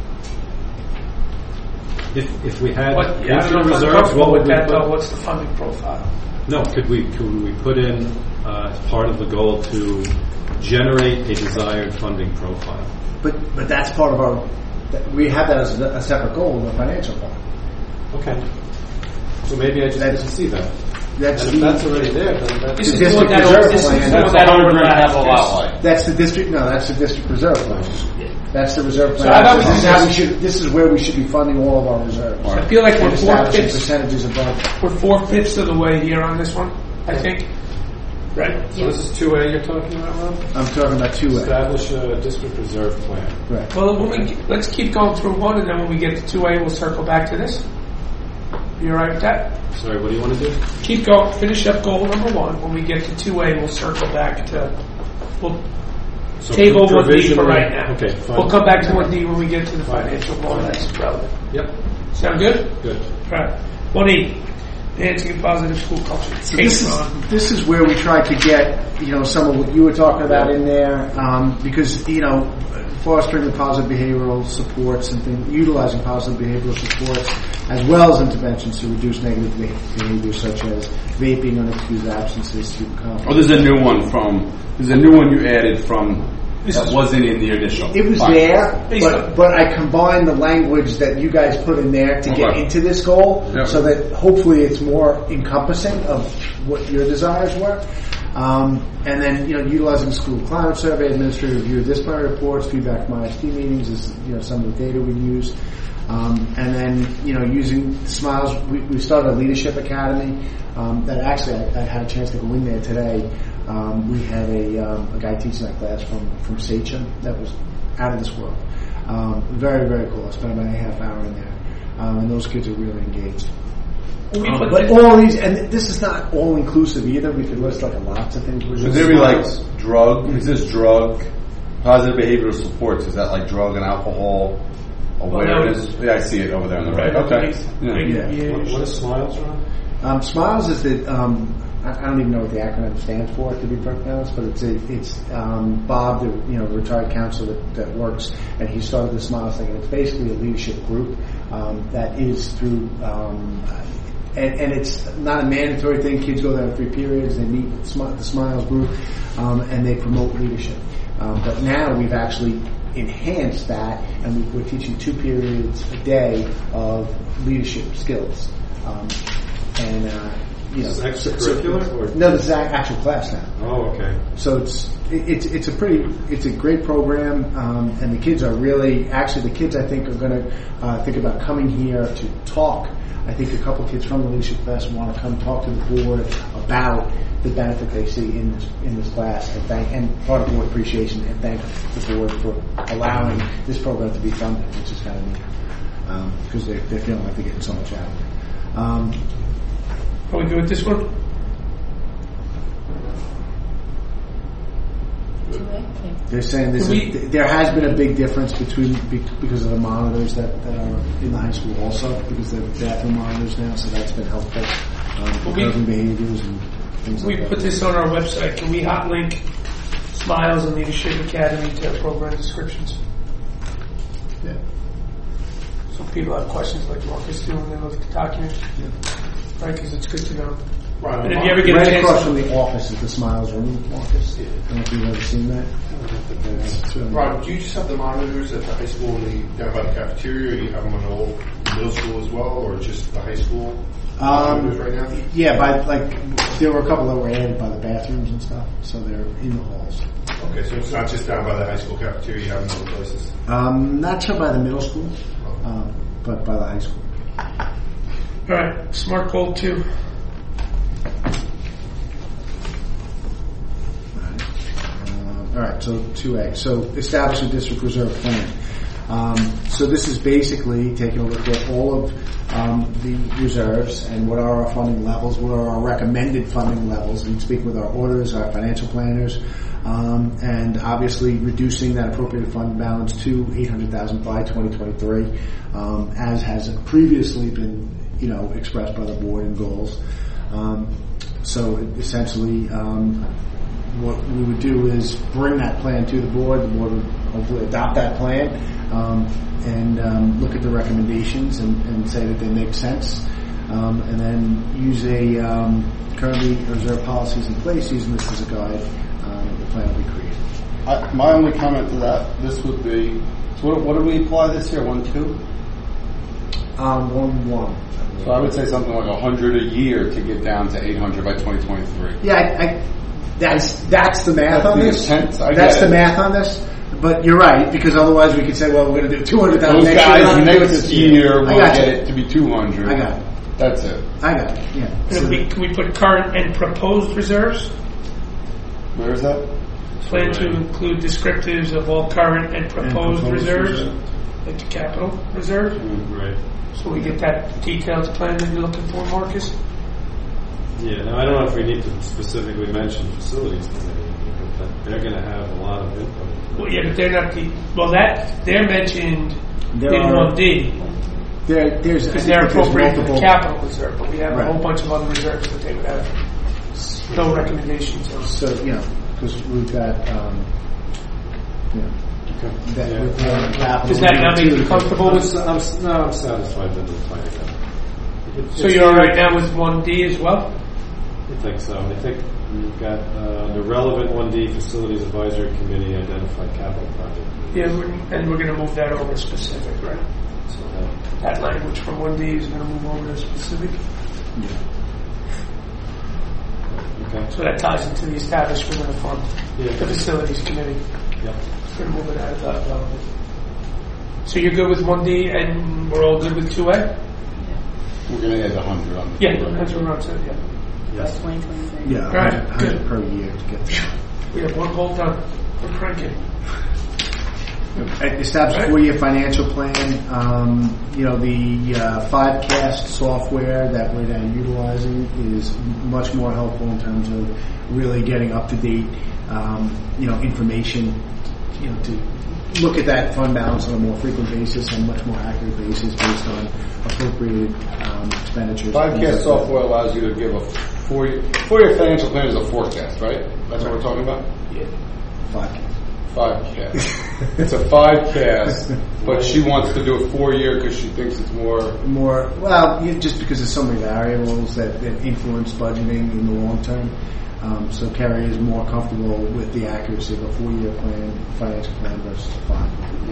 If if we had what, yeah, I don't know infinite if I'm reserves, comfortable what would with we that though, put? what's the funding profile? No, could we could we put in uh, as part of the goal to generate a desired funding profile? but but that's part of our. that- We have that as a, a separate goal in the financial plan. Okay. So maybe I just That's- didn't see that. That's And the, if that's already there, then that's This The is district what that, reserve this is plan, what that's that one hundred overlaps. capital outlay. that's the district. No, that's the district reserve plan. That's the reserve plan. So I thought we this, is did how we this- should, this is where we should be funding all of our reserves. I feel like And we're four establishing fifths, percentages above. we're four fifths of the way here on this one, I think. Right? So this is two A you're talking about, Rob? I'm talking about two A. Establish a district reserve plan. Right. Well, when we, let's keep going through one, and then when we get to two A, we'll circle back to this. You all right with that? Sorry, what do you want to do? Keep going, finish up goal number one. When we get to two A, we'll circle back to, we'll So table one D for provisionally- right now. Okay, fine. We'll come back to one D when we get to the financial goal that's relevant. Yep, Sound good? good. Right. One E, enhancing a positive school culture. So Take this it is on. this is where we tried to get you know some of what you were talking about in there um, because you know fostering the positive behavioral supports and things, utilizing positive behavioral supports as well as interventions to reduce negative behavior such as vaping, unexcused absences to come. Oh, there's a new one from. There's a new one you added from This that is- wasn't in the initial. It was Fine. there, Based but, on- but I combined the language that you guys put in there to get Okay. into this goal, Yeah. so that hopefully it's more encompassing of what your desires were. Um, and then, you know, utilizing the school climate survey, administrative review of disciplinary reports, feedback from I S D meetings is, you know, some of the data we use. Um, and then, you know, using Smiles, we, we started a leadership academy um, that actually I, I had a chance to go in there today. Um, we had a, um, a guy teaching that class from, from Sachem that was out of this world. Um, very, very cool. I spent about a half hour in there. Um, and those kids are really engaged. We Um, put but this- all these, and this is not all inclusive either. We could list like lots of things. Should there be like drug? Is this drug? Positive behavioral supports. Is that like drug and alcohol awareness? Yeah, I see it over there on the right. Okay. Yeah. Yeah. Yeah. What, what is Smiles, Ron? Um, Smiles is the, um, I I don't even know what the acronym stands for, to be perfectly honest, but it's a, it's um, Bob, the you know retired counselor that, that works, and he started the Smiles thing, and it's basically a leadership group um, that is through, um, and, and it's not a mandatory thing. Kids go there in three periods, they meet with Smi- the Smiles group, um, and they promote leadership. Um, but now we've actually enhanced that, and we, we're teaching two periods a day of leadership skills. Um, and uh, you know, Is this extracurricular or- no, this is a- actual class now. Oh, okay. So it's it, it's it's a pretty it's a great program, um, and the kids are really actually the kids I think are going to uh, think about coming here to talk. I think a couple kids from the leadership class want to come talk to the board about the benefit they see in this in this class, and thank and part of board appreciation, and thank the board for allowing this program to be funded, which is kind of neat because they they're feeling like they're getting so much out of it. Um, Are we good with this one? They're saying there's We- a, there has been a big difference between be- because of the monitors that, that are in the high school also because they're bathroom monitors now, so that's been helpful. Um, for Well, we- curbing behaviors and things We like that. put this on our website. Can we hot link Smiles and Leadership Academy to program descriptions? Yeah. So people have questions like Marcus do when they look at the document. Right, because it's good to know. Right. And if you ever get a Right chance, across from the office is the Smiles room, Marcus. I don't know if you've ever seen that. It's really- Rob, do you just have the monitors at the high school and the, down by the cafeteria, or you have them on the old middle school as well, or just the high school Um, monitors right now? yeah, by like there were a couple that were added by the bathrooms and stuff, so they're in the halls. Okay, so it's not just down by the high school cafeteria, you have them in other places? Um, not sure by the middle school, um, but by the high school. all right, SMART goal two. All right, so two A. So establish a district reserve plan. Um, so this is basically taking a look at all of um, the reserves and what are our funding levels, what are our recommended funding levels, and speak with our auditors, our financial planners, um, and obviously reducing that appropriated fund balance to eight hundred thousand by twenty twenty-three, um, as has previously been, you know, expressed by the board in goals. Um, so essentially. Um, What we would do is bring that plan to the board. The board would hopefully adopt that plan um, and um, look at the recommendations and, and say that they make sense, um, and then use a um, currently reserve policies in place, using this as a guide. Um, the plan will be created. I, my only comment to that, this would be, so what, what do we apply this year? One, two? Um, one one. So I would say something like a hundred a year to get down to eight hundred by twenty twenty-three. Yeah, I, I, that's that's the math That's on the this. intent, I That's get the it. math on this. But you're right, because otherwise we could say, well, we're going to do two hundred thousand Those next year. we're not guys gonna do it next this year will I got get you. it to be two hundred. I got it. That's it. I got it. Yeah. And So- we, can we put current and proposed reserves? Where is that? Plan to include descriptives of all current and proposed, proposed reserves, reserve. like the capital reserve. Right. So we get that detailed plan that you're looking for, Marcus. Yeah, now I don't know if we need to specifically mention facilities committee, but they're going to have a lot of input. Well, yeah, but they're not the. Well, that they're mentioned There in are- one D There, there's, I because think they're that there's appropriate for the multiple- capital reserve, but we have a Right. whole bunch of other reserves that they would have no recommendations on. So, you know, because we've got, um, you know, that Yeah. with the capital. Does that not make you comfortable I'm, with? s- I'm, s- no, I'm satisfied with the plan. It- So it's- you're all right now with one D as well? I think so. I think We've got uh, the relevant one D Facilities Advisory Committee identified capital project. Yeah, we're, and we're going to move that over to specific, right? So that, That language from one D is going to move over to specific. okay. So that ties into the establishment of the fund, Yeah. the facilities committee. Yep. It's going to move it out of that level. So you're good with one D, and we're all good with two A? We're going to add a hundred on. Yeah, that's what Ron said. Yeah. Yes. twenty twenty-three. Yeah, All right, one hundred good. per year to get that. We have one goal done. We're cranking. Establish Right. a four-year financial plan. Um, you know, the uh, Fivecast software that we're now utilizing is much more helpful in terms of really getting up-to-date, um, you know, information, you know, to look at that fund balance on a more frequent basis and much more accurate basis based on appropriated um, expenditures. Fivecast software allows you to give a four-year, four-year financial plan is a forecast, right? That's what we're talking about? Yeah. Fivecast. Fivecast. It's a Fivecast, but she wants to do a four-year because she thinks it's more... More, well, you, just because there's so many variables that, that influence budgeting in the long term. Um, so Kerry is more comfortable with the accuracy of a four-year plan, financial plan versus a five.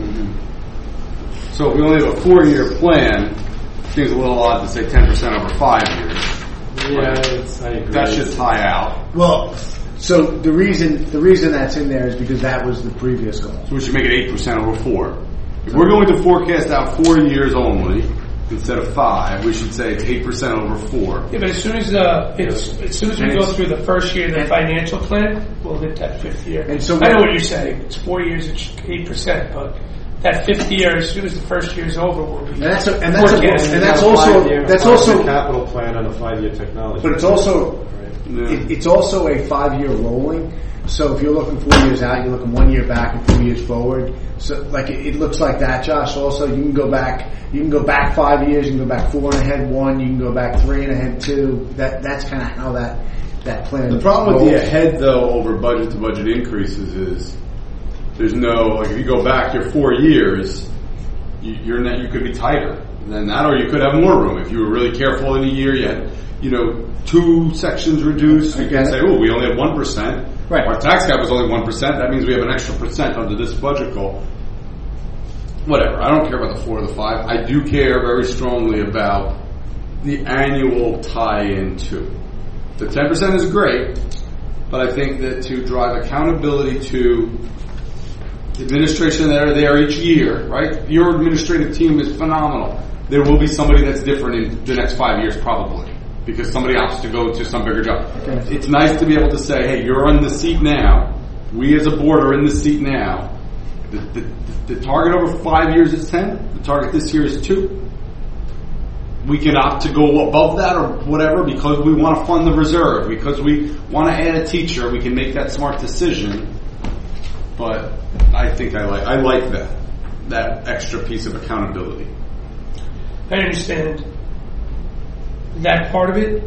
Mm-hmm. So if we only have a four-year plan, it seems a little odd to say ten percent over five years. Yeah, it's, I agree. That should tie out. Well, so the reason the reason that's in there is because that was the previous goal. So we should make it eight percent over four. If we're going to forecast out four years only instead of five, we should say it's eight percent over four. Yeah, but as soon as uh, it's, as soon as we And go it's- through the first year of the financial plan, we'll hit that fifth year. And so I know what- what you're saying. It's four years, it's eight percent, but that fifth year, as soon as the first year is over, we'll be And that's a, and that's a, forecasting. and that's A also five-year- that's five-year also capital plan and a five-year technology. but it's also Right. Yeah. it, it's also a five-year rolling. So if you're looking four years out, you're looking one year back and four years forward. So like it, it looks like that, Josh. Also, you can go back. You can go back five years. You can go back four and ahead one. You can go back three and ahead two. That that's kind of how that that plan. The problem with rolls. the ahead, though, over budget to budget increases is there's no, like if you go back your four years, you, you're not, you could be tighter than that, or you could have more room. If you were really careful in a year, you had, you know, two sections reduced, you I can get say, it. oh, we only have one percent. Right. Our tax cap is only one percent. That means we have an extra percent under this budget goal. Whatever. I don't care about the four or the five. I do care very strongly about the annual tie-in to. The ten percent is great, but I think that to drive accountability to the administration that are there each year, right? Your administrative team is phenomenal. There will be somebody that's different in the next five years probably, because somebody opts to go to some bigger job. Okay. It's nice to be able to say, hey, you're in the seat now. We as a board are in the seat now. The, the, the target over five years is ten. The target this year is two. We can opt to go above that or whatever because we want to fund the reserve, because we want to add a teacher. We can make that smart decision. But I think I like I like that that extra piece of accountability. I understand that part of it.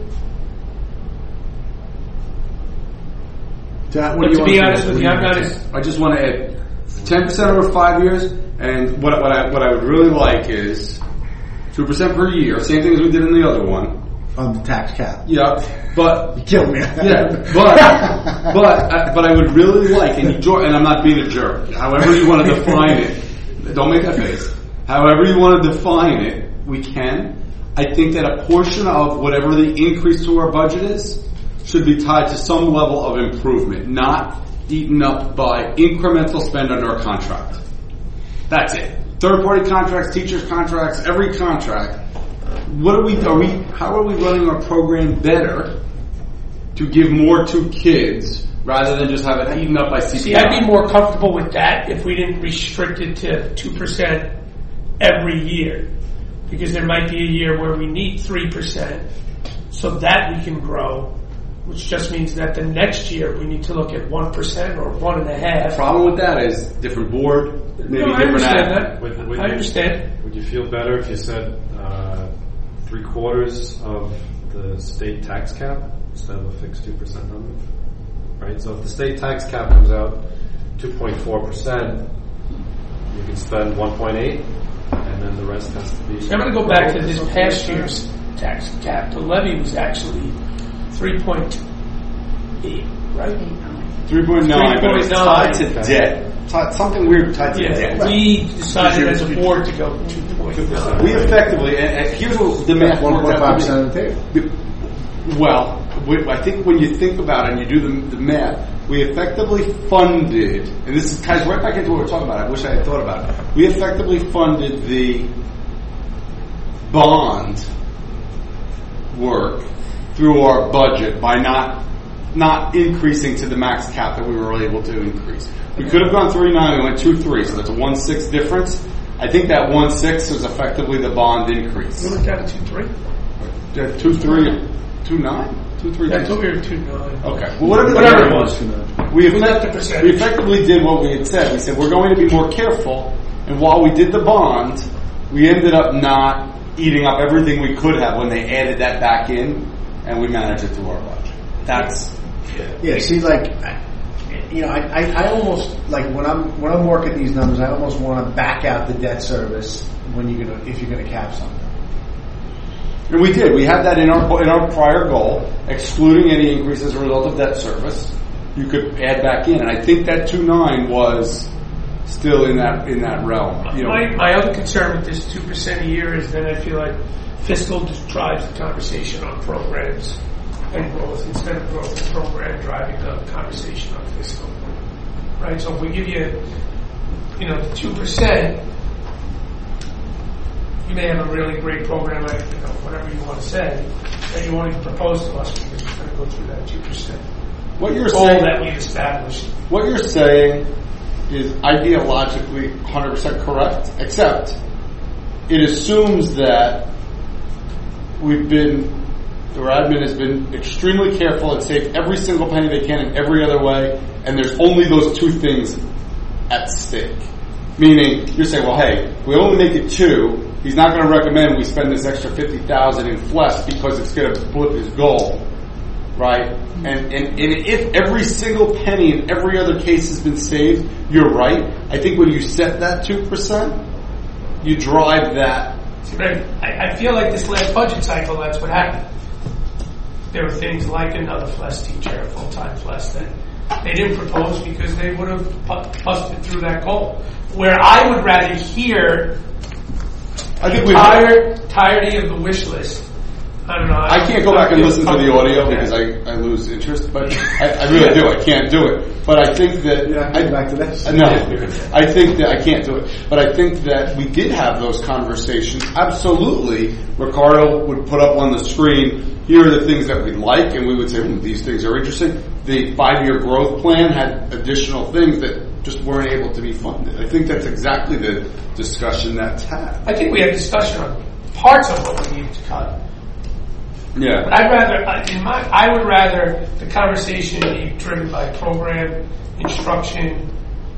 That, what But do you to want be do? honest What with do you, you I'm want not to do? as I just want to add ten percent over five years, and what what I what I would really like is two percent per year, same thing as we did in the other one. on the tax cap. Yeah, but You killed me. yeah, but but uh, but I would really like, and you, jo- and I'm not being a jerk. However you want to define it, don't make that face. However you want to define it, we can. I think that a portion of whatever the increase to our budget is should be tied to some level of improvement, not eaten up by incremental spend under a contract. That's it. Third party contracts, teachers contracts, every contract. What are we, are we, how are we running our program better to give more to kids rather than just have it eaten up by C P I? See, I'd be more comfortable with that if we didn't restrict it to two percent every year. Because there might be a year where we need three percent so that we can grow, which just means that the next year we need to look at one percent or one and a half. The problem with that is different board, maybe No, I different understand act. that. Would- would I you- understand. Would you feel better if you said uh, three quarters of the state tax cap instead of a fixed two percent number? Right. So if the state tax cap comes out two point four percent, you can spend one point eight, and then the rest has to be. So I'm going to go back to this past year's tax cap. The levy was actually three point eight, right? three point nine, but it's three point nine. tied to debt. Tied, something weird tied to Yeah, debt. we decided as a board to go two point nine. We effectively, and, and here's what the math one worked point out five to percent be. of the table. Well, we- I think when you think about it and you do the, the math, we effectively funded, and this ties right back into what we're talking about. I wish I had thought about it. We effectively funded the bond work through our budget by not not increasing to the max cap that we were able to increase. We could have gone three nine, we went two three, so that's a one six difference. I think that one six is effectively the bond increase. We went down to two three. Yeah, two three, two nine, two three. Yeah, I thought we were two nine. Okay, well, whatever, the Whatever number it was, was. we, We left the effect, percentage. we effectively did what we had said. We said we're going to be more careful, and while we did the bond, we ended up not eating up everything we could have when they added that back in, and we managed it through our budget. That's Yeah, see, like, I- you know, I, I, I almost like when I'm when I'm working these numbers, I almost want to back out the debt service when you're gonna if you're gonna cap something. And we did. We had that in our in our prior goal, excluding any increase as a result of debt service. You could add back in, and I think that two nine was still in that in that realm. You know, My, my other concern with this two percent a year is that I feel like fiscal just drives the conversation on programs and growth instead of growth and program driving the conversation on fiscal. Right? So if we give you, you know, the two percent, you may have a really great program, like, you know, whatever you want to say, that you want to propose to us because we're going to go through that two percent what you're goal saying, that we've established. what you're saying is ideologically one hundred percent correct, except it assumes that we've been, our admin has been extremely careful and saved every single penny they can in every other way, and there's only those two things at stake. Meaning, you're saying, well, hey, if we only make it two, he's not going to recommend we spend this extra fifty thousand dollars in flesh because it's going to flip his goal. Right? And, and, and if every single penny in every other case has been saved, you're right. I think when you set that two percent, you drive that. See, but I, I feel like this last budget cycle, that's what happened. There were things like another FLES teacher, a full-time FLES, that they didn't propose because they would have pu- busted through that goal. Where I would rather hear I think the we. entire, entirety of the wish list. I don't know. I can't go back and listen to the audio because I, I lose interest, but I, I really do. I can't do it. But I think that You're not I, getting back to this. No, I think that I can't do it. But I think that we did have those conversations. Absolutely, Ricardo would put up on the screen, here are the things that we like, and we would say, hmm, these things are interesting. The five-year growth plan had additional things that just weren't able to be funded. I think that's exactly the discussion that's had. I think we had discussion on parts of what we needed to cut. Yeah. But I'd rather, in my, I would rather the conversation be driven by program, instruction,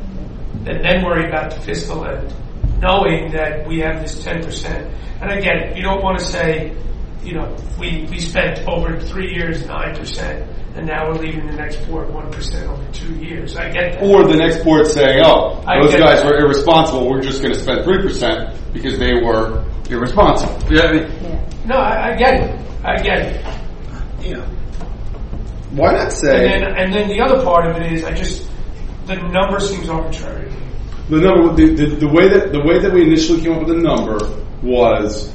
and then worry about the fiscal end, knowing that we have this ten percent. And again, you don't want to say, you know, we, we spent over three years nine percent, and now we're leaving the next board one percent over two years. I get that. Or the next board saying, oh, I those get guys that. were irresponsible, we're just going to spend three percent because they were irresponsible. Yeah, I mean, Yeah. No, I, I get it. I get it. You know, why not say And then, and then the other part of it is, I just, the number seems arbitrary. the number? The, the, the way that the way that we initially came up with the number was,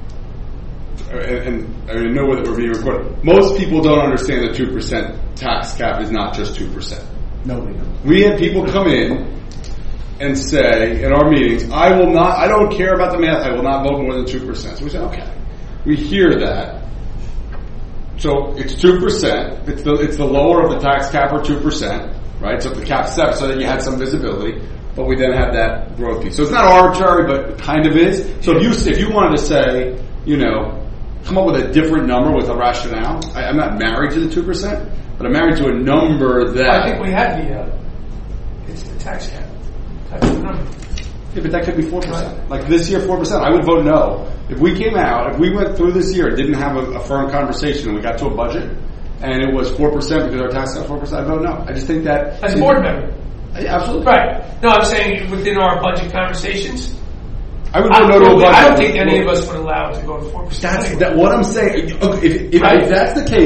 and, and I know that we're being recorded. Most people don't understand the two percent tax cap is not just two percent. nobody knows. We had people come in and say in our meetings, I will not, I don't care about the math, I will not vote more than two percent. So we said, okay. We hear that. So it's two percent. It's the, it's the lower of the tax cap or two percent, right? So if the cap's seven, so that you had some visibility, but we then had that growth piece. So it's not arbitrary, but it kind of is. So if you, if you wanted to say, you know, come up with a different number with a rationale, I, I'm not married to the two percent, but I'm married to a number that. I think we had the, uh, it's the tax cap. That's the number. Yeah, but that could be four percent. Like this year, four percent. I would vote no. If we came out, if we went through this year and didn't have a, a firm conversation and we got to a budget and it was four percent because our tax got four percent, I'd vote no. I just think that... As a board member. Yeah, absolutely. Right. No, I'm saying within our budget conversations, I would I, vote no to a budget. I don't think any of us would allow it to go to four percent. That's that, what I'm saying. Okay, if, if, Right. if that's the case,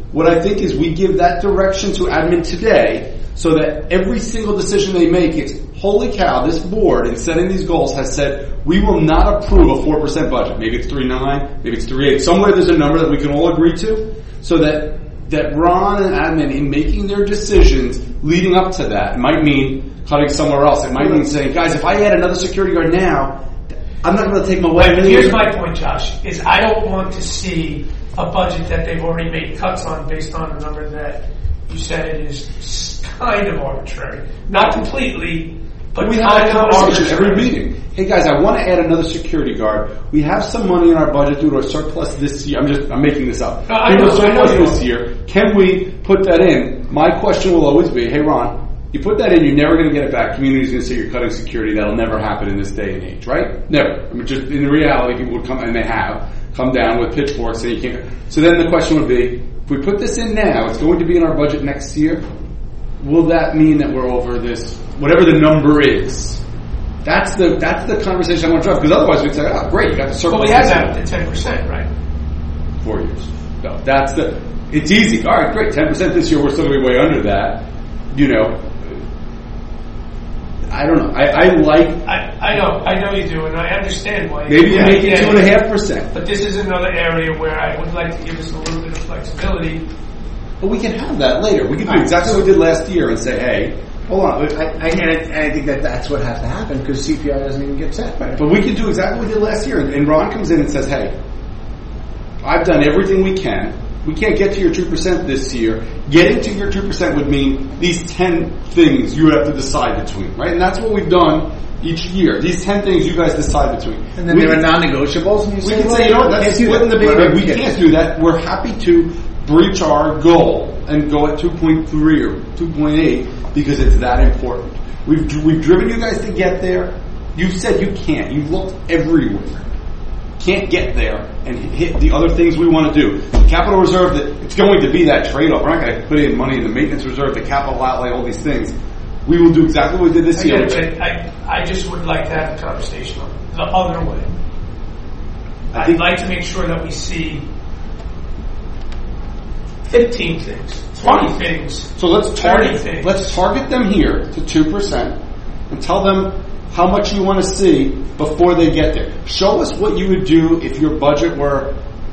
What I think is we give that direction to admin today so that every single decision they make is, holy cow, this board in setting these goals has said we will not approve a four percent budget. Maybe it's three point nine, maybe it's three point eight. Somewhere there's a number that we can all agree to so that, that Ron and admin in making their decisions leading up to that, it might mean cutting somewhere else. It might mean saying, guys, if I add another security guard now, I'm not going to take my way. But here's my point, Josh, is I don't want to see a budget that they've already made cuts on based on a number that you said it is kind of arbitrary. Not completely, but we have kind a of conversation every arbitrary. meeting. Hey guys, I want to add another security guard. We have some money in our budget due to a surplus this year. I'm just, I'm making this up. No, I due to know, a surplus I know. this year. Can we put that in? My question will always be, hey Ron, you put that in, you're never going to get it back. Community's going to say you're cutting security. That'll never happen in this day and age, right? Never. I mean, just in reality, people would come, and they have, come down with pitchforks and you can't. So then the question would be, if we put this in now, it's going to be in our budget next year. Will that mean that we're over this, whatever the number is? That's the that's the conversation I want to drive, because otherwise we'd say, oh, great, you got the surplus. But we had that at ten percent, right? Four years. No, that's the, it's easy. All right, great, ten percent this year, we're still going to be way under that. You know, I don't know. I, I like. I, I know, I know you do, and I understand why. Maybe you yeah, make it yeah. two and a half percent. But this is another area where I would like to give us a little bit of flexibility. But we can have that later. We can do exactly what we did last year and say, hey, hold on. I, I, and I, and I think that that's what has to happen because C P I doesn't even get set. Right. But we can do exactly what we did last year. And, and Ron comes in and says, hey, I've done everything we can. We can't get to your two percent this year. Getting to your two percent would mean these ten things you have to decide between, right? And that's what we've done each year. These ten things you guys decide between. And then we there are can, non-negotiables. And you we say, can well, say, you know what, that's can't do splitting the that. baby. We Yes. can't do that. We're happy to breach our goal and go at two point three or two point eight because it's that important. We've we've driven you guys to get there. You said you can't. You've looked everywhere. Can't get there and hit the other things we want to do. The capital reserve, that it's going to be that trade-off. We're not going to put in money in the maintenance reserve, the capital outlay, all these things. We will do exactly what we did this I year. get it, but I, I just would like to have a conversation on it the other way. I I'd think- like to make sure that we see fifteen things, twenty things. So let's thirty target, things. let's target them here to two percent and tell them how much you want to see before they get there. Show us what you would do if your budget were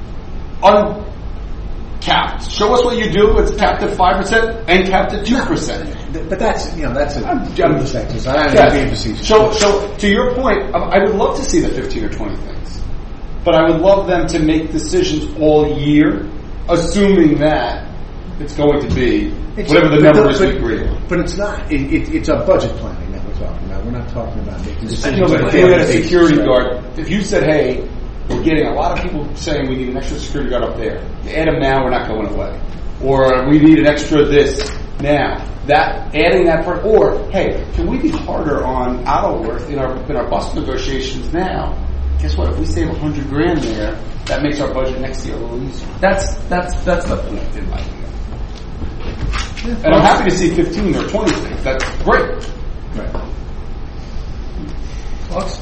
uncapped. Show us what you do. It's capped at five percent and capped at two percent. But that's, you know, that's a I'm- I'm perspective. I don't Yes. know the facetious. So, so to your point, I I would love to see the fifteen or twenty things, but I would love them to make decisions all year, assuming that it's going to be It's- whatever the but numbers but- we agree on. But it's not. It, it, it's a budget planning that we're talking about. We're not talking about making decisions. No, but on if you had a daily security basis, right? guard, if you said, hey, we're getting a lot of people saying we need an extra security guard up there. You add them now, we're not going away. Or we need an extra this now. That, adding that part, or, hey, can we be harder on Autoworth in our, in our bus negotiations now? Guess what? If we save a hundred grand there, that makes our budget next year a little easier. That's, that's, that's the point in my view. And I'm happy to see fifteen or twenty things. That's great. Right. Thoughts?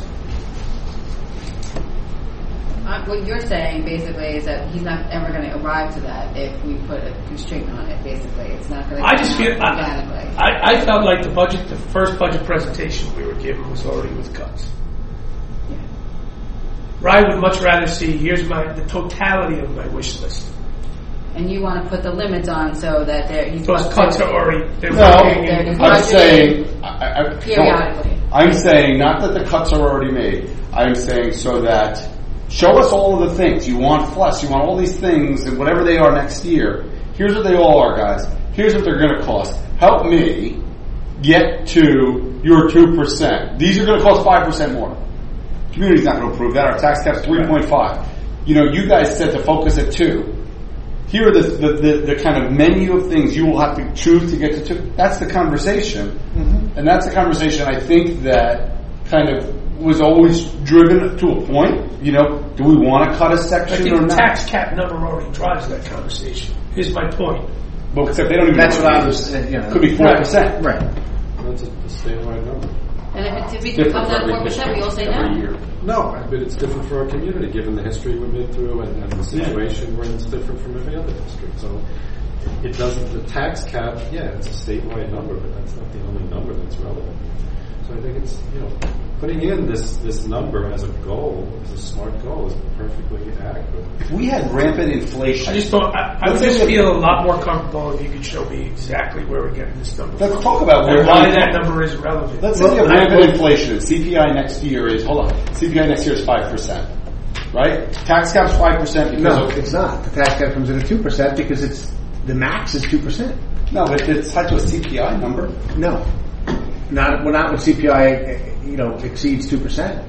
Uh, what you're saying basically is that he's not ever going to arrive to that if we put a constraint on it. Basically, it's not going to. I just feel I, organically. I, I felt like the budget, the first budget presentation we were given was already with cuts. Yeah. I would much rather see here's my the totality of my wish list. And you want to put the limits on so that there. He's Those cuts are already they're No, working they're in- I'm saying, I, I, no. periodically. I'm saying not that the cuts are already made. I'm saying so that show us all of the things. You want plus, you want all these things, and whatever they are next year. Here's what they all are, guys. Here's what they're going to cost. Help me get to your two percent. These are going to cost five percent more. Community's not going to approve that. Our tax cap's three point five. You know, you guys said to focus at two. Here are the, the, the, the kind of menu of things you will have to choose to get to two. That's the conversation. Mm-hmm. And that's the conversation I think that kind of was always driven to a point. You know, do we want to cut a I section think or the not? tax cap number already drives that conversation. Here's my point. Well, except they don't even That's know what it I is. was. Uh, you know, Could be four percent. Right. That's a, a statewide number. And if, it, if it Different comes for out every four percent, we all say district every no. year. No, but it's different for our community, given the history we've been through and, and the situation where it's different from every other district. So it doesn't, the tax cap, yeah, it's a statewide number, but that's not the only number that's relevant. So I think it's, you know, putting in this, this number as a goal, as a smart goal, is perfectly adequate. If we had rampant inflation, I just don't. I, I would Let's just say- feel a lot more comfortable if you could show me exactly where we're getting this number. let's from. talk about And where why that number is relevant. Let's say we have rampant inflation and C P I next year is, hold on, C P I next year is five percent, right? Tax cap's five percent because No, of, it's not. The tax cap comes in at two percent because it's the max is two percent. no, but it's tied to a C P I number. No, not well, not when C P I you know exceeds two percent.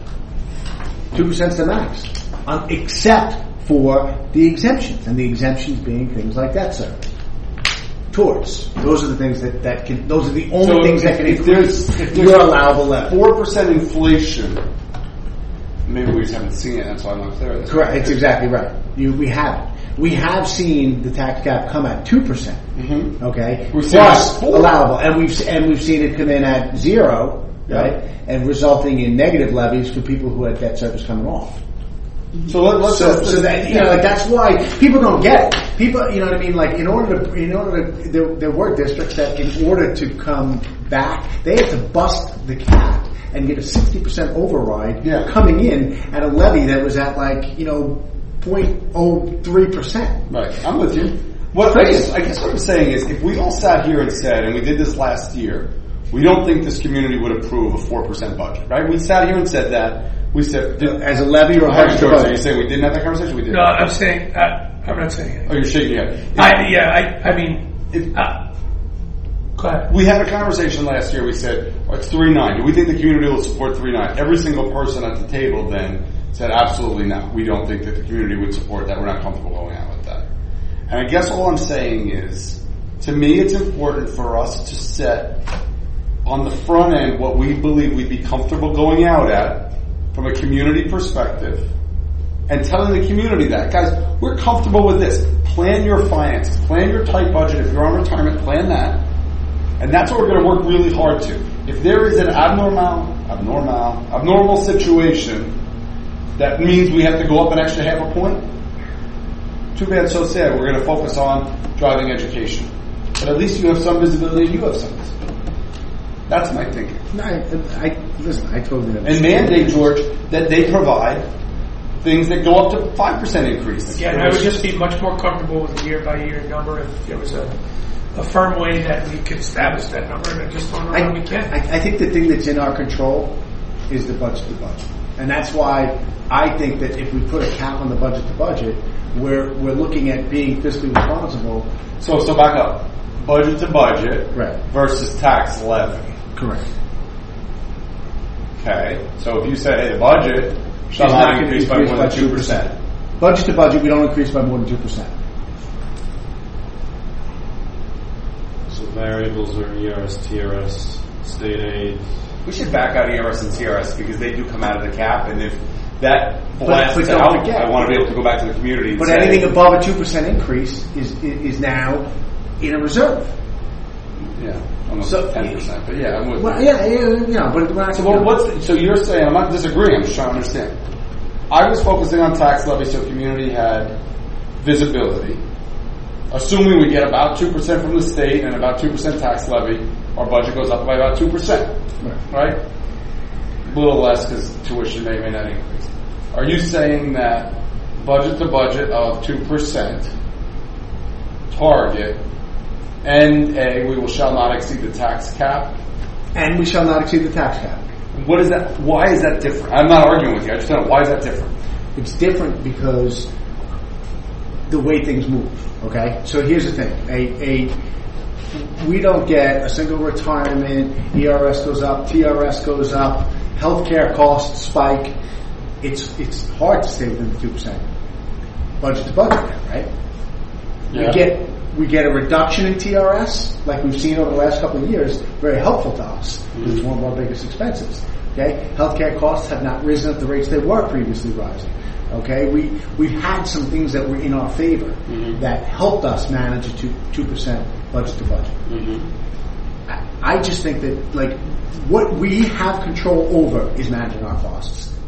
Two percent is the max, um, except for the exemptions, and the exemptions being things like debt service, tours. Those are the things that, that can. Those are the only So things that if- can if increase there's- if there's your allowable levy. Four percent inflation. Maybe we just haven't seen it. That's why I'm not clear. That's Correct. It's exactly right. You, we have we have seen the tax cap come at two percent. Mhm. Okay, We've seen plus it four. allowable, and we've and we've seen it come in at zero, Yeah. right, and resulting in negative levies for people who had debt service coming off. So let, let's So, just, so that you know, like that's why people don't get it. People, you know what I mean? Like in order to, in order to, there, there were districts that in order to come back, they had to bust the cap and get a sixty percent override Yeah. coming in at a levy that was at like you know point oh three percent. right. I'm with you. What I guess, I guess what I'm saying is, if we all sat here and said, and we did this last year, we don't think this community would approve a four percent budget, right? We sat here and said that. We said, did, As a levy or a George, budget George, are you budget. saying we didn't have that conversation? We did. No, I'm saying. Uh, I'm not saying it. Oh, you're shaking your head. I, yeah, I, I mean, If- uh, go ahead. We had a conversation last year. We said, oh, it's three nine. Do we think the community will support three nine? Every single person at the table then said, absolutely not. We don't think that the community would support that. We're not comfortable going out with that. And I guess all I'm saying is, to me, it's important for us to set on the front end what we believe we'd be comfortable going out at from a community perspective, and telling the community that, guys, we're comfortable with this. Plan your finances. Plan your tight budget. If you're on retirement, plan that. And that's what we're going to work really hard to. If there is an abnormal, abnormal, abnormal situation that means we have to go up an extra half a point, too bad, so sad. We're going to focus on driving education. But at least you have some visibility and you have some visibility. That's my thinking. No, I, I listen. I totally understand. And mandate, George, that they provide things that go up to five percent increase. Again, I would just be much more comfortable with a year by year number if there was a, a firm way that we could establish that number, and I just don't know I, how we can. I, I think the thing that's in our control is the budget to budget, and that's why I think that if we put a cap on the budget to budget, we're we're looking at being fiscally responsible. So, so back up. Budget to budget Right. versus tax levy. Correct. Okay. So if you said, hey, the budget shall It's not not gonna increase by increase more by than two percent. Budget to budget, we don't increase by more than two percent. So variables are E R S, T R S, state aid. We should back out E R S and T R S because they do come out of the cap, and if that blasts but don't out, forget- I want to be able to go back to the community and But say, anything above a two percent increase is is now in a reserve. yeah, almost So- ten percent. But yeah, I'm with Well, you. yeah, yeah, you know, but we're not. So, well, what's the, so you're saying, I'm not disagreeing, I'm just trying to understand. I was focusing on tax levy so community had visibility. Assuming we get about two percent from the state and about two percent tax levy, our budget goes up by about two percent, Right. right? A little less because tuition may or may not increase. Are you saying that budget to budget of two percent target and a we will shall not exceed the tax cap? And we shall not exceed the tax cap. What is that? Why is that different? I'm not arguing with you. I just don't know why is that different. It's different because the way things move. Okay, so here's the thing: a, a we don't get a single retirement. E R S goes up, T R S goes up, healthcare costs spike. It's it's hard to stay within the two percent budget to budget, right? Yeah. We get we get a reduction in T R S, like we've seen over the last couple of years, very helpful to us. Mm-hmm. It's one of our biggest expenses. Okay, healthcare costs have not risen at the rates they were previously rising. Okay, we we've had some things that were in our favor Mm-hmm. that helped us manage a two two percent budget to budget. Mm-hmm. I, I just think that like what we have control over is managing our costs.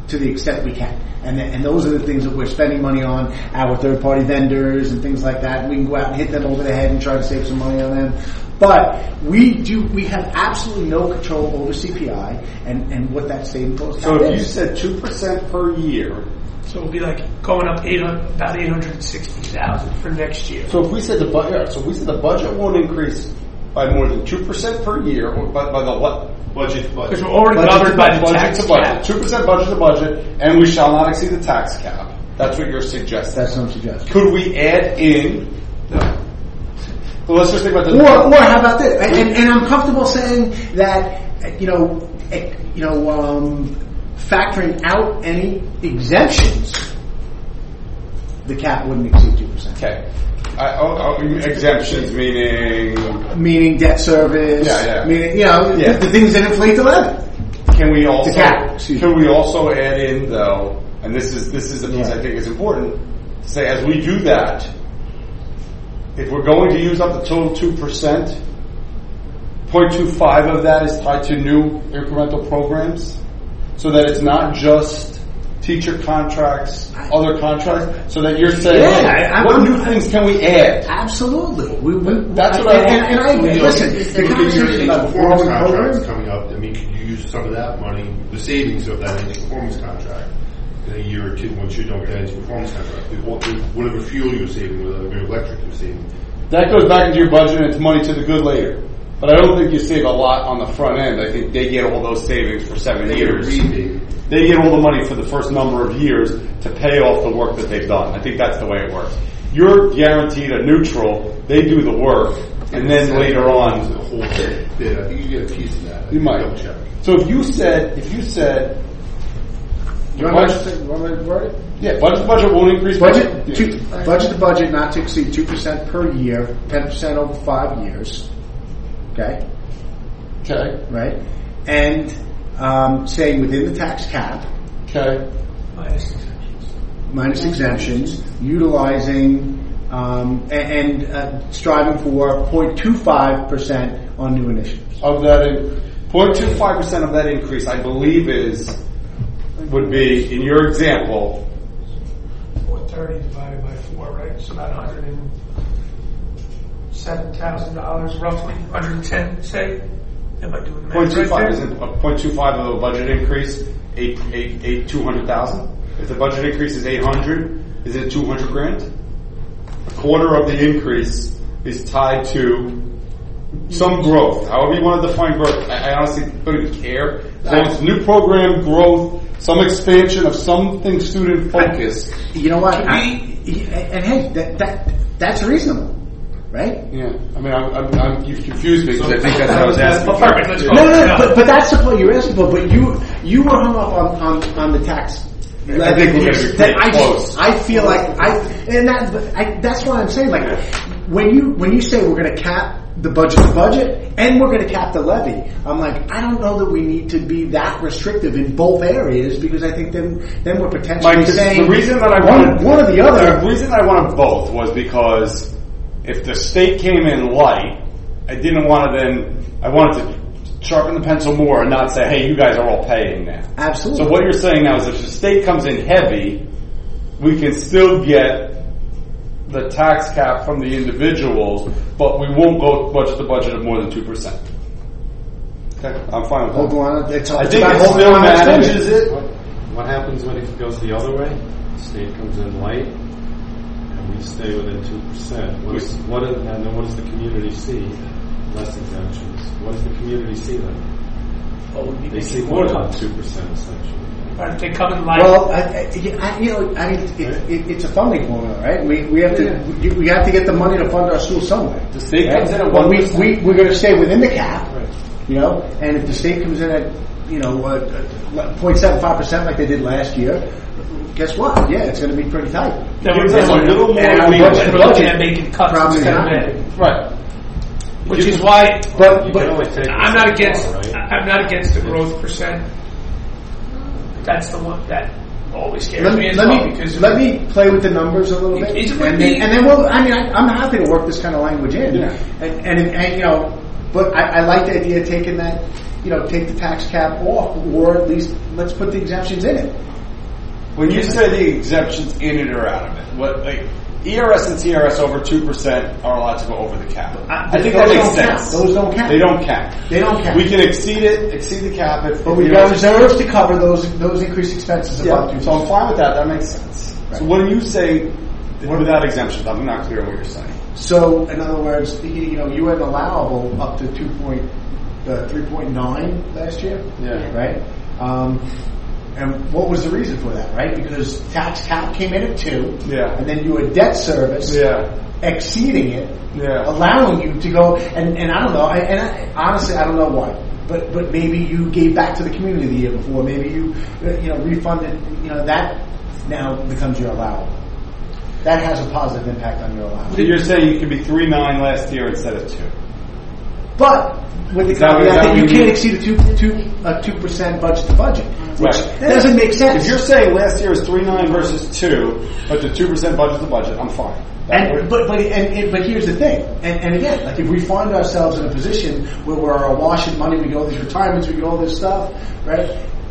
to the extent we can. And th- and those are the things that we're spending money on, our third-party vendors and things like that. And we can go out and hit them over the head and try to save some money on them. But we do, we have absolutely no control over C P I and, and what that saving goes. So if you said two percent per year, So it'll be like going up eight hundred, about eight hundred sixty thousand for next year. so if we said the budget, so if we said the budget won't increase by more than two percent per year, or by, by the what? Budget, Because budget. we're already Budget covered to by the budget tax to budget. cap. Two percent budget to budget, and we shall not exceed the tax cap. That's what you're suggesting. That's what I'm suggesting. Could we add in? Well, let's just think about the. Or, or how about this? And, and, and I'm comfortable saying that, you know, eh, you know, um, factoring out any exemptions, the cap wouldn't exceed two percent. Okay. I, oh, oh, exemptions meaning. Meaning debt service. Yeah, yeah. Meaning, you know, Yeah. the, the things that inflate the levy. Can we also? The cap, excuse Can me. we also add in though? And this is this is a piece Yeah. I think is important. To say as we do that, if we're going to use up the total two percent, zero point two five of that is tied to new incremental programs, so that it's not just teacher contracts, other contracts, so that you're saying, Yeah, hey, I- what I'm- new things can we add? Absolutely. We, we, That's what I and, want. and, and I agree. You know, Listen, if the you're conversation using about performance growing contracts programs. coming up, I mean, could you use some of that money, the savings of that into performance contract in a year or two once you don't get into performance contract? With what- with Whatever fuel you're saving, whatever electric you're saving. That goes back into your budget and it's money to the good later. But I don't think you save a lot on the front end. I think they get all those savings for seven They get a years. rebate. They get all the money for the first number of years to pay off the work that they've done. I think that's the way it works. You're guaranteed a neutral. They do the work, and then later The on, whole bit. I think you get a piece of that. you might. Double check. So if you said, if you said, You want to you want me to word it? yeah, budget to budget won't increase. by- Budget, yeah. two, budget to budget not to exceed two percent per year, ten percent over five years. Okay, Okay. right? And um, saying within the tax cap, Okay. Minus exemptions. minus exemptions, utilizing um, a- and uh, striving for zero point two five percent on new initiatives. Of that, zero point two five percent of that increase, I believe, is would be in your example. four thirty divided by four, right? It's about one hundred seven thousand dollars roughly, one hundred ten, say. Am I doing the Point math two right five there? isn't a point two five of a budget increase. Eight eight eight two hundred thousand. If the budget increase is eight hundred, is it two hundred grand? A quarter of the increase is tied to some growth. However you want to define growth, I, I honestly don't even care. So it's new program growth, some expansion of something student focused. You know what? Can I, and hey, that, that that's reasonable, right? Yeah, I mean, I'm, I'm, I'm, you've confused me because I think that's what I was asking. Well, perfect. Let's go. No, no, Yeah. no, but, but that's the point you're asking for. But you you were hung up on, on, on the tax. I think we're gonna be That pretty I, close. I feel like I and that but I, that's what I'm saying. Like when you when you say we're going to cap the budget to budget and we're going to cap the levy, I'm like I don't know that we need to be that restrictive in both areas because I think then then we're potentially Mike, saying the reason that I one, wanted one or the other. The reason I wanted both was because if the state came in light, I didn't want to then. I wanted to sharpen the pencil more and not say, "Hey, you guys are all paying now." Absolutely. So what you're saying now is, if the state comes in heavy, we can still get the tax cap from the individuals, but we won't go budget to budget of more than two percent. Okay, I'm fine with Hold that. on, it's, I it's think about it holding still on to manages extension. it. What, what happens when it goes the other way? The state comes in light, and we stay within two percent. What is what is, and then what does the community see? Less exemptions. What does the community see then? Well, we'd be They see making more more. than two percent essentially. Or if they come in line. Well, I, I, I- you know, I mean, it, it, it's a funding formula, right? We we have to we, we have to get the money to fund our schools somewhere. The state right? comes in at But one we percent. we we're going to stay within the cap, Right. you know. And if the state comes in at you know uh, zero point seven five percent like they did last year, guess what? Yeah, it's going to be pretty tight. Then Gives we're us a little more And our leeway. budget- we're looking at making cuts Probably instead of not. adding. Right. Which is why But You but can only take I'm not against. right? I'm not against the growth percent. That's the one that always scares let me me as let well me because let me play with the numbers a little bit, Is it and would then, be- and then we'll. I mean, I, I'm happy to work this kind of language in, Yeah. and, and and you know, but I, I like the idea of taking that, you know, take the tax cap off, or at least let's put the exemptions in it. When you say the exemptions in it or out of it, what like E R S and T R S over two percent are allowed to go over the cap. I, I think those that makes don't sense. count. Those don't count. They don't count. They don't count. We can exceed it, exceed the cap if. But if we've you got know- reserves to cover those those increased expenses above Yeah, two so I'm percent. fine with that. That makes sense. Right. So when you say without exemptions, I'm not clear what you're saying. So, in other words, you you know, you had allowable up to two point uh, three point nine last year. Yeah. Right. Um, and what was the reason for that? Right, because tax cap came in at two. Yeah. And then you had debt service. Yeah. Exceeding it. Yeah. Allowing you to go and, and I don't know. I, and I, honestly, I don't know why. But but maybe you gave back to the community the year before. Maybe you uh, you know refunded. You know that now becomes your allowable. That has a positive impact on your allowance. So you're saying you could be three nine last year instead of two. But with the Is that what- is caveat that that what you you can't mean? exceed a two two a two percent budget to budget, which Right. doesn't make sense. If you're saying last year is three nine versus two, but the two percent budget to budget, I'm fine. That And would- but but and, and but here's the thing, and, and again, like if we find ourselves in a position where we're awash in money, we get all these retirements, we get all this stuff, right?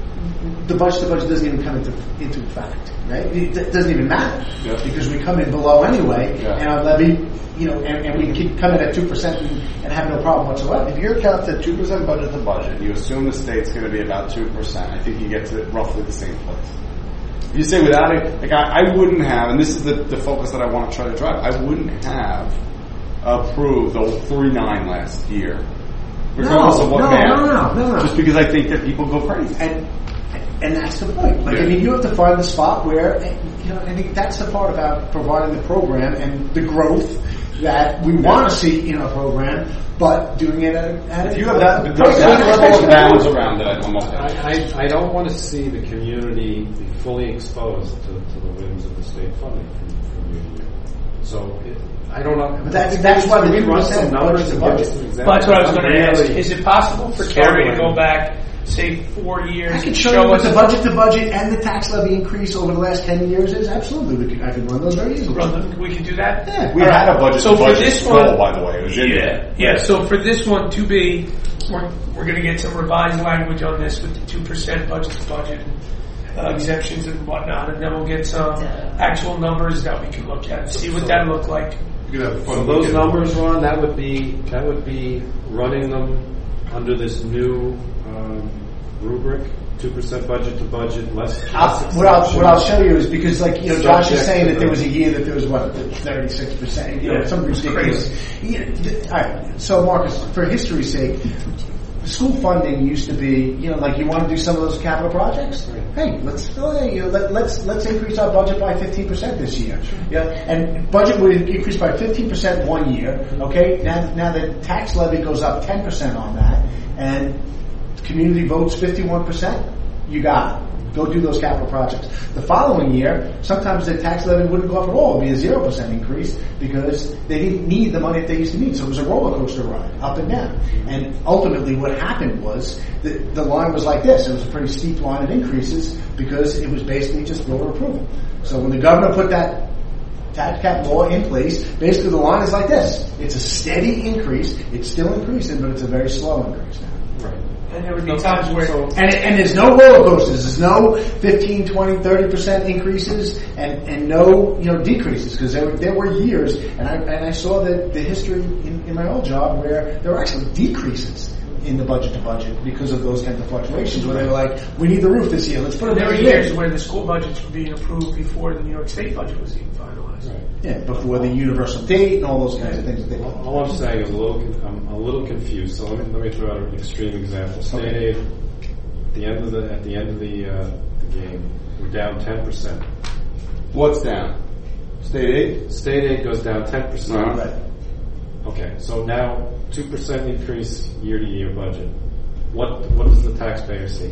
The budget to budget doesn't even come into into fact, right? It, it doesn't even matter Yeah. because we come in below anyway, Yeah. and our levy, you know, and, and we can come in at two percent and, and have no problem whatsoever. If you're counting at two percent budget to budget, you assume the state's going to be about two percent. I think you get to roughly the same place. If you say without it, like I, I wouldn't have, and this is the, the focus that I want to try to drive. I wouldn't have approved the three nine last year, regardless of what no, math. no, no, no, no. Just because I think that people go crazy. And and that's the point. Like, Yeah. I mean, you have to find the spot where, you know, I think that's the part about providing the program and the growth that we want to see in our program, but doing it at, at If you have that, that, price that that's level of fair. balance around it, I'm okay. I, I, I don't want to see the community be fully exposed to, to the whims of the state funding from, from year to year. So it, I don't know. But that's- that's why Can the we run some two percent numbers and give budget us some to examples. Well, that's what I was I'm going to ask. really Is it possible for Carrie to struggling. go back, say, four years I can and show you what us the budget to budget and the tax levy increase over the last ten years is. Absolutely, we could, I can run those very easily. Run them- we can do that? Yeah. We All had right. a budget So to for budget this goal, one- by the way. It was in Yeah, there. yeah. So for this one, to be, we're, we're going to get some revised language on this with the two percent budget to budget uh, exemptions and whatnot, and then we'll get some actual numbers that we can look at and see what that look like. You could have a fun So those weekend. numbers, Ron, that would be that would be running them under this new um, rubric: two percent budget to budget, less. I'll, less what, I'll, what I'll show you is because, like, you know, Josh is Subject saying to that there the- was a year that there was what thirty-six percent, you know, Yeah, some it's ridiculous. Yeah, th- all right. So, Marcus, for history's sake, school funding used to be, you know, like you want to do some of those capital projects. Right. Hey, let's uh, you know, let, let's let's increase our budget by fifteen percent this year. Yeah, and budget would increase by fifteen percent one year. Okay, now now the tax levy goes up ten percent on that, and community votes fifty-one percent. You got it. Go do those capital projects. The following year, sometimes the tax levy wouldn't go up at all. It would be a zero percent increase because they didn't need the money that they used to need. So it was a roller coaster ride, up and down. And ultimately what happened was the, the line was like this. It was a pretty steep line of increases because it was basically just voter approval. So when the governor put that tax cap law in place, basically the line is like this. It's a steady increase. It's still increasing, but it's a very slow increase now. Right. And there would be times where And, and there's no roller coasters. There's no fifteen, twenty, thirty percent increases and, and no, you know, decreases because there were, there were years and I, and I saw the, the history in, in my old job where there were actually decreases in the budget to budget because of those kinds of fluctuations where they were like, we need the roof this year. Let's put it there were there. years where the school budgets were being approved before the New York State budget was even finalized. Right. Yeah, before the universal date and all those kinds of things that they All all I'm saying is a little. con- I'm a little confused. So let me let me throw out an extreme example. State Okay. aid at the end of the at the end of the, uh, the game, we're down ten percent. What's down? State aid? State aid goes down ten percent. Uh-huh. Right. Okay, so now two percent increase year to year budget. What what does the taxpayer see?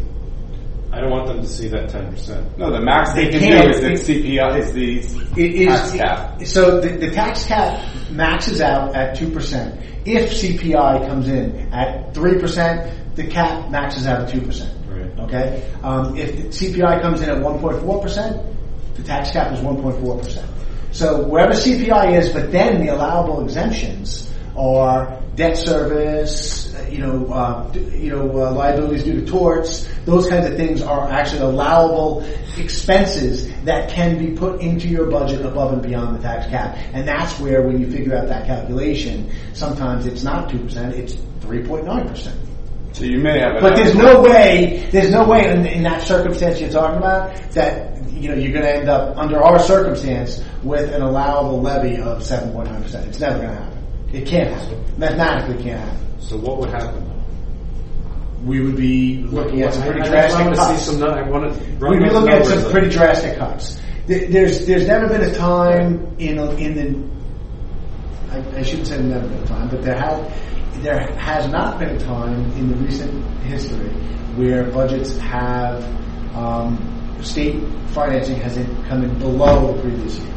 I don't want them to see that ten percent. No, the max they, They can can't. do is the C P I, is the It is, tax cap. So the, the tax cap maxes out at two percent. If C P I comes in at three percent, the cap maxes out at two percent. Right. Okay? Um, if the C P I comes in at one point four percent, the tax cap is one point four percent. So wherever C P I is, but then the allowable exemptions are debt service, uh, you know, uh, d- you know, uh, liabilities due to torts. Those kinds of things are actually allowable expenses that can be put into your budget above and beyond the tax cap. And that's where, when you figure out that calculation, sometimes it's not two percent, it's three point nine percent. So you may have, an But there's no way, there's no way in, in that circumstance you're talking about that, you know, you're going to end up, under our circumstance, with an allowable levy of seven point nine percent. It's never going to happen. It can't happen. Mathematically can't happen. So what would happen? We would be looking at some pretty I, I drastic want to cuts. see some. I want to. We'd be looking at some pretty drastic cuts. There- There's there's never been a time in in the I, I shouldn't say never been a time, but there has there has not been a time in the recent history where budgets have um, state financing has come in below the previous year.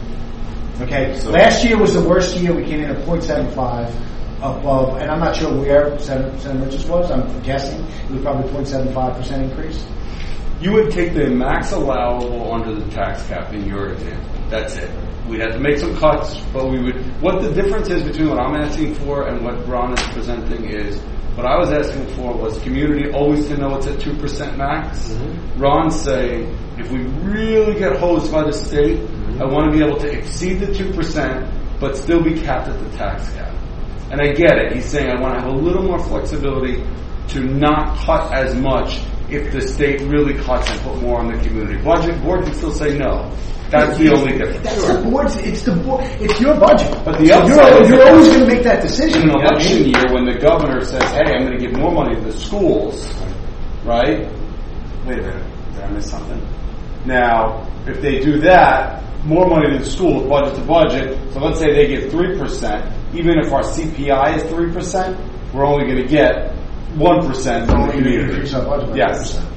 Okay, So- last year was the worst year. We came in at zero point seven five above, and I'm not sure where Senator, Senator Richards was. I'm guessing it was probably zero point seven five percent increase. You would take the max allowable under the tax cap in your example. That's it. We'd have to make some cuts, but we would. What the difference is between what I'm asking for and what Ron is presenting is, what I was asking for was community always to know it's at two percent max. Mm-hmm. Ron's saying, if we really get hosed by the state, mm-hmm. I want to be able to exceed the two percent, but still be capped at the tax cap. And I get it. He's saying I want to have a little more flexibility to not cut as much if the state really cuts and put more on the community budget. Board can still say no. That's the only difference. That's the board's. It's the board. It's your budget. But the So upside you're, is you're that- always going to make that decision. In an election year, when the governor says, "Hey, I'm going to give more money to the schools," right? Wait a minute, did I miss something? Now, if they do that, more money to the schools, budget to budget. So let's say they get three percent. Even if our C P I is three percent, we're only going to get one percent from the community. Increase our budget by Yes. two percent.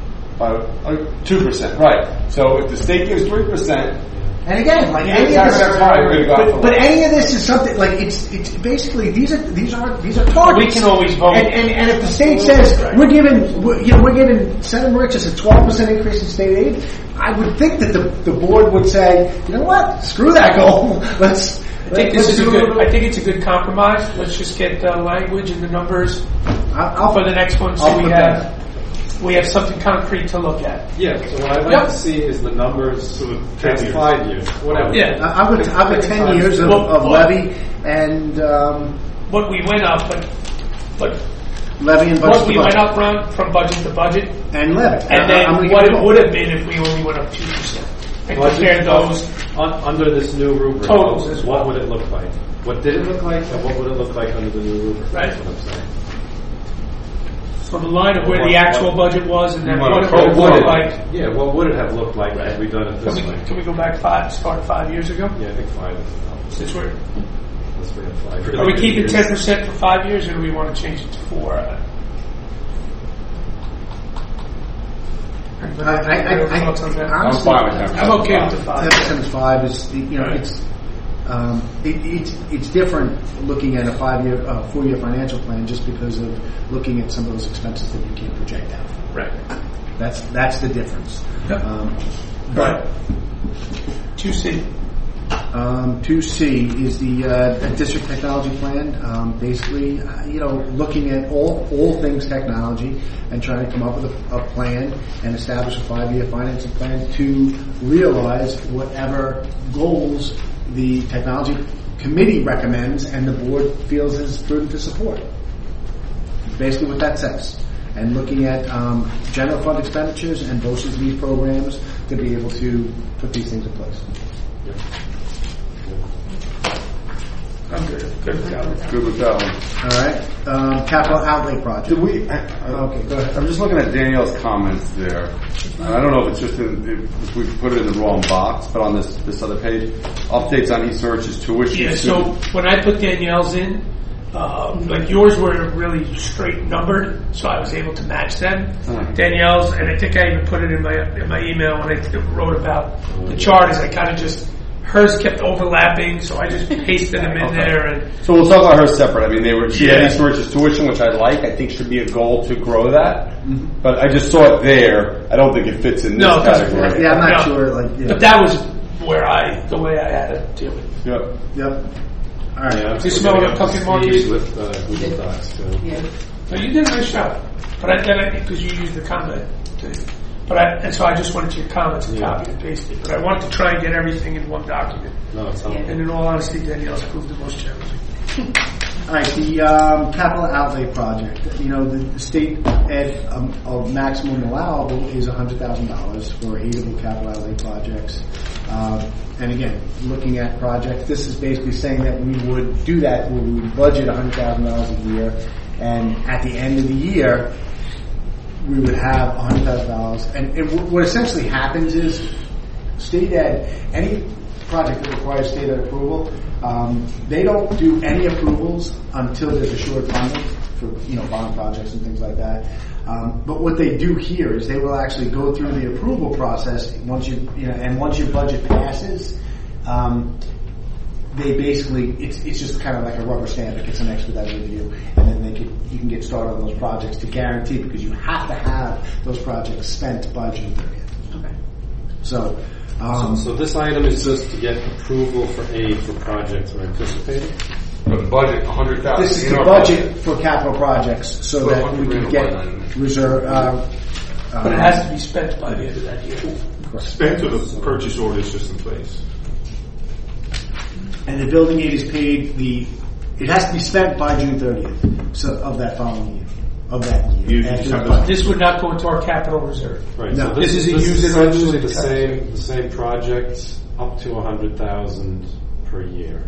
Uh, two percent, right. So if the state gives three percent, And again, like Yeah, any of tax this, that's high, we're gonna go but, for but it. any of this is something like it's it's basically these are these are these are targets. We can always vote. And, and, and if the state says we're giving we're, you know we're giving Senator Richards a twelve percent increase in state aid, I would think that the the board would say, you know what, screw that goal. Let's. I think this is a good. I think it's a good compromise. Let's just get the language and the numbers I'll, for the next one, so I'll we put have that. we have something concrete to look at. Yeah. So what I'd like Yep. to see is the numbers So the past ten years. five years, whatever. Yeah. I I would I would ten years of, Well, of well- levy and um, What we went up, but but levy and budget what we to went budget. up Ron, from budget to budget, and levy. and I- then I'm gonna what give it you would have been if we only went up two percent, and Budget compare those. un, under this new rubric. Totals as What well. would it look like? What did it look like, and what would it look like under the new rubric? Right. That's what I'm saying. From the line of where the actual budget was, and then You what want it to would have pro- looked what like. Yeah. What would it have looked like had we done it Can this we, way? can we go back five, start five years ago? Yeah, I think five is enough. Since we're, Let's bring it five. are we keeping ten percent for five years, or do we want to change it to four? Uh, I, I, I, I, thoughts on that? I'm honestly, fine with that. I'm okay with the five. ten percent five is you know Right. it's um, it, it's it's different looking at a five year uh, four year financial plan just because of looking at some of those expenses that you can't project out. Right. That's that's the difference. Yep. Um, Right. but Two C. um, two C is the uh, district technology plan. Um, basically, uh, you know, looking at all all things technology and trying to come up with a, a plan and establish a five year financing plan to realize whatever goals the technology committee recommends and the board feels is prudent to support. Basically, what that says. And looking at um, general fund expenditures and B O S H As programs to be able to put these things in place. I'm good. Good with that. Good with that one. All right. Um, capital outlay project. Did we? I, I, Okay, go ahead. I'm just looking at Danielle's comments there. And I don't know if it's just in, if we put it in the wrong box, but on this this other page, updates on e-search's tuition. Yeah, so when I put Danielle's in, um, like yours were really straight numbered, so I was able to match them. Hmm. Danielle's, and I think I even put it in my in my email when I wrote about the chart, is I kind of just, hers kept overlapping, so I just pasted them in Okay. there. And So we'll talk about her separate. I mean, they were she had Yeah. e-search's tuition, which I like. I think should be a goal to grow that. Mm-hmm. But I just saw it there. I don't think it fits in this No, it doesn't. category. Yeah, I'm not No. sure. Like, yeah. But that was where I, the way I had to deal with it. Yep. Yep. All right. Yeah, I'm Just still smell getting it, up to copy markers. speed with uh, Google Docs too. Yeah. No, you did a nice job. But I then because you used the comment thing. But I and so I just wanted your comments and Yeah. copy and paste it. But I wanted to try and get everything in one document. No, it's helpful. And in all honesty, Danielle's proved the most challenging. All right, the um, capital outlay project. You know, the, the state ed um, of maximum allowable is one hundred thousand dollars for aidable capital outlay projects. Um, and again, looking at projects, this is basically saying that we would do that, where we would budget one hundred thousand dollars a year, and at the end of the year, we would have one hundred thousand dollars. And, and w- what essentially happens is, state ed, any project that requires state ed approval, um, they don't do any approvals until there's assured funding for, you know, bond projects and things like that. Um, but what they do here is they will actually go through the approval process once you, you know, and once your budget passes, um, they basically, it's it's just kind of like a rubber stamp. It gets an expedited review, and then they can you can get started on those projects to guarantee, because you have to have those projects spent by June thirtieth. Okay. So, So, um, so this item is just to get approval for aid for projects we're anticipating? For the budget, one hundred thousand. this is the budget for capital projects, so Well, that we can one get hundred grand. reserve. Uh, But it has to be spent by the end of that year. Spent or the purchase order is just in place? And the building aid is paid, the, it has to be spent by June thirtieth, so, of that following year, of that year. You After just the have budget. This would not go into our capital reserve. Right. No. So This is a this use it or lose essentially it the type. same, the same project up to one hundred thousand per year.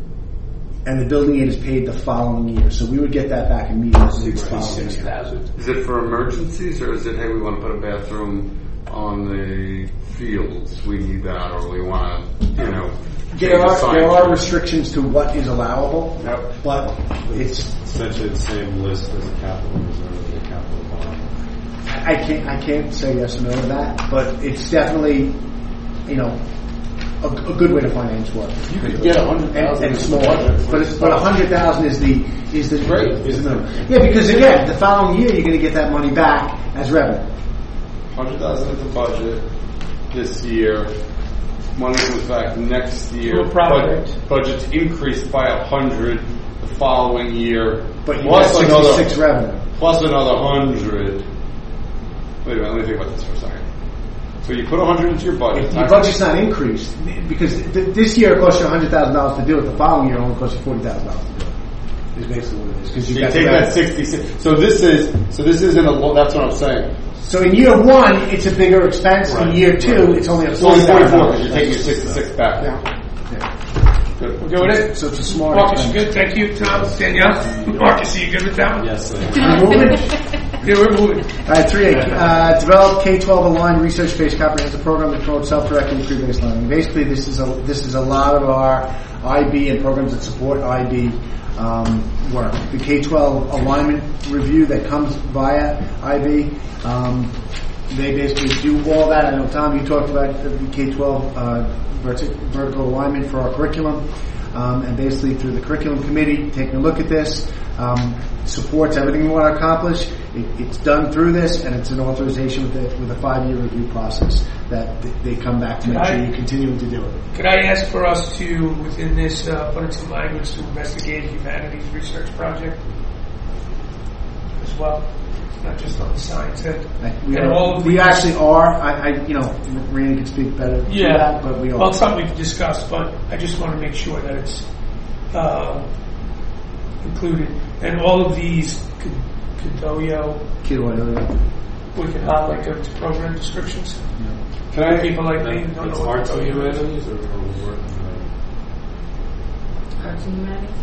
And the building aid is paid the following year, so we would get that back immediately the following Sixty-six year. thousand. Is it for emergencies, or is it, hey, we want to put a bathroom on the fields, we need that, or we want to, you know, There change the are, sign there are to- restrictions to what is allowable, Yep. but it's, Essentially the same list as a capital reserve and a capital bond. I can't, I can't say yes or no to that, but it's definitely, you know, a, a good way to finance work. You could get a hundred And, thousand and small, but it's, but a hundred thousand is the, is the. Great. Is the minimum. Yeah, because again, the following year, you're gonna get that money back as revenue. Hundred thousand at the budget this year. Money comes back next year. To a project. Bud- budget's increased by a hundred the following year. But you plus get another sixty-six revenue. plus another hundred. Wait a minute, let me think about this for a second. So you put a hundred into your budget. Your budget's not increased, because th- this year it costs you a hundred thousand dollars to do it, the following year it only costs you forty thousand dollars to do it. Is basically what it is. Because You you got take the that revenue. sixty-six. So this is so this isn't a. lo- That's what I'm saying. So in year one, it's a bigger expense. In Right, year two, right. it's only a It's only forty thousand forty-four dollars. because you're taking your sixty-six back. Yeah. Good. We're good with it? So it's a smart Marcus, you expense. good? Thank you, Tom. Danielle? Marcus, are you good with that one? Yes, sir. We're moving? Yeah, we're moving. All right, three A. Uh, develop K twelve aligned research-based comprehensive program that promotes self-directed pre-based learning. Basically, this is a this is a lot of our I B and programs that support I B um, work. The K twelve alignment review that comes via I B, um, they basically do all that. I know, Tom, you talked about the K twelve uh, verti- vertical alignment for our curriculum. Um, and basically through the curriculum committee, taking a look at this, um, supports everything we want to accomplish. It, it's done through this, and it's an authorization with, the, with a five-year review process that th- they come back to make Could sure I- you continue to do it. Could I ask for us to, within this, uh, put in some language to investigate a humanities research project as well? Not just on the science end. Like, we, And are, all of we these- actually are. I, I, you know, Randy can speak better to Yeah, that, but we are. well, it's something we've discussed, but I just want to make sure that it's uh, included. And all of these, Condoyo, Kid, what, uh, we can highlight them to program descriptions. Can I? People like me who don't It's know what arts and Condoyo is. humanities or, or work? Arts and humanities?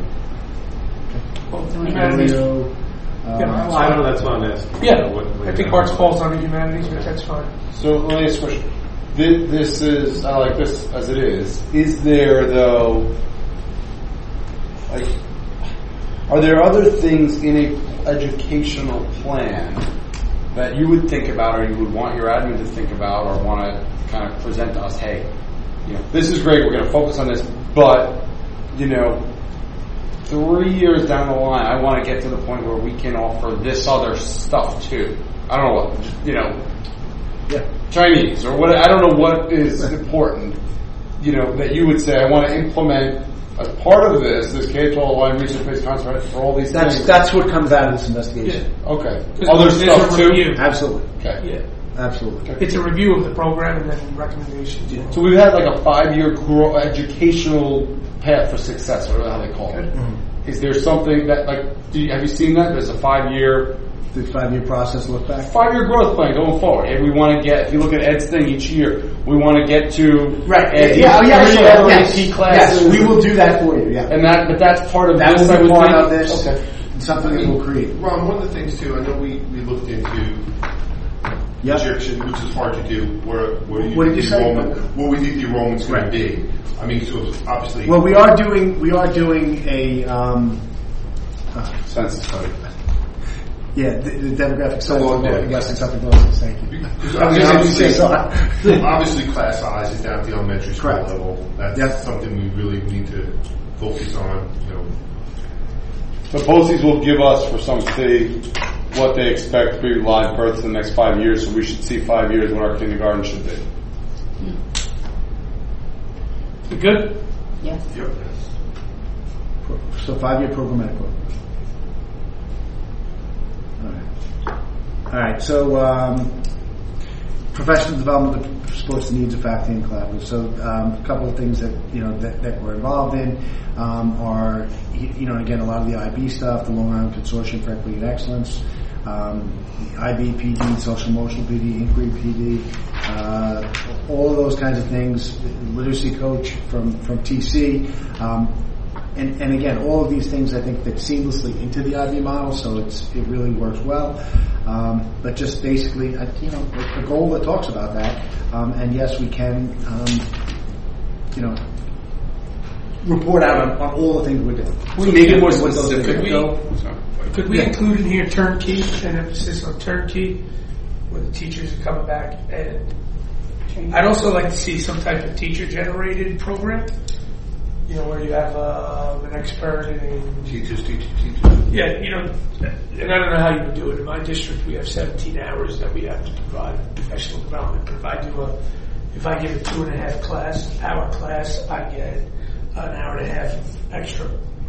Well, Don't humanities. Condoyo, Yeah, uh, Well, I don't know, that's what I'm asking. Yeah, What- what I think you- arts falls under humanities, but that's fine. So let me ask a question. Thi- This is, I like this as it is. Is there though, like, are there other things in a educational plan that you would think about, or you would want your admin to think about, or want to kind of present to us? Hey, you know, this is great. We're going to focus on this, but you know, three years down the line, I want to get to the point where we can offer this other stuff too. I don't know what, just, you know, yeah. Chinese or what, I don't know what is important, you know, that you would say, I want to implement as part of this, this K twelve aligned research-based contract for all these That's things. that's what comes out of this investigation. Okay. Because Other there's stuff a too? review. Absolutely, Okay. Yeah. absolutely. It's a review of the program and then recommendations. Yeah. So we've had like a five-year gro- educational path for success, whatever how they call it. Mm-hmm. Is there something that, like, do you, have you seen that? There's a five-year The five-year process look back. five-year growth plan going forward. And we want to get, if you look at Ed's thing each year, we want to get to Right. Ed, Yeah. Oh, yeah. three Sure. other Yes. A P classes. Yes. We will do that for you. Yeah. And that, but that's part of That this. will I be would part think. of this. Okay. It's something that we'll create. Ron, one of the things too, I know we, we looked into Yep. projection, which is hard to do. Where, where you What did think you the say? enrollment, what we think the enrollment's going Right. to be. I mean, so obviously. Well, we are doing we are doing a um, uh, Census study. yeah the, the demographic side well, of yeah. Western Suffolk. Thank you. Because I was just gonna say so. obviously, obviously, class size is down at the elementary school Correct. level. That's Yep. something we really need to focus on. You know, The BOCES will give us for some city what they expect to be live births in the next five years, so we should see five years what our kindergarten should be. You good? Yes. yep. So five-year programmatic work. All right. All right. So um, professional development that supports the needs of faculty and collaborators. So um, a couple of things that you know that, that we're involved in um, are you know again a lot of the I B stuff, the Long Island Consortium for Equity and Excellence, um, the I B, P D, Social Emotional P D, Inquiry P D, uh, all of those kinds of things. Literacy coach from from T C. Um, And, and again, all of these things I think fit seamlessly into the I B model, so it's it really works well. Um, but just basically, uh, you know, a goal that talks about that. Um, and yes, we can, um, you know, report out on, on all the things we're doing. We make it more What those specific. things Could we, are. could we Yeah. include in here turnkey, an emphasis on turnkey, where the teachers are coming back? And I'd also like to see some type of teacher-generated program. You know, where you have uh, an expert in Teachers, teachers, teachers. yeah, you know, and I don't know how you would do it. In my district, we have seventeen hours that we have to provide professional development. But if I do a, if I give a two and a half class, hour class, I get an hour and a half of extra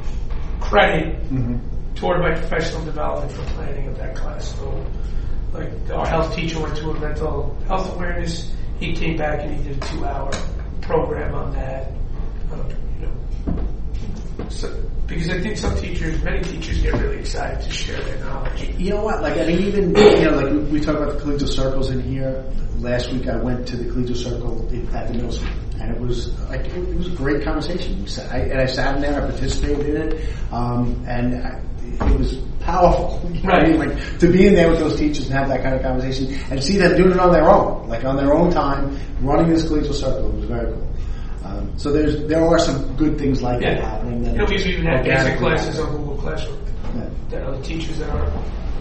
credit Mm-hmm. toward my professional development for planning of that class. So, like our health teacher went to a mental health awareness. He came back and he did a two-hour program on that. Um, you know, so, because I think some teachers, many teachers, get really excited to share their knowledge. You know what? Like I mean, even you know, like we, we talk about the collegial circles in here. Last week, I went to the collegial circle at the middle school, and it was like it, it was a great conversation. We sat, I, and I sat in there, I participated in it, um, and I, it was powerful. You know what I mean? Like to be in there with those teachers and have that kind of conversation, and see them doing it on their own, like on their own time, running this collegial circle. It was very cool. Um, so there's there are some good things like Yeah. that happening. That You know, we've even had basic organically classes happen. on Google Classroom Yeah. that other teachers that are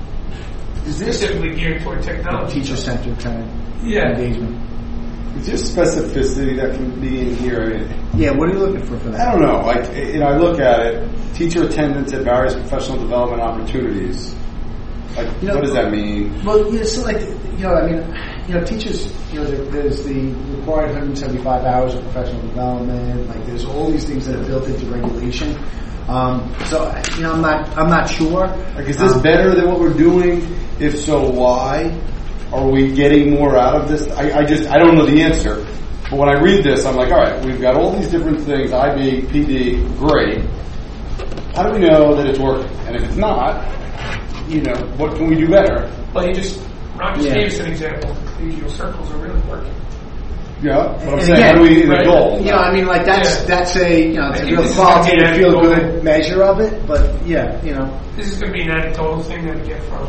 Is this specifically geared toward technology. Teacher-centered kind of Yeah. engagement. is there specificity that can be in here? I mean, Yeah, what are you looking for for that? I don't know. Like, you know, I look at it. Teacher attendance at various professional development opportunities. Like, You know, what does that mean? Well, yeah, so like, you know, I mean, you know, teachers, you know, there, there's the required one hundred seventy-five hours of professional development. Like, there's all these things that are built into regulation. Um, so, you know, I'm not, I'm not sure. Like, is this Um, better than what we're doing? If so, why? Are we getting more out of this? I, I just, I don't know the answer. But when I read this, I'm like, all right, we've got all these different things, I B, P D, great. How do we know that it's working? And if it's not, you know, what can we do better? Well, you just, Ron just Yeah. gave us an example. The collegial circles are really working. Yeah, but I'm And saying, again, how do we right, the goal? You know, I mean, like that's Yeah. that's a you know it's I a think real this is qualitative, gonna be feel good anecdotal. measure of it. But yeah, you know, This is going to be an anecdotal thing that we get from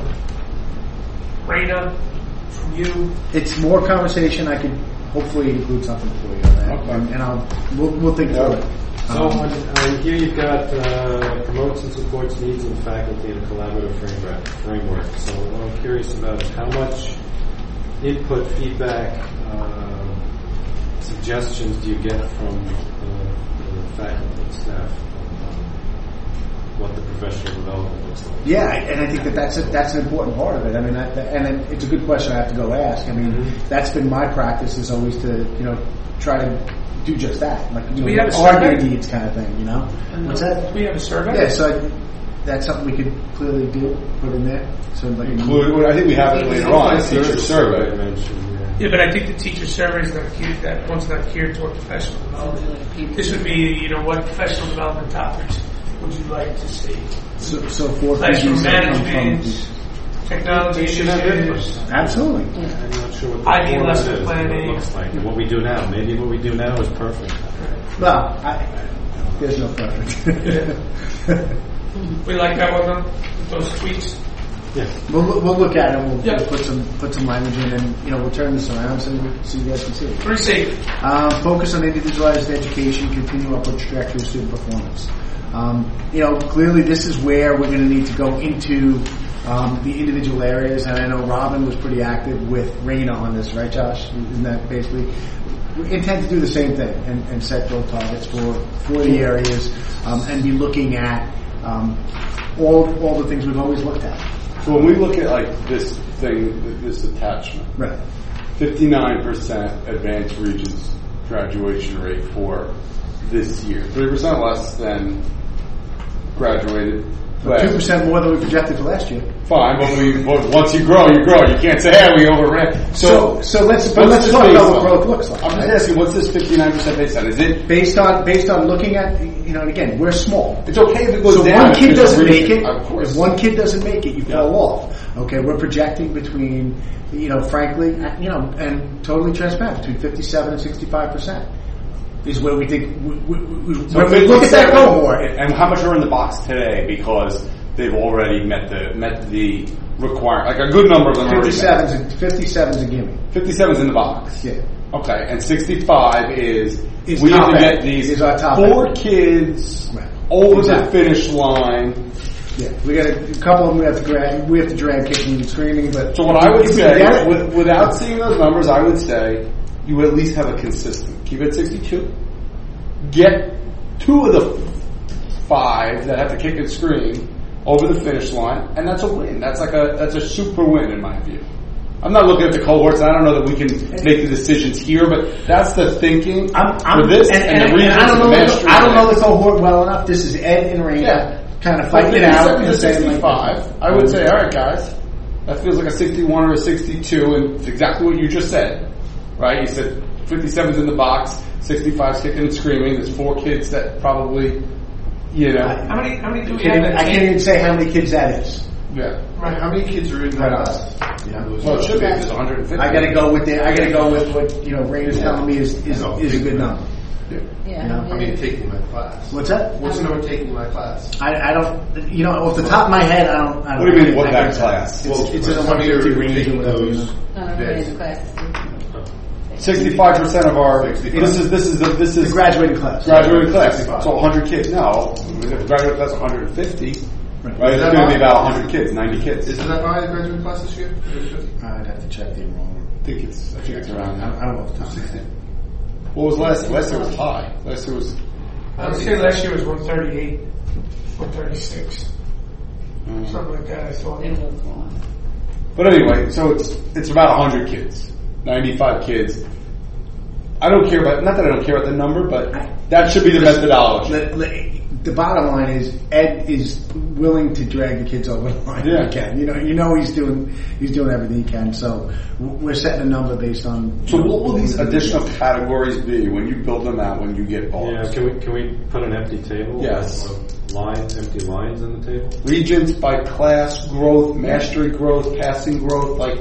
Raina, from you. it's more conversation. I could hopefully include something for you on that, Okay. and, and I'll we'll, we'll think Yeah. through it. So Um, on, on here you've got uh, promotes and supports needs of the faculty in a collaborative framework. framework. So what I'm curious about is how much input, feedback, uh, suggestions do you get from uh, the faculty and staff on what the professional development looks like? Yeah, and I think that that's a, that's an important part of it. I mean, I, and it, it's a good question I have to go ask. I mean, Mhm. that's been my practice is always to you know try to do just that, like you we know, have a our survey? good deeds kind of thing, you know. What's that? Do we have a survey? Yeah, so I, that's something we could clearly do, put in there. So like Include, I think we have it later on, a teacher survey. Yeah, but I think the teacher survey is not geared, that one's not geared toward professional development. This would be, you know, what professional development topics would you like to see? so, so for Classroom P Ds that come management, from- technology should have initiatives. input. absolutely. I'm not sure what the I D format lesson is, what planning. it looks like, and what we do now. Maybe what we do now is perfect. Well, I, there's no perfect. We like that one, though, with those tweaks. Yeah. We'll, look- we'll look at it. and We'll, Yeah. we'll put some put some language in, and you know we'll turn this around so, so you guys can see it. Pretty safe. Um, focus on individualized education, continue upward trajectory of student performance. Um, you know, clearly this is where we're going to need to go into um, the individual areas, and I know Robin was pretty active with Raina on this, right, Josh? Isn't that basically? We intend to do the same thing and, and set growth targets for for the areas, um, and be looking at um, all all the things we've always looked at. So when we look at like this thing, this attachment, Right. fifty-nine percent advanced regions graduation rate for this year, three percent less than graduated last Two year. percent more than we projected for last year. Fine, but we but once you grow, you grow. You can't say, "Hey, we overran." So, so let's but what's let's this talk based about what on? growth looks like. I'm just right? asking, what's this fifty-nine percent based on? Is it? Based on based on looking at you know, and again, we're small. It's okay if it goes So down. one kid if there's a doesn't make reason. it. Of course. If one kid doesn't make it, you Yeah. fall off. Okay, we're projecting between, you know, frankly, you know, and totally transparent, between fifty-seven and sixty-five percent is where we think we, we, we, So when we look at that fifty-seven cohort. and how much are in the box today because they've already met the met the requirement. Like a good number of them already met. fifty-seven's a, fifty-seven's a gimme. fifty-seven's in the box. Yeah. Okay, and sixty-five is, Is we have top to end. get these Is our top four end. kids Right. over Exactly. the finish line. Yeah, we got a, a couple of them we have to drag. We have to drag kicking and screaming. But So what I would if we say, get it- with, without seeing those numbers, I would say you at least have a consistent. Keep it at sixty-two. Get two of the five that have to kick and scream over the finish line, and that's a win. That's like a that's a super win in my view. I'm not looking at the cohorts. And I don't know that we can make the decisions here, but that's the thinking I'm, I'm, for this and, and, and, the and regions I don't and know. the The, mastery. I don't know the cohort well enough. This is Ed and Raina Yeah. kind of fighting it out and saying like, sixty-five. I would say, all right, guys, that feels like a sixty-one or a sixty-two, and it's exactly what you just said, right? You said fifty-seven's in the box, sixty-five's kicking and screaming. There's four kids that probably, you know, How many, how many do I we can't, have even, that I can't take? even say how many kids that is. yeah. Right, how many kids are in that Right. class? Yeah. Well, it should be. There's one hundred fifty. I got to go with the. I got to go with what you know. Raina's telling me is is, No, is a big good number. number. Yeah. You know, How many taking my class? What's that? What's the number taking my class? I, I don't. You know, off the top of my head, I don't. I don't What do you mean, I what can't that say. class? It's, it's in a how one many are fifty range or taking whatever. You those? know. No, no, Yes. in the class. Sixty-five percent of our. sixty-five. This is this is the, this The is graduating class. graduating class. sixty-five. So one hundred kids. No, if the graduating class is one hundred fifty, Right. right? Is It's that going to be high? about one hundred kids, ninety kids. Isn't that high, the graduate class this year? I'd have to check the enrollment. I think it's I think it's around I, that. I don't know off the top of my head. What was last? Last year was high. Last year was. I would say last year was one thirty-eight, one thirty-six, um, something like that, I thought. It was one. But anyway, so it's it's about one hundred kids, ninety-five kids. I don't care about not that I don't care about the number, but that should be the methodology. The, the, the bottom line is Ed is willing to drag the kids over the line Yeah. if he can. You know, you know he's doing he's doing everything he can. So we're setting a number based on. So what will these additional categories be when you build them out? When you get balls? Yeah, can we can we put an empty table? Yes. Or lines, empty lines in the table. Regions by class growth, mastery growth, passing growth, like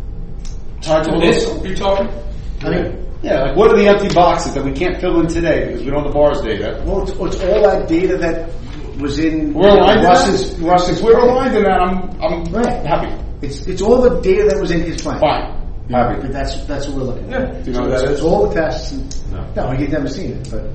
tied to So all this, those- you're talking? I mean, Yeah, like what are the empty boxes that we can't fill in today because we don't have the bars data? well, it's, it's all that data that was in We're aligned in Russ's that? Russ's. If we're aligned in that, I'm I'm Right. happy. It's it's all the data that was in his plan. Fine. Happy. But that's that's what we're looking at. Yeah. Do you know So what it's, that it's is? all the tests. And, No. no, you've never seen it, but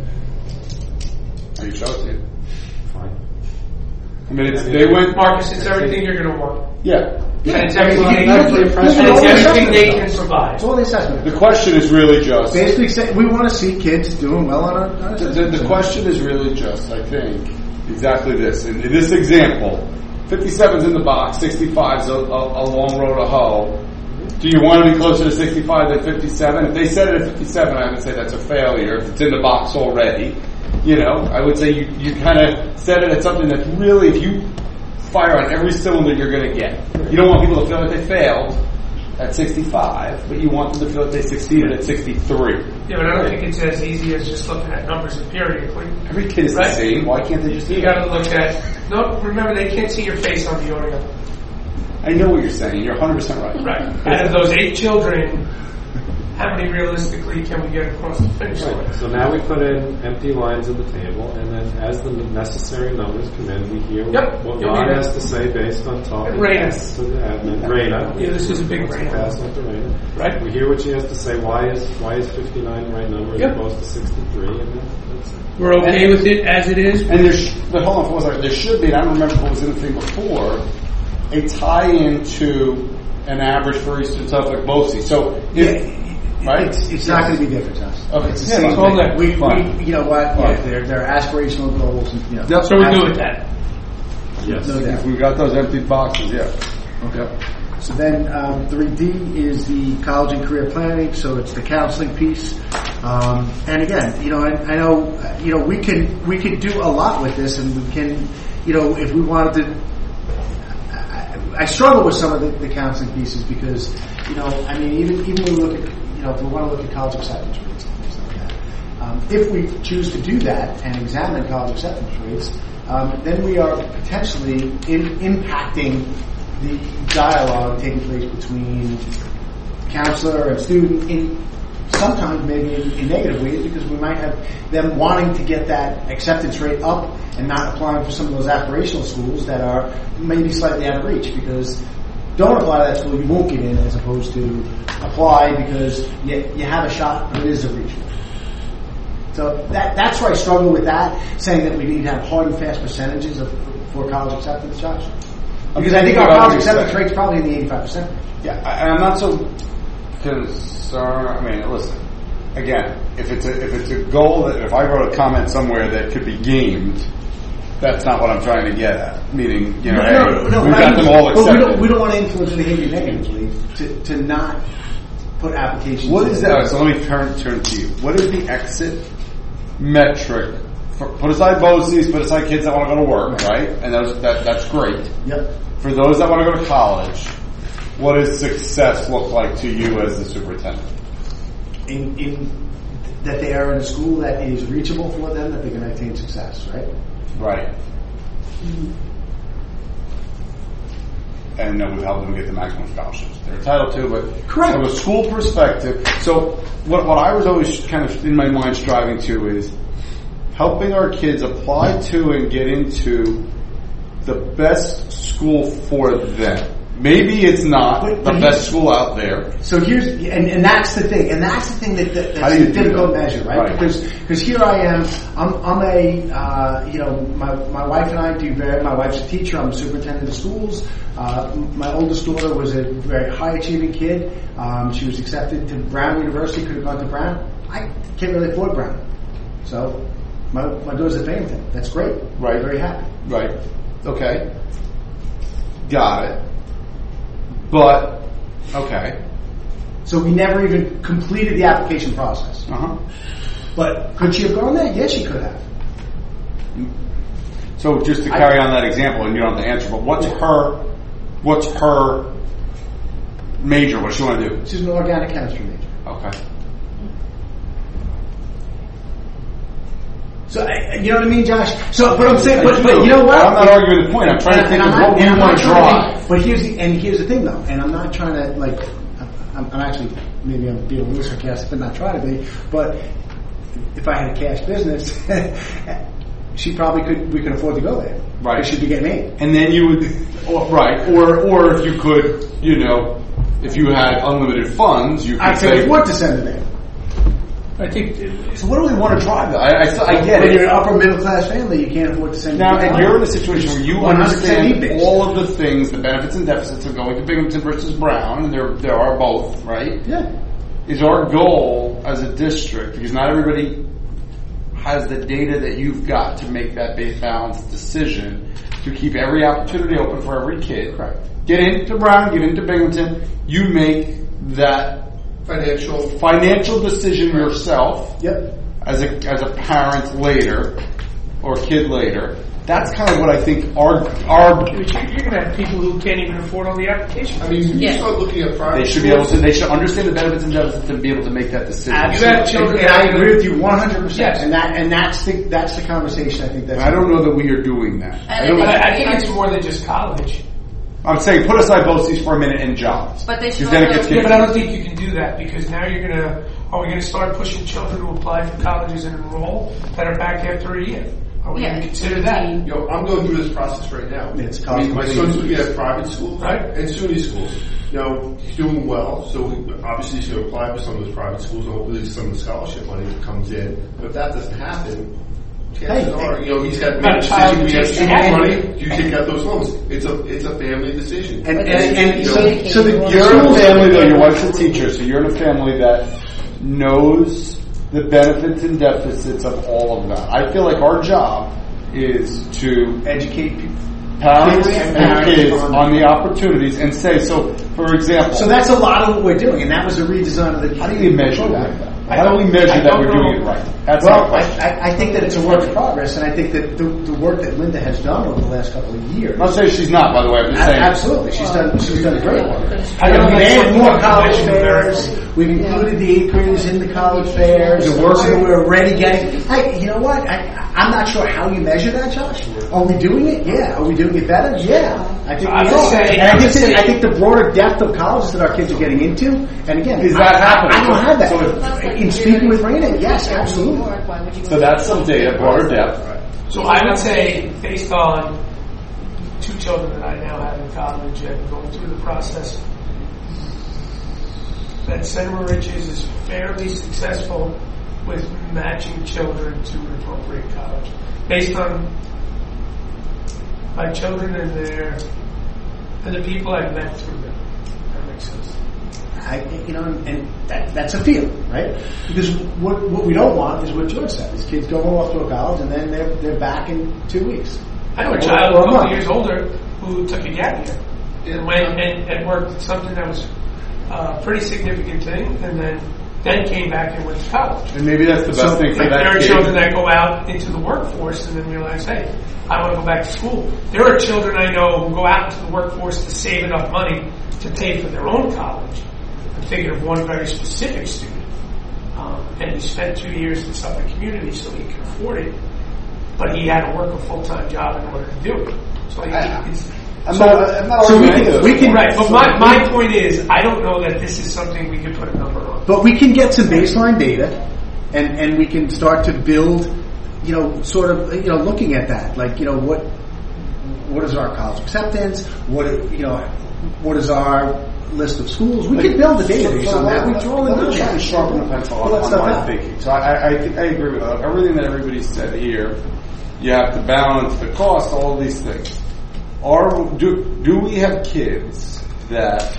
Are you showing it? Fine. I mean, it's, they went. Marcus, it's everything you're gonna want. Yeah. And it's everything, You- they- you- and you- it's you- everything they you- can provide. it's all the assessment. The question is really just. Basically, say, we want to see kids doing well on our. On our The, the, assessment. the question is really just, I think, exactly this. In, in this example, fifty-seven's in the box, sixty-five's a, a, a long row to hoe. Do you want to be closer to sixty-five than fifty-seven? If they set it at fifty-seven, I would say that's a failure. If it's in the box already, you know, I would say you, you kind of set it at something that's really, if you fire on every cylinder, you're going to get. You don't want people to feel like they failed at sixty-five, but you want them to feel like they succeeded at sixty-three. Yeah, but I don't think it's as easy as just looking at numbers empirically. Every kid is Right. the same. Why can't they just do You that? got to look at. No, remember they can't see your face on the audio. I know what you're saying. You're one hundred percent right. Right. Out of those eight children, how many realistically can we get across the finish line? Right. So now we put in empty lines at the table, and then as the necessary numbers come in, we hear Yep. what You'll Ron need has it. to say based on talking And Raina. to the admin. Raina. Yeah, this is a big Let's Raina. pass on to Raina. Right. We hear what she has to say. Why is why is fifty-nine the right number as Yep. opposed to sixty-three? And then that's it. We're okay with it as it is. And there, sh- but hold on for one second. There should be, and I don't remember what was in the thing before, a tie-in to an average for Eastern Suffolk BOCES. So, if, right? It's, it's not going to be different, Josh. Okay. It's the Yeah, same it's all thing. that. We, Fine. we, you know what? Fine. Yeah, they're, they're aspirational goals. And, you know, That's So we're good with that. Yes. No doubt. If we got those empty boxes, yeah. Okay. So then um, three D is the college and career planning. So it's the counseling piece. Um, and again, you know, I, I know, uh, you know, we can we can do a lot with this, and we can, you know, if we wanted to. I, I struggle with some of the, the counseling pieces because, you know, I mean, even even when we look at, you know, if we want to look at college acceptance rates and things like that, um, if we choose to do that and examine college acceptance rates, um, then we are potentially in, impacting the dialogue taking place between counselor and student in sometimes maybe in, in negative ways because we might have them wanting to get that acceptance rate up and not applying for some of those aspirational schools that are maybe slightly out of reach because don't apply to that school, you won't get in as opposed to apply because you, you have a shot, but it is a reach. So that that's where I struggle with that, saying that we need to have hard and fast percentages of, for college acceptance, Josh. Because I think our college acceptance rate's probably in the eighty-five percent range. Yeah, I, I'm not so concerned. I mean, listen. Again, if it's a if it's a goal that if I wrote a comment somewhere that could be gamed, that's not what I'm trying to get at. Meaning, you know, No, hey, no, no, we've I got mean, them all but we accepted. don't, we don't want to influence behavior negatively to, to not put applications. What in. is that? All right, so let me turn turn to you. What is the exit metric? For, put aside BOCES, put aside kids that want to go to work, right? And those, that that's great. Yep. For those that want to go to college, what does success look like to you as the superintendent? In, in that they are in a school that is reachable for them, that they can attain success, right? Right. And then we help them get the maximum scholarships they're entitled to, but Correct. from a school perspective, so what, what I was always kind of in my mind striving to is helping our kids apply to and get into the best school for them. Maybe it's not But- the but best he- school out there. So here's, and, and that's the thing, and that's the thing that, that How that's do you a do difficult that? measure, right? Right. Because because here I am, I'm I'm a uh, you know my my wife and I do very. My wife's a teacher. I'm a superintendent of schools. Uh, my oldest daughter was a very high achieving kid. Um, she was accepted to Brown University. Could have gone to Brown. I can't really afford Brown, so my my daughter's at Binghamton. That's great. Right. Very happy. Right. Okay. Got it. But, okay. So we never even completed the application process. Uh-huh. But could she have gone there? Yes, she could have. So just to carry on that example, and you don't have to answer, but what's her, what's her major? What does she want to do? She's an organic chemistry major. Okay. So I, you know what I mean, Josh. So, but I'm saying, but, but you know what? I'm not arguing the point. I'm trying to think And of I'm what not- we and I'm want not to trying drive. to- But here's the and here's the thing, though, and I'm not trying to like. I'm, I'm actually maybe I'm being a little sarcastic, but not trying to be. But if I had a cash business, she probably could. We could afford to go there. Right. Because she'd be getting paid. And then you would, or, right, or or if you could, you know, if you had unlimited funds, you could I say. could afford to send her there. I think So what do we want to drive? Though? I, I, still- I get When it. you're an upper middle class family, you can't afford to send. Now, your and kid you're in out. a situation where you one hundred percent understand need-based. all of the things, the benefits and deficits of going to Binghamton versus Brown, and there there are both, right? Yeah. Is our goal as a district, because not everybody has the data that you've got to make that balanced decision, to keep every opportunity open for every kid. Correct. Get into Brown, get into Binghamton, you make that Financial. financial decision yourself Yep. as a as a parent later or kid later. That's kind of what I think our our You're going to have people who can't even afford all the applications. I mean, when you Yeah. start looking at private they should be able schools, to they should understand the benefits and deficits to be able to make that decision. You have children and, and I agree with you one hundred percent. Yes. And that and that's the that's the conversation. I think that's. I don't know that we are doing that. I don't But know. I, I think it's more than just college. I'm saying put aside both these for a minute in jobs. But they should Because then it also- gets Yeah, confusing. but I don't think you can do that because now you're going to, are we going to start pushing children to apply for colleges and enroll that are back after a year? Are we Yeah, going to consider that? you know, I'm going through this process right now. It's I mean, my college. son's looking at private schools Right. and SUNY schools. Now, he's doing well, so he, obviously he's going to apply for some of those private schools and hopefully some of the scholarship money that comes in. But if that doesn't happen, chances Hey, are, you know, he's got to Not make a a child decision. We have who too takes much the money. money. Do you take out those loans? It's a it's a family decision. And, and, they and, should so, communicate so the, more. You're in a schools- family though, your wife's a teacher, so you're in a family that knows the benefits and deficits of all of that. I feel like our job is to educate people. parents Kids and and parents kids on- on the opportunities and say, so for example, So that's a lot of what we're doing, and that was a redesign of the. how do you measure that? I How do we don't- measure I that don't we're doing know. it right? That's my Well, I, question. I, I think that it's a work in progress, and I think that the, the work that Linda has done over the last couple of years. I'm not saying she's not, by the way. I'm just A- saying. Absolutely, she's done. She's done great work. I don't We've think added that's more something college we can fairs. measure. We've included the eighth graders in the college fairs. The work that we're already getting. Hey, you know what? I, I'm not sure how you measure that, Josh. Are we doing it? Yeah. Are we doing it better? Yeah. I think I we would are. say- and I I would think, say- I think the broader depth of colleges that our kids are getting into, and again, Is I- that I, happening? I don't have that. So if- in speaking with Raina, yes, absolutely. So that's some data, broader depth. So I would say, based on two children that I now have in college and going through the process, that Center Riches is fairly successful with matching children to an appropriate college. Based on my children and their and the people I've met through them. That makes sense. I, you know, and that, that's a feeling, right? Because what what we don't want is what George said: is kids going off to a college and then they're they're back in two weeks. I know a Or- child or a couple month. of years older who took a gap year and went and, and worked at something that was a pretty significant thing, and then then came back and went to college. And maybe that's the best So, thing for Like that there are kid. children that go out into the workforce and then realize, hey, I want to go back to school. There are children I know who go out into the workforce to save enough money to pay for their own college. I'm thinking of one very specific student, um, and he spent two years in Suffolk Community so he could afford it, but he had to work a full-time job in order to do it. So he, it's, I'm So- not, I'm not so we arguing can- either. we can- right, but my, my point is, I don't know that this is something we can put a number on. But we can get some baseline data, and and we can start to build, you know, sort of, you know, looking at that, like, you know, what what is our college acceptance? What you know, what is our list of schools? We can build a database So on that. We throw in let me the try and sharpen the pencil on, Pull that on stuff my out. thinking. So I, I, I, think I agree with everything that everybody said here. You have to balance the cost, all of these things. Are do do we have kids that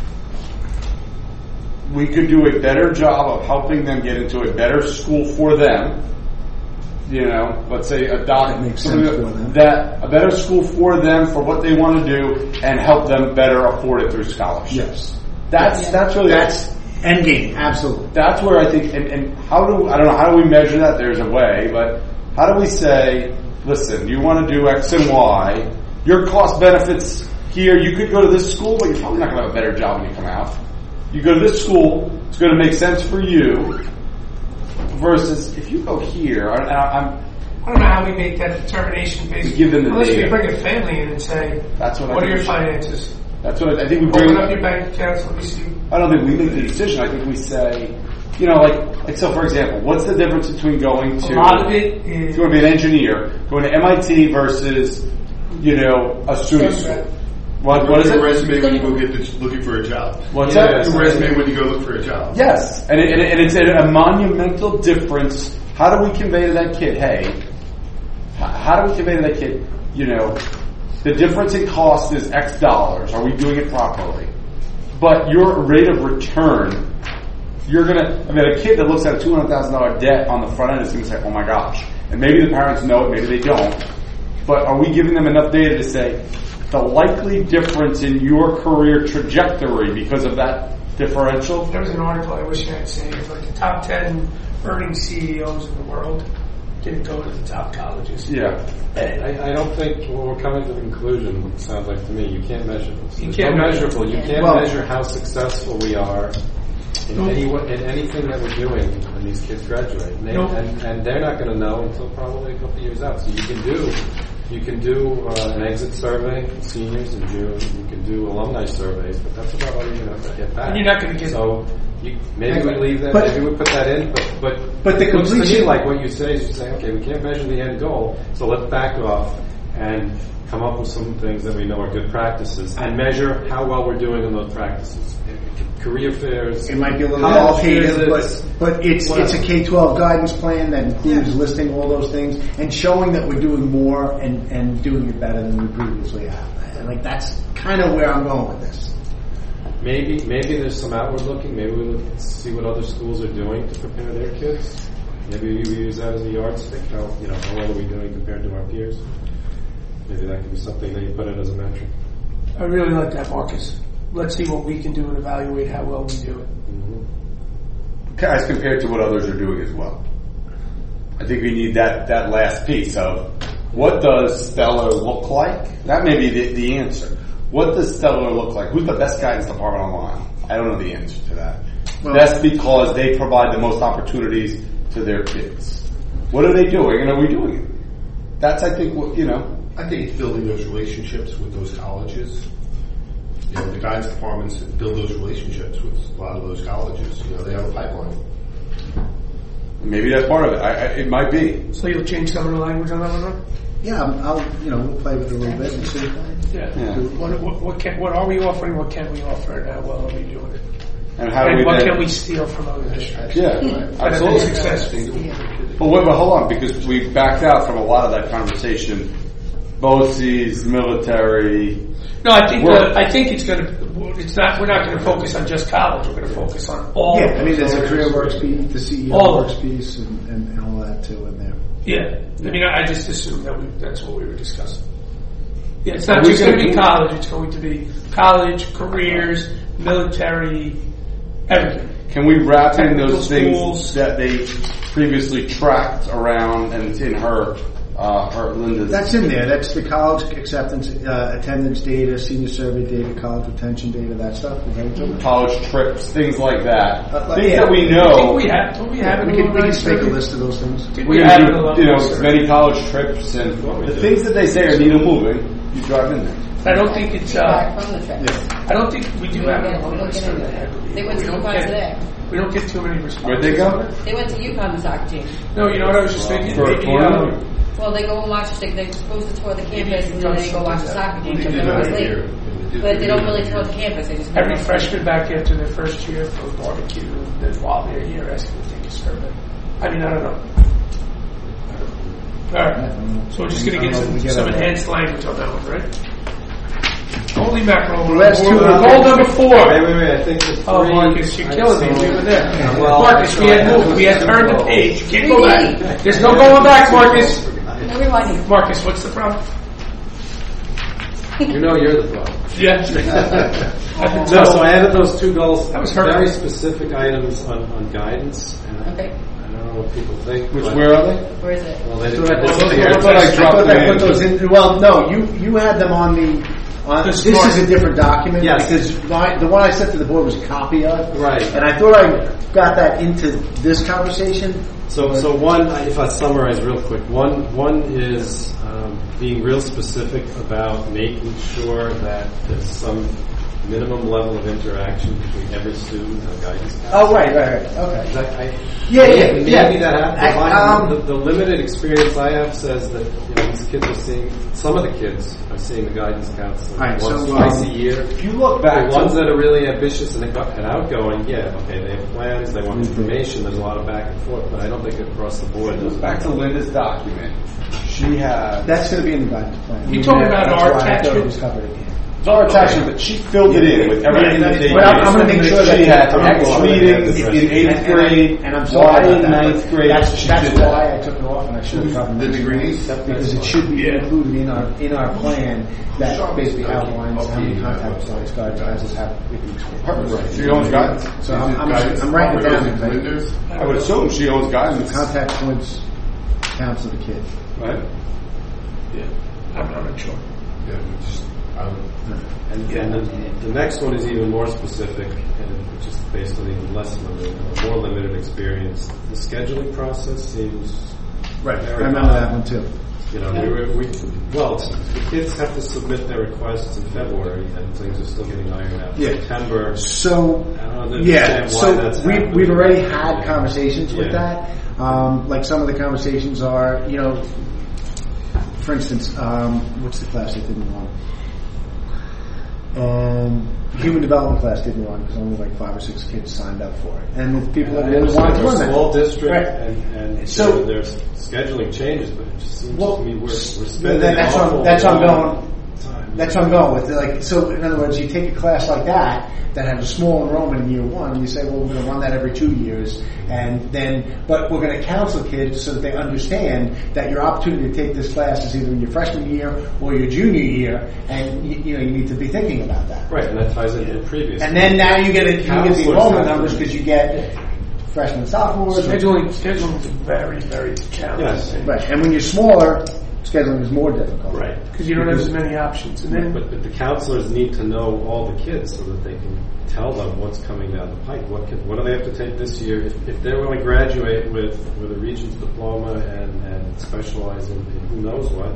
we could do a better job of helping them get into a better school for them? You know, let's say a doc That makes something sense that- for them. that a better school for them for what they want to do and help them better afford it through scholarship. Yes, That's that's really that's end game. Absolutely. that's where I think, and, and how do, I don't know, how do we measure that? There's a way, but how do we say, listen, you want to do X and Y, your cost benefits here, you could go to this school, but you're probably not going to have a better job when you come out. You go to this school, it's going to make sense for you, versus if you go here, and I, I'm, I don't know how we make that determination based Give them the unless data. we bring a family in and say, That's what I what are think your we should- finances? that's what I, I think we bring, Open up your bank accounts, let me see. I don't think we make the decision, I think we say, you know, like, like so for example, what's the difference between going to, A lot of it if is, you want to be an engineer, going to M I T versus, you know, a SUNY school. What, what is Your it? resume when you go get the, looking for a job. What's Your that? resume when you go look for a job. Yes, and, it, and, it, and it's a, a monumental difference. How do we convey to that kid, hey, h- how do we convey to that kid, you know, the difference in cost is X dollars. Are we doing it properly? But your rate of return, you're gonna, I mean, a kid that looks at a two hundred thousand dollars debt on the front end is gonna say, oh my gosh. And maybe the parents know it, maybe they don't. But are we giving them enough data to say, the likely difference in your career trajectory because of that differential? There was an article I wish I had saved. It's like the top ten earning C E Os in the world didn't go to the top colleges. Yeah. I, I don't think well, we're coming to the conclusion, it sounds like to me, you can't measure this. You There's can't no measure measurable. You it. can't Well- measure how successful we are in, Nope. any, wa- in anything that we're doing when these kids graduate. And, they, Nope. and, and they're not going to know until probably a couple of years out. So you can do you can do uh, an exit survey, seniors in June. You can do alumni surveys, but that's about all you're going to get back. And you're not going to get. So you, maybe we leave that, But- maybe we put that in, but but, But the it looks to me completion- like what you say is you say, okay, we can't measure the end goal, so let's back off and come up with some things that we know are good practices and measure how well we're doing in those practices. Career fairs. It might be a little college qualitative, visits, but but it's whatever. it's a K twelve guidance plan that includes listing all those things and showing that we're doing more and, and doing it better than we previously have. And like that's kind of where I'm going with this. Maybe maybe there's some outward looking. Maybe we look see what other schools are doing to prepare their kids. Maybe we use that as a yardstick. How you know how well are we doing compared to our peers? Maybe that could be something that you put in as a metric. I really like that, Marcus. Let's see what we can do and evaluate how well we do it. As compared to what others are doing as well. I think we need that, that last piece of what does Stellar look like? That may be the, the answer. What does Stellar look like? Who's the best guidance department online? I don't know the answer to that. Well- That's because they provide the most opportunities to their kids. What are they doing and are we doing it? That's, I think, what, you know. I think it's building those relationships with those colleges. You know, the guidance departments build those relationships with a lot of those colleges. You know, they have a pipeline. Maybe that's part of it. I, I, it might be. So you'll change some of the language on that one, right? Yeah, I'm- I'll you know we'll play with it a little bit and see. Yeah. Yeah. What, what, what, can, what are we offering? What can we offer? And how well are we doing it? And how do And we what then, can we steal from other districts? Yeah, That have been absolutely. successful. But wait, but hold on, because we backed out from a lot of that conversation. BOCES, military. No, I think Work. the, I think it's going to. It's not. We're not going to focus on just college. We're going to focus on all. Yeah, of I mean those there's a career areas. works piece, the C E O All of works piece, and, and, and all that too in there. Yeah, I mean, I I just assumed that we, that's what we were discussing. Yeah, it's not Are we just going to gonna be do- college. It's going to be college, careers, military, everything. Can we wrap in Technical those things schools. that they previously tracked around and it's in her, uh, her Linda's? That's in there. That's the college acceptance, uh, attendance data, senior survey data, college retention data, that stuff. Okay? college trips, things like that. Uh, like- things yeah. that we I know. think we have. Don't we have it? We in can, the we can last make a survey? list of those things. Did We we can have do, it in the you know, last survey? many college trips and the things that they say are needle moving. You drive in there. I don't think it's. Feedback Uh, from the trips. Yeah. I don't think we do We have don't it get- on we the don't get survey. into I that. believe. They went We to don't UConn get- today. We don't get too many responses. Where'd they go? They went to UConn, the soccer team. No, you know what I was just thinking? For a Maybe, tournament? uh, Well, they go and watch. They, they're supposed to tour the campus, and then done they go watch the something soccer game They because do they're always that late. here. But they don't really tour the campus. They just go Every watch. freshman back after their first year for a barbecue, and then while they're here asking to take a survey. I mean, I don't know. All right, so we're just going to get some, some enhanced language on that one, right? Holy mackerel! The last two are- Goal number four. Wait, wait, wait. I think the three. Oh, Marcus, you're I- killing me. so- We were there. Yeah, well, Marcus, we had moved. We had turned the page. You can't go back. There's no going back, Marcus. No rewinding. Marcus, what's the problem? You know you're the problem. Yeah. I've been No, told. so I added those two goals. That was hurtful. Very specific items on, on guidance. And I, Okay. I don't know what people think. Which, but- where are they? Where is it? Well, they So didn't. I- this is the I air thought I test. dropped I thought I them put in. those in. Well, no, you you had them on the. On, The this smart- is a different document Yes. because my, the one I sent to the board was a copy of. Right. And I thought I got that into this conversation. So, so one, if I summarize real quick, one, one is um, being real specific about making sure that there's some minimum level of interaction between every student and a guidance counselor. Oh, right, right, right. Okay. Is that, I, Yeah, yeah, maybe yeah. that happens. I- My- um, the, the limited experience I have says that you know, these kids are seeing, some of the kids are seeing the guidance counselor All right, once, so, twice um, a year. If you look The back ones to, that are really ambitious and, and outgoing, yeah, okay, they have plans, they want information, there's a lot of back and forth, but I don't think across the board. there's back to Linda's document, she had That's going to be in the guidance plan. You talking about That's our why I thought it attachment? was covered again. It's our attachment, but she filled it in with everything that they But I'm, I'm going to make sure that she had I'm X gonna- meetings in eighth and, grade, and, and I'm Y sorry about in that, ninth but grade. That's, She that's did that. why I took it off, and I should have probably The degrees? because it should be Yeah. included in our in our plan that basically outlines how many contact points guide classes have with each school. Right. She owns guidance. So I'm, I'm, I'm writing it down. Like, Windows? I would assume she owns guidance. contact points counts of the kid. Right? Yeah, I'm I'm not sure. Yeah, we just, I would, And, and the, the next one is even more specific, and which is based on even less limited, a more limited experience. The scheduling process seems Right. I very remember odd. that one too. You know, we were, we, well, the kids have to submit their requests in February, and things are still getting ironed out. Yeah. September. So I don't understand yeah, why so that's we happening. we've already had conversations with Yeah. that. Um, like some of the conversations are, you know, for instance, um, what's the class that didn't run? Um, human development class didn't run because only like five or six kids signed up for it, and the people that I really understand wanted to we're run a that. small district, Right. and, and So- so there's scheduling changes, but it just seems Well, to me we're, we're then spending that's an what- awful that's what I'm long going- time. That's what I'm going with. Like, so in other words, you take a class like that that had a small enrollment in year one, and you say, well, we're going to run that every two years, and then, but we're going to counsel kids so that they understand that your opportunity to take this class is either in your freshman year or your junior year, and you, you know you need to be thinking about that. Right, and that ties into the previous. And then now you get a, you get the Counselors enrollment have to- numbers because you get freshmen and sophomores. Scheduling, scheduling is very, very Yes. challenging. Right, and when you're smaller, scheduling is more difficult. Right. Because you don't have as many options. And then But, but the counselors need to know all the kids so that they can tell them what's coming down the pike. What can, what do they have to take this year? If, if they're going to graduate with, with a Regents diploma and, and specialize in, in who knows what,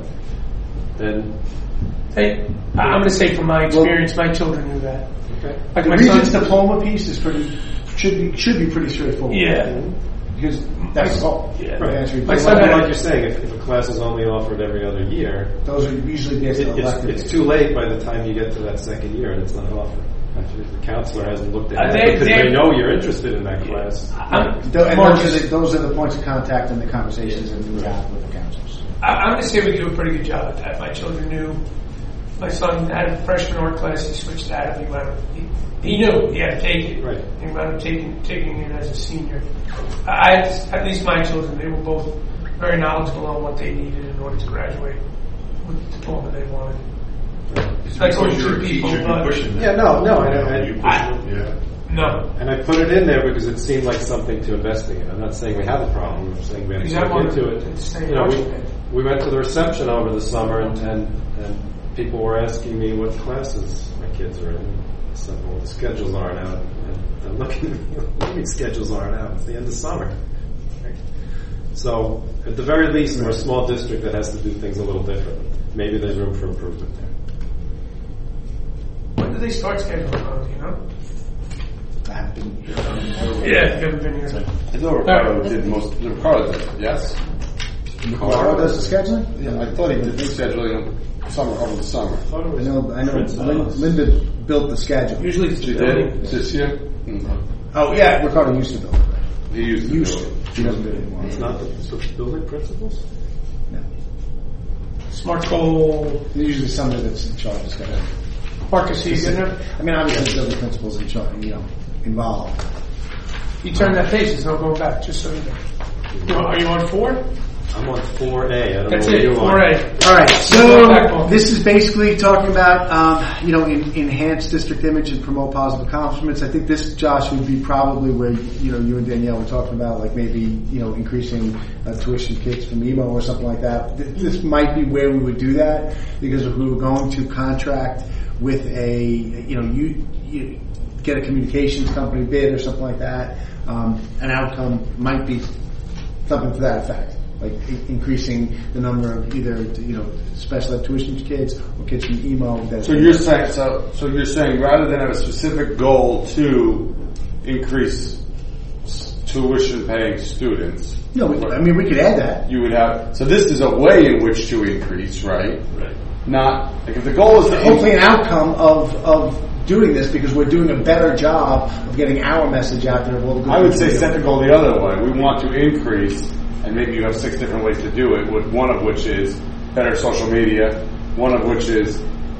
then Hey, I- I'm going to say from my experience, my children knew that. okay. Like The my Regents son, diploma piece is pretty should be should be pretty straightforward. yeah, Because that's all. Yeah. The answer is- My But son had like a- you're saying, if, if a class is only offered every other year, Those are usually based it, on it's, elective. it's too late by the time you get to that second year and it's not offered. Actually, if the counselor hasn't looked at Uh, it they- because they- they know you're interested in that class. I'm, Tho- and Marcus, those, are the, those are the points of contact and the conversations that we have with the counselors. I- I'm going to say we do a pretty good job at that. My children knew. My son had a freshman art class. He switched out of it. He, wound up- he, he knew he had to take it. Right. He wound up taking taking it as a senior. I, at least my children, they were both very knowledgeable on what they needed in order to graduate with the diploma they wanted. it's Like because going you're to a people, teacher, but- you're pushing them. Yeah, no, no, I don't- I- You push I- them, yeah. No. And I put it in there because it seemed like something to investigate. I'm not saying we have a problem. I'm saying we have Because to I look wanted into to it. say You know, we, Washington. we went to the reception over the summer, and, and and people were asking me what classes my kids are in. I said, well, the schedules aren't out. And I'm looking, looking schedules aren't out. It's the end of summer. So, at the very least, we're a small district that has to do things a little different. Maybe there's room for improvement there. When did they start scheduling on? Do you know? I have been here. Yeah, you haven't been here. I thought Ricardo did most. Ricardo did, yes? Ricardo does the scheduling? Yeah, I thought he did the scheduling summer over the summer. I know, I know Lin- Linda built the schedule. Usually it's She the did building. this year. Mm. Oh, yeah, Ricardo used to build it. He used to Used do to. it. He doesn't do it anymore. It's not the, the building principals? No. Smart goal. There's usually somebody that's in charge of scheduling. Marcus, are you good enough? I mean, obviously, the building principals in charge, you know, involved. You turn that page, there's no going back, just so you know. You know, Are you on four? I'm on four A. I don't That's know where it, you four are. A. All right, Back so on. this is basically talking about, um, you know, in, enhance district image and promote positive accomplishments. I think this, Josh, would be probably where, you know, you and Danielle were talking about, like maybe, you know, increasing uh, tuition kids from E M O or something like that. Th- This might be where we would do that, because if we were going to contract with a, you know, you, you get a communications company bid or something like that, um, an outcome might be something to that effect. Like i- increasing the number of either, you know, special ed tuition kids or kids from E M O. That So you're saying so. So you're saying rather than have a specific goal to increase s- tuition-paying students, no, we, I mean we could add that. you would have. So this is a way in which to increase, right? Right. Not like if the goal is to Hopefully, an outcome of of doing this because we're doing a better job of getting our message out there of all the good. I would things say we're set the doing. goal the other way. We want to increase, and maybe you have six different ways to do it. With one of which is better social media, one of which is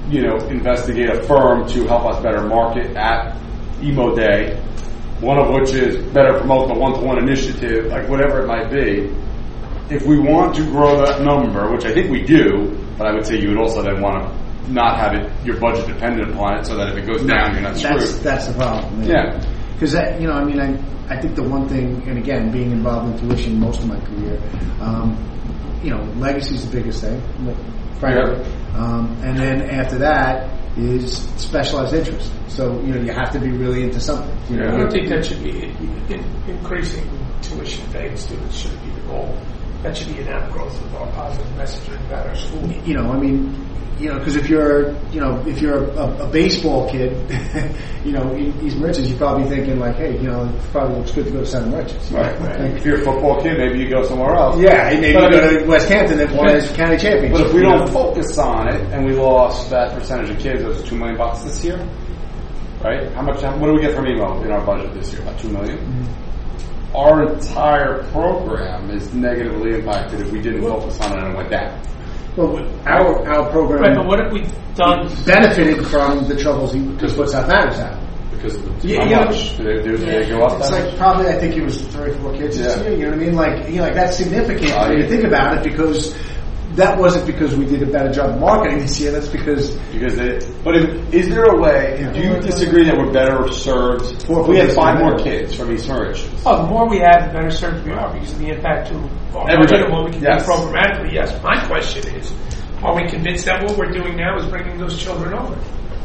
you know, investigate a firm to help us better market at Emo Day, one of which is better promote the one-to-one initiative, like whatever it might be. If we want to grow that number, which I think we do, but I would say you would also then want to not have it, your budget dependent upon it, so that if it goes down, you're not screwed. That's, that's the problem. Yeah. Because, you know, I mean, I, I think the one thing, and again, being involved in tuition most of my career, um, you know, legacy is the biggest thing, frankly. Yeah. Um, and then after that is specialized interest. So, you know, you have to be really into something. You know, I don't think that should be in, increasing tuition paying students shouldn't be the goal. That should be an outgrowth of our positive messaging about our school. You know, I mean, you know, because if you're, you know, if you're a, a baseball kid, you know, in East Merchants, you're probably thinking like, hey, you know, it probably looks good to go to Center Merchants. Right. right. If you're a football kid, maybe you go somewhere else. Yeah, maybe but you go to West Hampton that won a county championship. But if we don't focus on it, and we lost that percentage of kids, it was two million bucks this year, right? How much? What do we get from emo in our budget this year? About two million. Mm-hmm. Our entire program is negatively impacted if we didn't focus on it and went down. Well, our our program right, but what have we done? Benefited from the troubles he just what South Matters had. Because of the, Yeah, how yeah. much? Do they, do they go up It's that like much? probably I think it was three or four kids this Yeah. year. You know what I mean? Like you know, like that's significant Oh, when yeah. you think about it because that wasn't because we did a better job of marketing this year. That's because Because they, but if, is there a way? Yeah. Do you disagree that we're better served? Four If we had kids five per more minute. kids from East Merchants. Oh, the more we have, the better served we are because of the impact to our Everybody. budget and what we can Yes. do programmatically. Yes, my question is, are we convinced that what we're doing now is bringing those children over?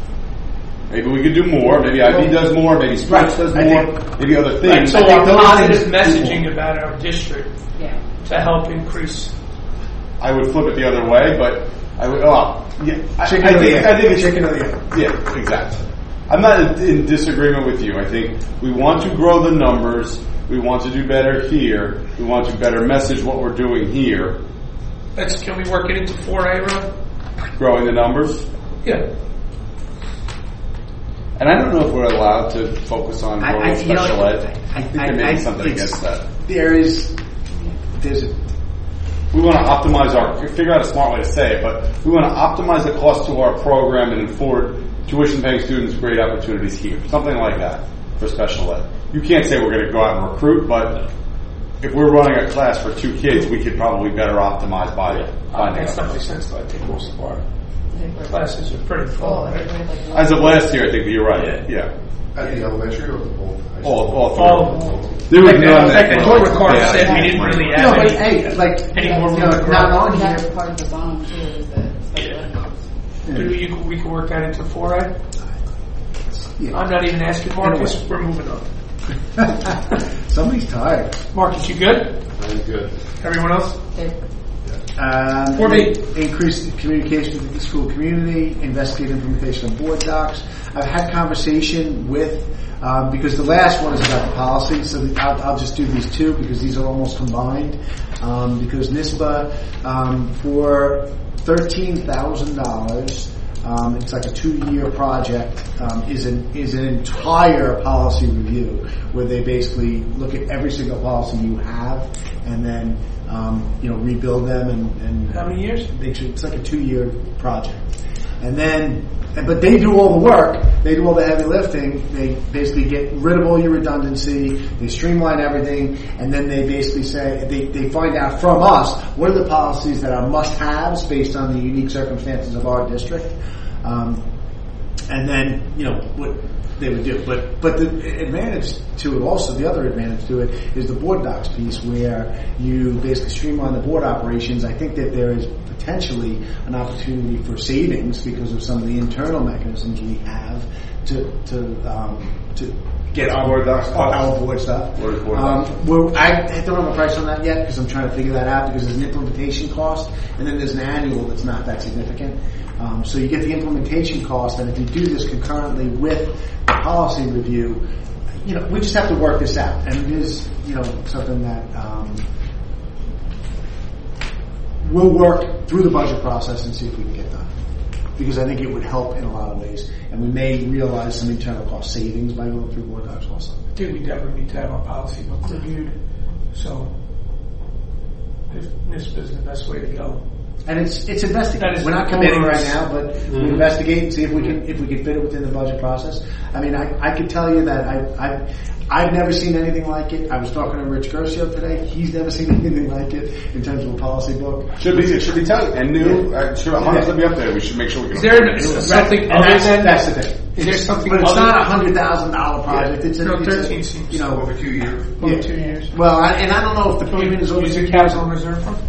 Maybe we could do more. Maybe I B does more. Maybe sports Right. does I more. think- maybe other Right, things. so I think our those positive things- messaging about our district Yeah. to help increase. I would flip it the other way, but I would. Oh, yeah. I, chicken I or the think, egg. I think it's chicken or the egg. Yeah, exactly. I'm not in, in disagreement with you. I think we want to grow the numbers. We want to do better here. We want to better message what we're doing here. Let's, can we work it into four A, Rob? Growing the numbers. Yeah. And I don't know if we're allowed to focus on I- growing I- you know, special ed. I- I think I- there may I- be something it's- against that. There is there's a We want to optimize our, figure out a smart way to say it, but we want to optimize the cost to our program and afford tuition-paying students great opportunities here. Something like that for special ed. You can't say we're going to go out and recruit, but if we're running a class for two kids, we could probably better optimize by finding That's out. not my sense, though. I think most of our classes are pretty full. Oh, right? As of last year, I think you're right. Yeah. At the elementary or the both? All, all three. All, There was like, none the, that like the were- Dora Carter Yeah. said, we didn't really you have know, but any, hey, like any you more room know, to grow. not on That's here. part of the bomb too. Is that Could we, we could work that into four A? Yeah. I'm not even asking Marcus. Anyway. We're moving on. Somebody's tired. Marcus, you good? I'm good. Everyone else? it? Um, For me. Increase communication with the school community, investigate implementation of board docs. I've had conversation with, um, because the last one is about the policy, so I'll, I'll just do these two because these are almost combined. Um, because NISBA, um, for thirteen thousand dollars, um, it's like a two-year project, um, is an is an entire policy review where they basically look at every single policy you have and then um, you know rebuild them and, and How many years? make sure it's like a two-year project. And then, and- but they do all the work. They do all the heavy lifting. They basically get rid of all your redundancy. They streamline everything, and then they basically say they, they find out from us what are the policies that are must-haves based on the unique circumstances of our district, um, and then you know what they would do. But but the advantage to it also, the other advantage to it is the board docs piece where you basically streamline the board operations. I think that there is potentially an opportunity for savings because of some of the internal mechanisms we have to to um, to get our Board docs our, cost. our board stuff. What is board Um, docs? we're, I don't have a price on that yet because I'm trying to figure that out because there's an implementation cost and then there's an annual that's not that significant. Um, so you get the implementation cost, and if you do this concurrently with the policy review, you know we just have to work this out, and it is you know something that. Um, We'll work through the budget process and see if we can get done. Because I think it would help in a lot of ways. And we may realize some internal cost savings by going through board docs also. I think we definitely need to have our policy book reviewed. So, if NISBA is the best way to go. And it's it's investigating. That is We're not committing right onerous. now, but we investigate and see if we can if we can fit it within the budget process. I mean, I, I could tell you that I I've, I've never seen anything like it. I was talking to Rich Gersio today. He's never seen anything like it in terms of a policy book. Should be it should be tight and new. Uh, should one hundred percent be up there. We should make sure we can. Is there afford it. something And other that's, than that's the thing. Is there something But it's other not a hundred thousand dollar project. It's a, No, it's thirteen a, seems you know Over two years. over yeah. two years? Well, I, and I don't know if the payment is over Use two your years. capital reserve fund?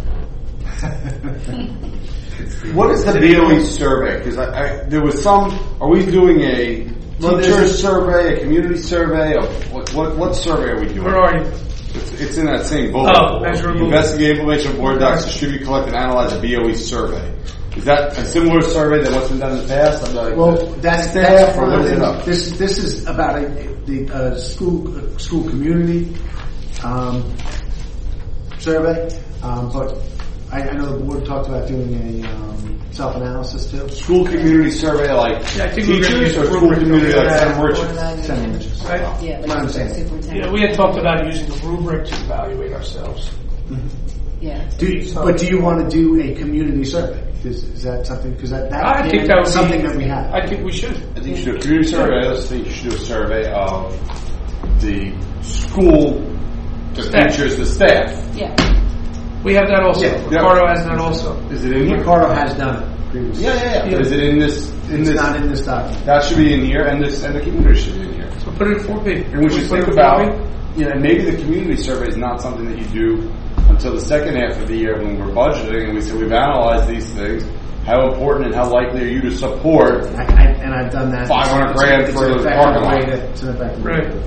What is the B O E survey? Because I, I, there was some. Are we doing a Well, teacher there's a- survey, a community survey? Of what, what what survey are we doing? Where are you? It's, it's in that same bullet. Oh, measurable. Investigate, implement, board docs, distribute, collect, and analyze a B O E survey. Is that a similar survey than what's been done in the past? I'm like, Well, that's staff, that's or one what of is the it things. up? This this is about a the uh, school uh, school community um, survey, um, but I, I know the board talked about doing a um, self analysis too. School community survey, like Yeah, I think we're gonna teachers, use or the school rubric community, of like that. Sam Richards? Send images. Right? Yeah, What I'm saying. superintendent. Yeah, we had talked about using the rubric to evaluate ourselves. Yeah. Do you, but do you want to do a community survey? Is, is that something? Because that, that I think that would something be, that we have. I think we should. I think you should do a community survey. I just think you should do a survey of the school, the Staff. teachers, the staff. Yeah. We have that also. Yeah. Ricardo has that also. Is it in here? Ricardo has done it previously. Yeah, yeah, yeah. But is it in this? In It's this? not in this document. That should be in here, and this and the community should be in here. So put it in four B. And we should think about, you know, maybe the community survey is not something that you do until the second half of the year when we're budgeting and we say we've analyzed these things. How important and how likely are you to support? I, I, and I've done that. five hundred It's- grand it's for an the effective parking lot. way to- It's an effective way Right. to do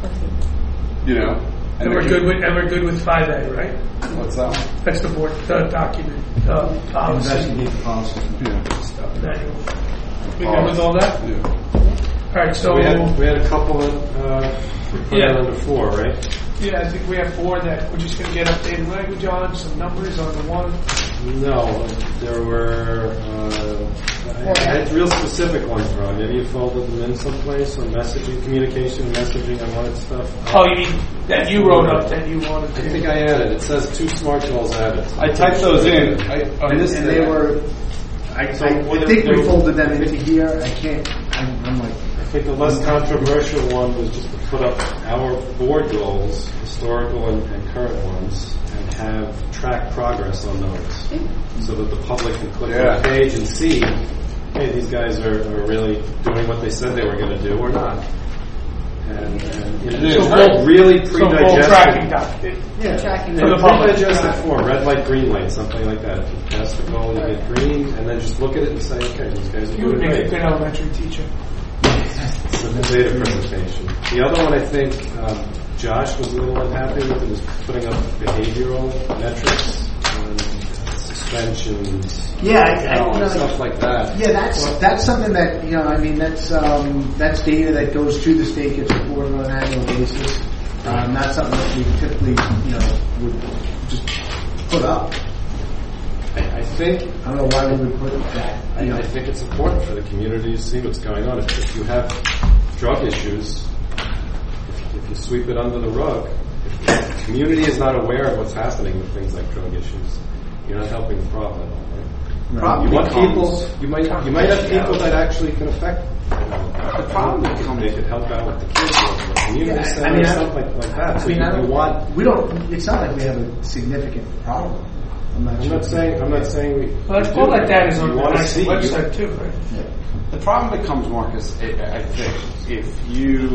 it. You know, And the we're com- good with and we're good with five A, right? What's that? That's the board the document, uh, policy Investigate the policy. Yeah. stuff. Manual. We good with all that? Yeah. All right. So we had we had a couple of uh, we put Yeah. it under four, right? yeah, I think we have four that we're just going to get updated language on, some numbers on the one. No, there were. Uh, I had real specific ones, Ron. Maybe you folded them in someplace on messaging, communication, messaging. I wanted stuff. Oh, you mean that you wrote up that you wanted I to? think I added. It says two smart goals added. I typed those in. I, on And, this and thing. they were, I, So I, what I think if we they- folded them into here. I can't, I'm, I'm like, I think the less controversial one was just to put up our board goals, historical and, and current ones, and have track progress on those, so that the public can click Yeah. on the page and see, hey, these guys are, are really doing what they said they were going to do or not. And, and you know, It is. it's not really So full tracking pre-digested. document. yeah. Tracking For the the public. Pre-digested form, red light, green light, something like that. If you pass the goal, you get green, and then just look at it and say, okay, these guys are You would doing make a great. good elementary teacher. The data presentation. The other one, I think, um, Josh was a little unhappy with it, was putting up behavioral metrics and suspensions, Yeah, I, I, and you know, stuff like that. yeah, that's that's something that you know. I mean, that's um, that's data that goes to the state, gets reported on an annual basis. Um, not something that we typically, you know, would just put up. I, I think I don't know why we would put that. I, You know, I think it's important for the community to see what's going on. If, if you have drug issues, if, if you sweep it under the rug, if the community is not aware of what's happening with things like drug issues, you're not helping the problem at all, right? Problem You want becomes- people. You might. You might have people that actually can affect. You know, The problem they could- becomes- they could help out with the kids or the community Yeah, I- center I mean, or I- something like that. So I mean, you, I don't you want. we don't. It's not like we have a significant problem. I'm not, I'm sure. not saying. I'm not saying we. Well, we all do. that data is on You the wanna nice see- website too, right? The problem becomes, Marcus, I I think, if you,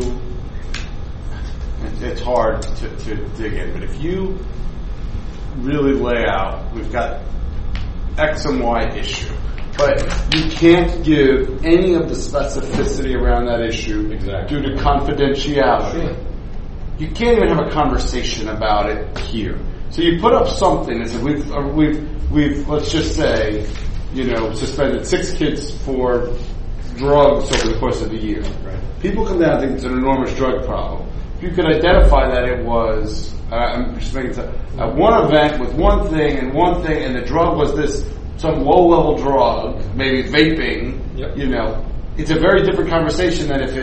it- it's hard to, to dig in, but if you really lay out, we've got X and Y issue, but you can't give any of the specificity around that issue Exactly. due to confidentiality. Sure. You can't even have a conversation about it here. So you put up something and say, we've, uh, we've, we've, let's just say, you know, suspended six kids for drugs over the course of the year. Right. People come down and think it's an enormous drug problem. If you could identify that it was, uh, I'm just making some, at one event with one thing and one thing, and the drug was this, some low-level drug, maybe vaping, Yep. you know, it's a very different conversation than if it's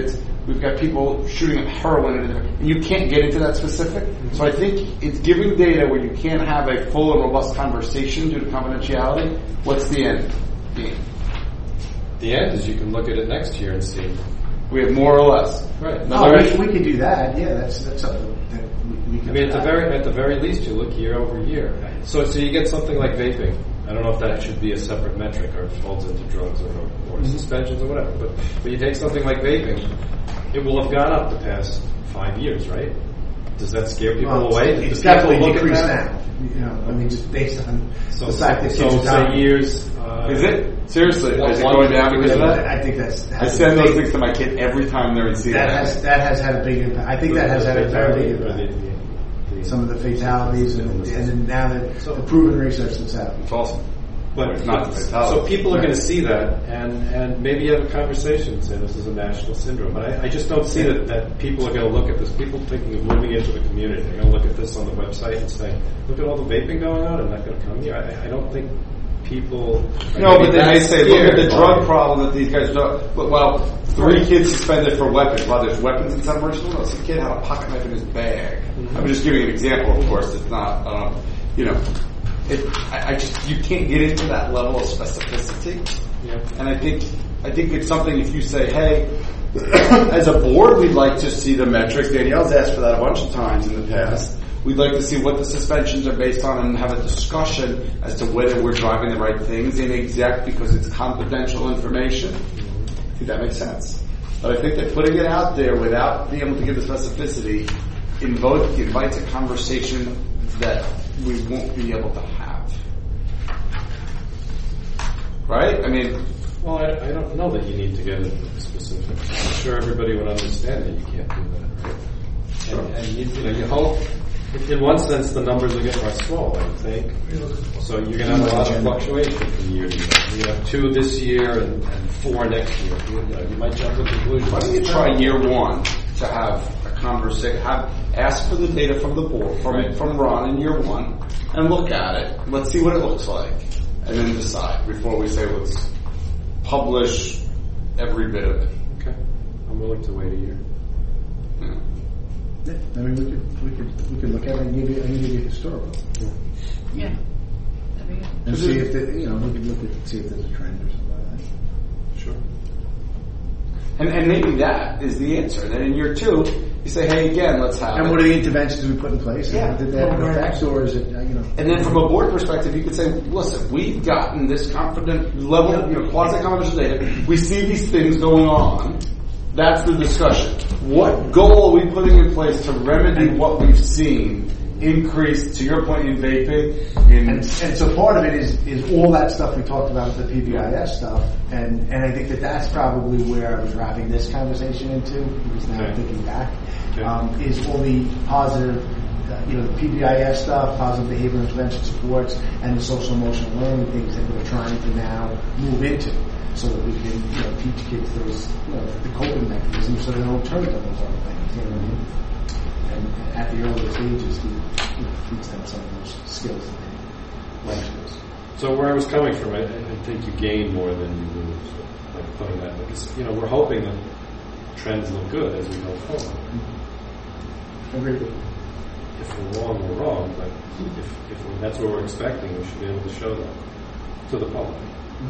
We've got people shooting up heroin, and you can't get into that specific. So I think it's giving data where you can't have a full and robust conversation due to confidentiality. What's the end game? The end is you can look at it next year and see. We have more or less. Right. Oh, we, we could do that. Yeah, that's that's something that we, we can. I mean, at the very at the very least, you look year over year. So so you get something like vaping. I don't know if that should be a separate metric or if it falls into drugs or, or suspensions or whatever. But but you take something like vaping, it will have gone up the past five years, right? Does that scare people well, away? It's Does definitely people look decreased at that? now. You know, I mean, just based on So, the fact that so kids are say dying. years. Uh, Is it? Seriously, One- is it one- going down because of that? I think that's. I send those things to my kid every time they're in That season. has that has had a big impact. I think that has had a very big Or the- impact. the- the- Some of the fatalities and, and then now that the proven research that's happening. It's awesome. But It's not but- the fatality. so people are going to see that, and, and maybe you have a conversation and say this is a national syndrome. But I, I just don't see that, that people are going to look at this. People thinking of moving into the community, they're going to look at this on the website and say, "Look at all the vaping going on. I'm not going to come here." I, I don't think people. are No, gonna but be then they that say, look at the scared drug by- problem that these guys do. But, well, three kids suspended for weapons. Well, there's weapons in Santa Maria. No, some kid had a pocket knife in his bag. Mm-hmm. I'm just giving an example, of course. It's not, um, you know, it, I, I just, you can't get into that level of specificity. Yeah. And I think, I think it's something if you say, hey, as a board, we'd like to see the metrics. Danielle's asked for that a bunch of times in the past. We'd like to see what the suspensions are based on and have a discussion as to whether we're driving the right things in exec because it's confidential information. I think that makes sense. But I think that putting it out there without being able to give the specificity invoke, invites a conversation that we won't be able to have. Right? I mean, Well, I, I don't know that you need to get into the specifics. I'm sure everybody would understand that you can't do that, right? Sure. And, and you, you know, you hope, in one sense, the numbers will get more small, I think. So you're going to have a lot of fluctuation from year to year. You have two this year and, and four next year. You, know, you might jump to conclusions. why don't you try year one to have a conversation, have ask for the data from the board, from Right. from Ron in year one, and look at it. Let's see what it looks like, and then decide before we say let's publish every bit of it. Okay. I'm willing to wait a year. Yeah. Yeah, I mean, we could we could we could look at it and give you and give you historical Yeah. That'd be good. and see if the, you know we could look at see if there's a trend or something like that. Sure. And and maybe that is the answer. And then in year two, you say, hey, again, let's have And it. what are the interventions we put in place? Yeah. And did they have an effect, or is it uh, you know? And then from a board perspective, you could say, listen, we've gotten this confident level, you know, quasi-confidential data. We see these things going on. That's the discussion. What goal are we putting in place to remedy what we've seen increase, to your point, in vaping? In And, and so part of it is, is all that stuff we talked about with the P B I S stuff, and, and I think that that's probably where I was wrapping this conversation into, because now I'm Okay. thinking back, Okay. um, is all the positive, uh, you know, the P B I S stuff, positive behavior intervention supports, and the social emotional learning things that we're trying to now move into, so that we can, you know, teach kids those, you know, the coping mechanisms so they don't turn to those other things, you know what I mean? And at the early stages, to, you know, teach them some of those skills, life skills. So where I was coming from, I, I think you gain more than you lose by putting that. Because, you know, we're hoping that trends look good as we go forward. Agreed. If we're wrong, we're wrong. But if, if we, that's what we're expecting, we should be able to show that to the public.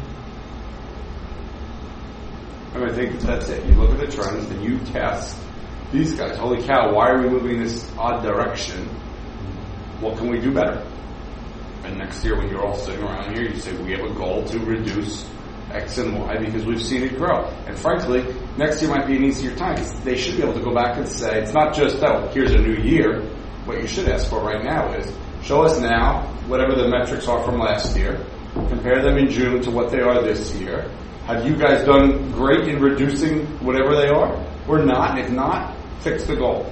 And I think that's it. You look at the trends and you test these guys. Holy cow, why are we moving this odd direction? What can we do better? And next year when you're all sitting around here, you say, we have a goal to reduce X and Y because we've seen it grow. And frankly, next year might be an easier time because they should be able to go back and say, it's not just, oh, here's a new year. What you should ask for right now is, show us now whatever the metrics are from last year. Compare them in June to what they are this year. Have you guys done great in reducing whatever they are? Or not? If not, fix the goal.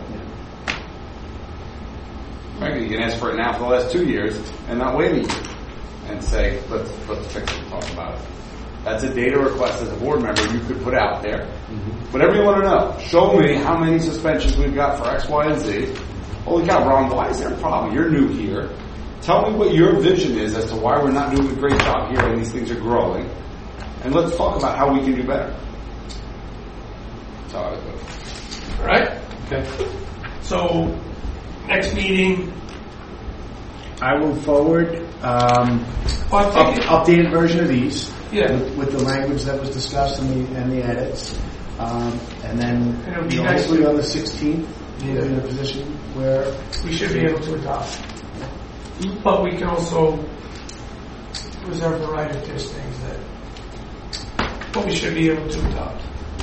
Frankly, you can ask for it now for the last two years and not wait a year and say, let's let's fix it and talk about it. That's a data request as a board member you could put out there. Mm-hmm. Whatever you want to know. Show me how many suspensions we've got for X, Y, and Z. Holy cow, Ron, why is there a problem? You're new here. Tell me what your vision is as to why we're not doing a great job here and these things are growing. And let's talk about how we can do better. That's how I would do it. All right? Okay. So, next meeting, I will forward um, well, I up, think it- updated version of these Yeah. with, with the language that was discussed and the, and the edits. Um, and then And it would be you know, nice hopefully to- on the sixteenth, we'll be in a position where we should be able to adopt. But we can also reserve the right if there's things that, but we should be able to adopt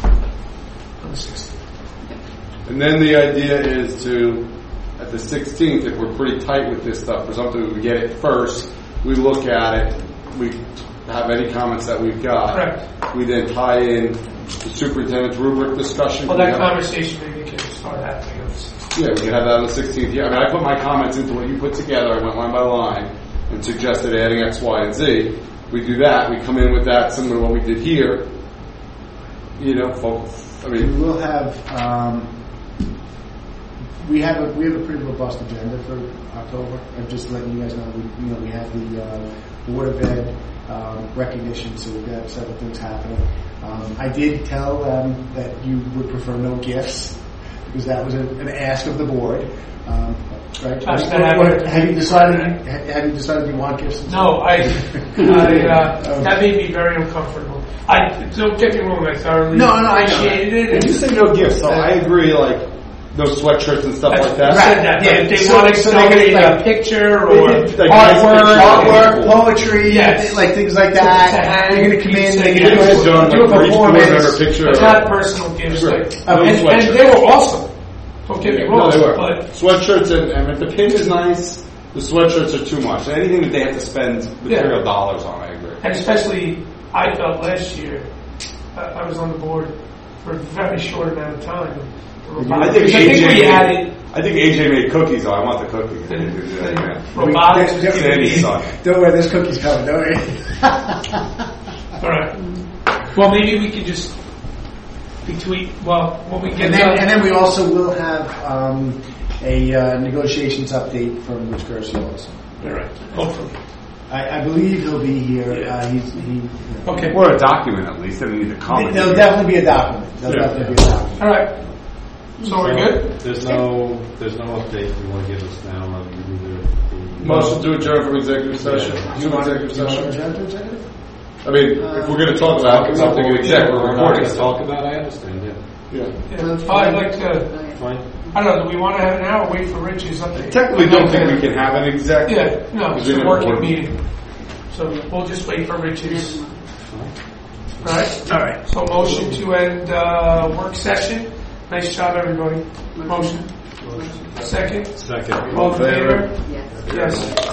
on the sixteenth. And then the idea is to, at the sixteenth, if we're pretty tight with this stuff, presumptively we get it first, we look at it, we have any comments that we've got. Correct. We then tie in the superintendent's rubric discussion. Well, that We have- conversation maybe can start happening. Yeah, we can have that on the sixteenth. Yeah, I mean, I put my comments into what you put together. I went line by line and suggested adding X, Y, and Z. We do that. We come in with that similar to what we did here. You know, folks. I we mean, will have um, we have a we have a pretty robust agenda for October. I'm just letting you guys know we you know we have the uh, Board of Ed um, recognition, so we've got several things happening. Um, I did tell them that you would prefer no gifts because that was a, an ask of the board. Um, right? Touch What- that. what- have you decided? Have you decided you want gifts? No, I, I uh, that made me very uncomfortable. I don't get me wrong, I thoroughly No, no, I know appreciated it. when you say no gifts, so I agree. Like no sweatshirts and stuff That's- like that. I said that. Yeah, If they so- want to so they donate get, like- a picture They or get, like, nice artwork, pictures. Artwork, poetry, Yes. like things like To that. hang, You're going to come in, pizza, they yeah. do Get it done, a, do a like, for each board member performance. picture. But not personal gifts. Sure. Like, No and, and sweatshirt. they were awesome. Don't get me Yeah, wrong, no, they were. but Sweatshirts and, and the pin is nice. The sweatshirts are too much. Anything that they have to spend material Yeah. dollars on, I agree. and especially I felt last year I, I was on the board for a very short amount of time. I think Because I think A J we made- added I think A J made cookies. though. I want the cookies. the, the Yeah. robotics. There- there- Sandy's son. Don't worry, there's cookies coming. Don't worry. All right. Well, maybe we could just between. Well, when we get And then, done- and then we also will have um, a uh, negotiations update from Rich Garcia also. all right. Hopefully. I, I believe he'll be here. Yeah. Uh, he's, he, Okay. Or a document at least. They don't need to comment. There'll definitely be a document. There'll Yeah. definitely be a document. All right. So we're good. There's no, there's no update you want to give us now on either the. Motion to adjourn from executive session. Yeah. You executive Do you want to session. adjourn to executive? I mean, if we're going to talk about something in exec, we're We're not recording going to stuff. talk about, I understand, yeah. Yeah. Yeah. I'd like to. Fine. I don't know. Do we want to have an hour? Wait for Rich's update. Technically, don't think we can have an exec. Yeah. No, it's Because we a never working board. meeting. So we'll just wait for Rich's. All right. All right. So motion to end uh, work session. Nice job, everybody. Motion. Second. Second. All in favor? Yes. Yes.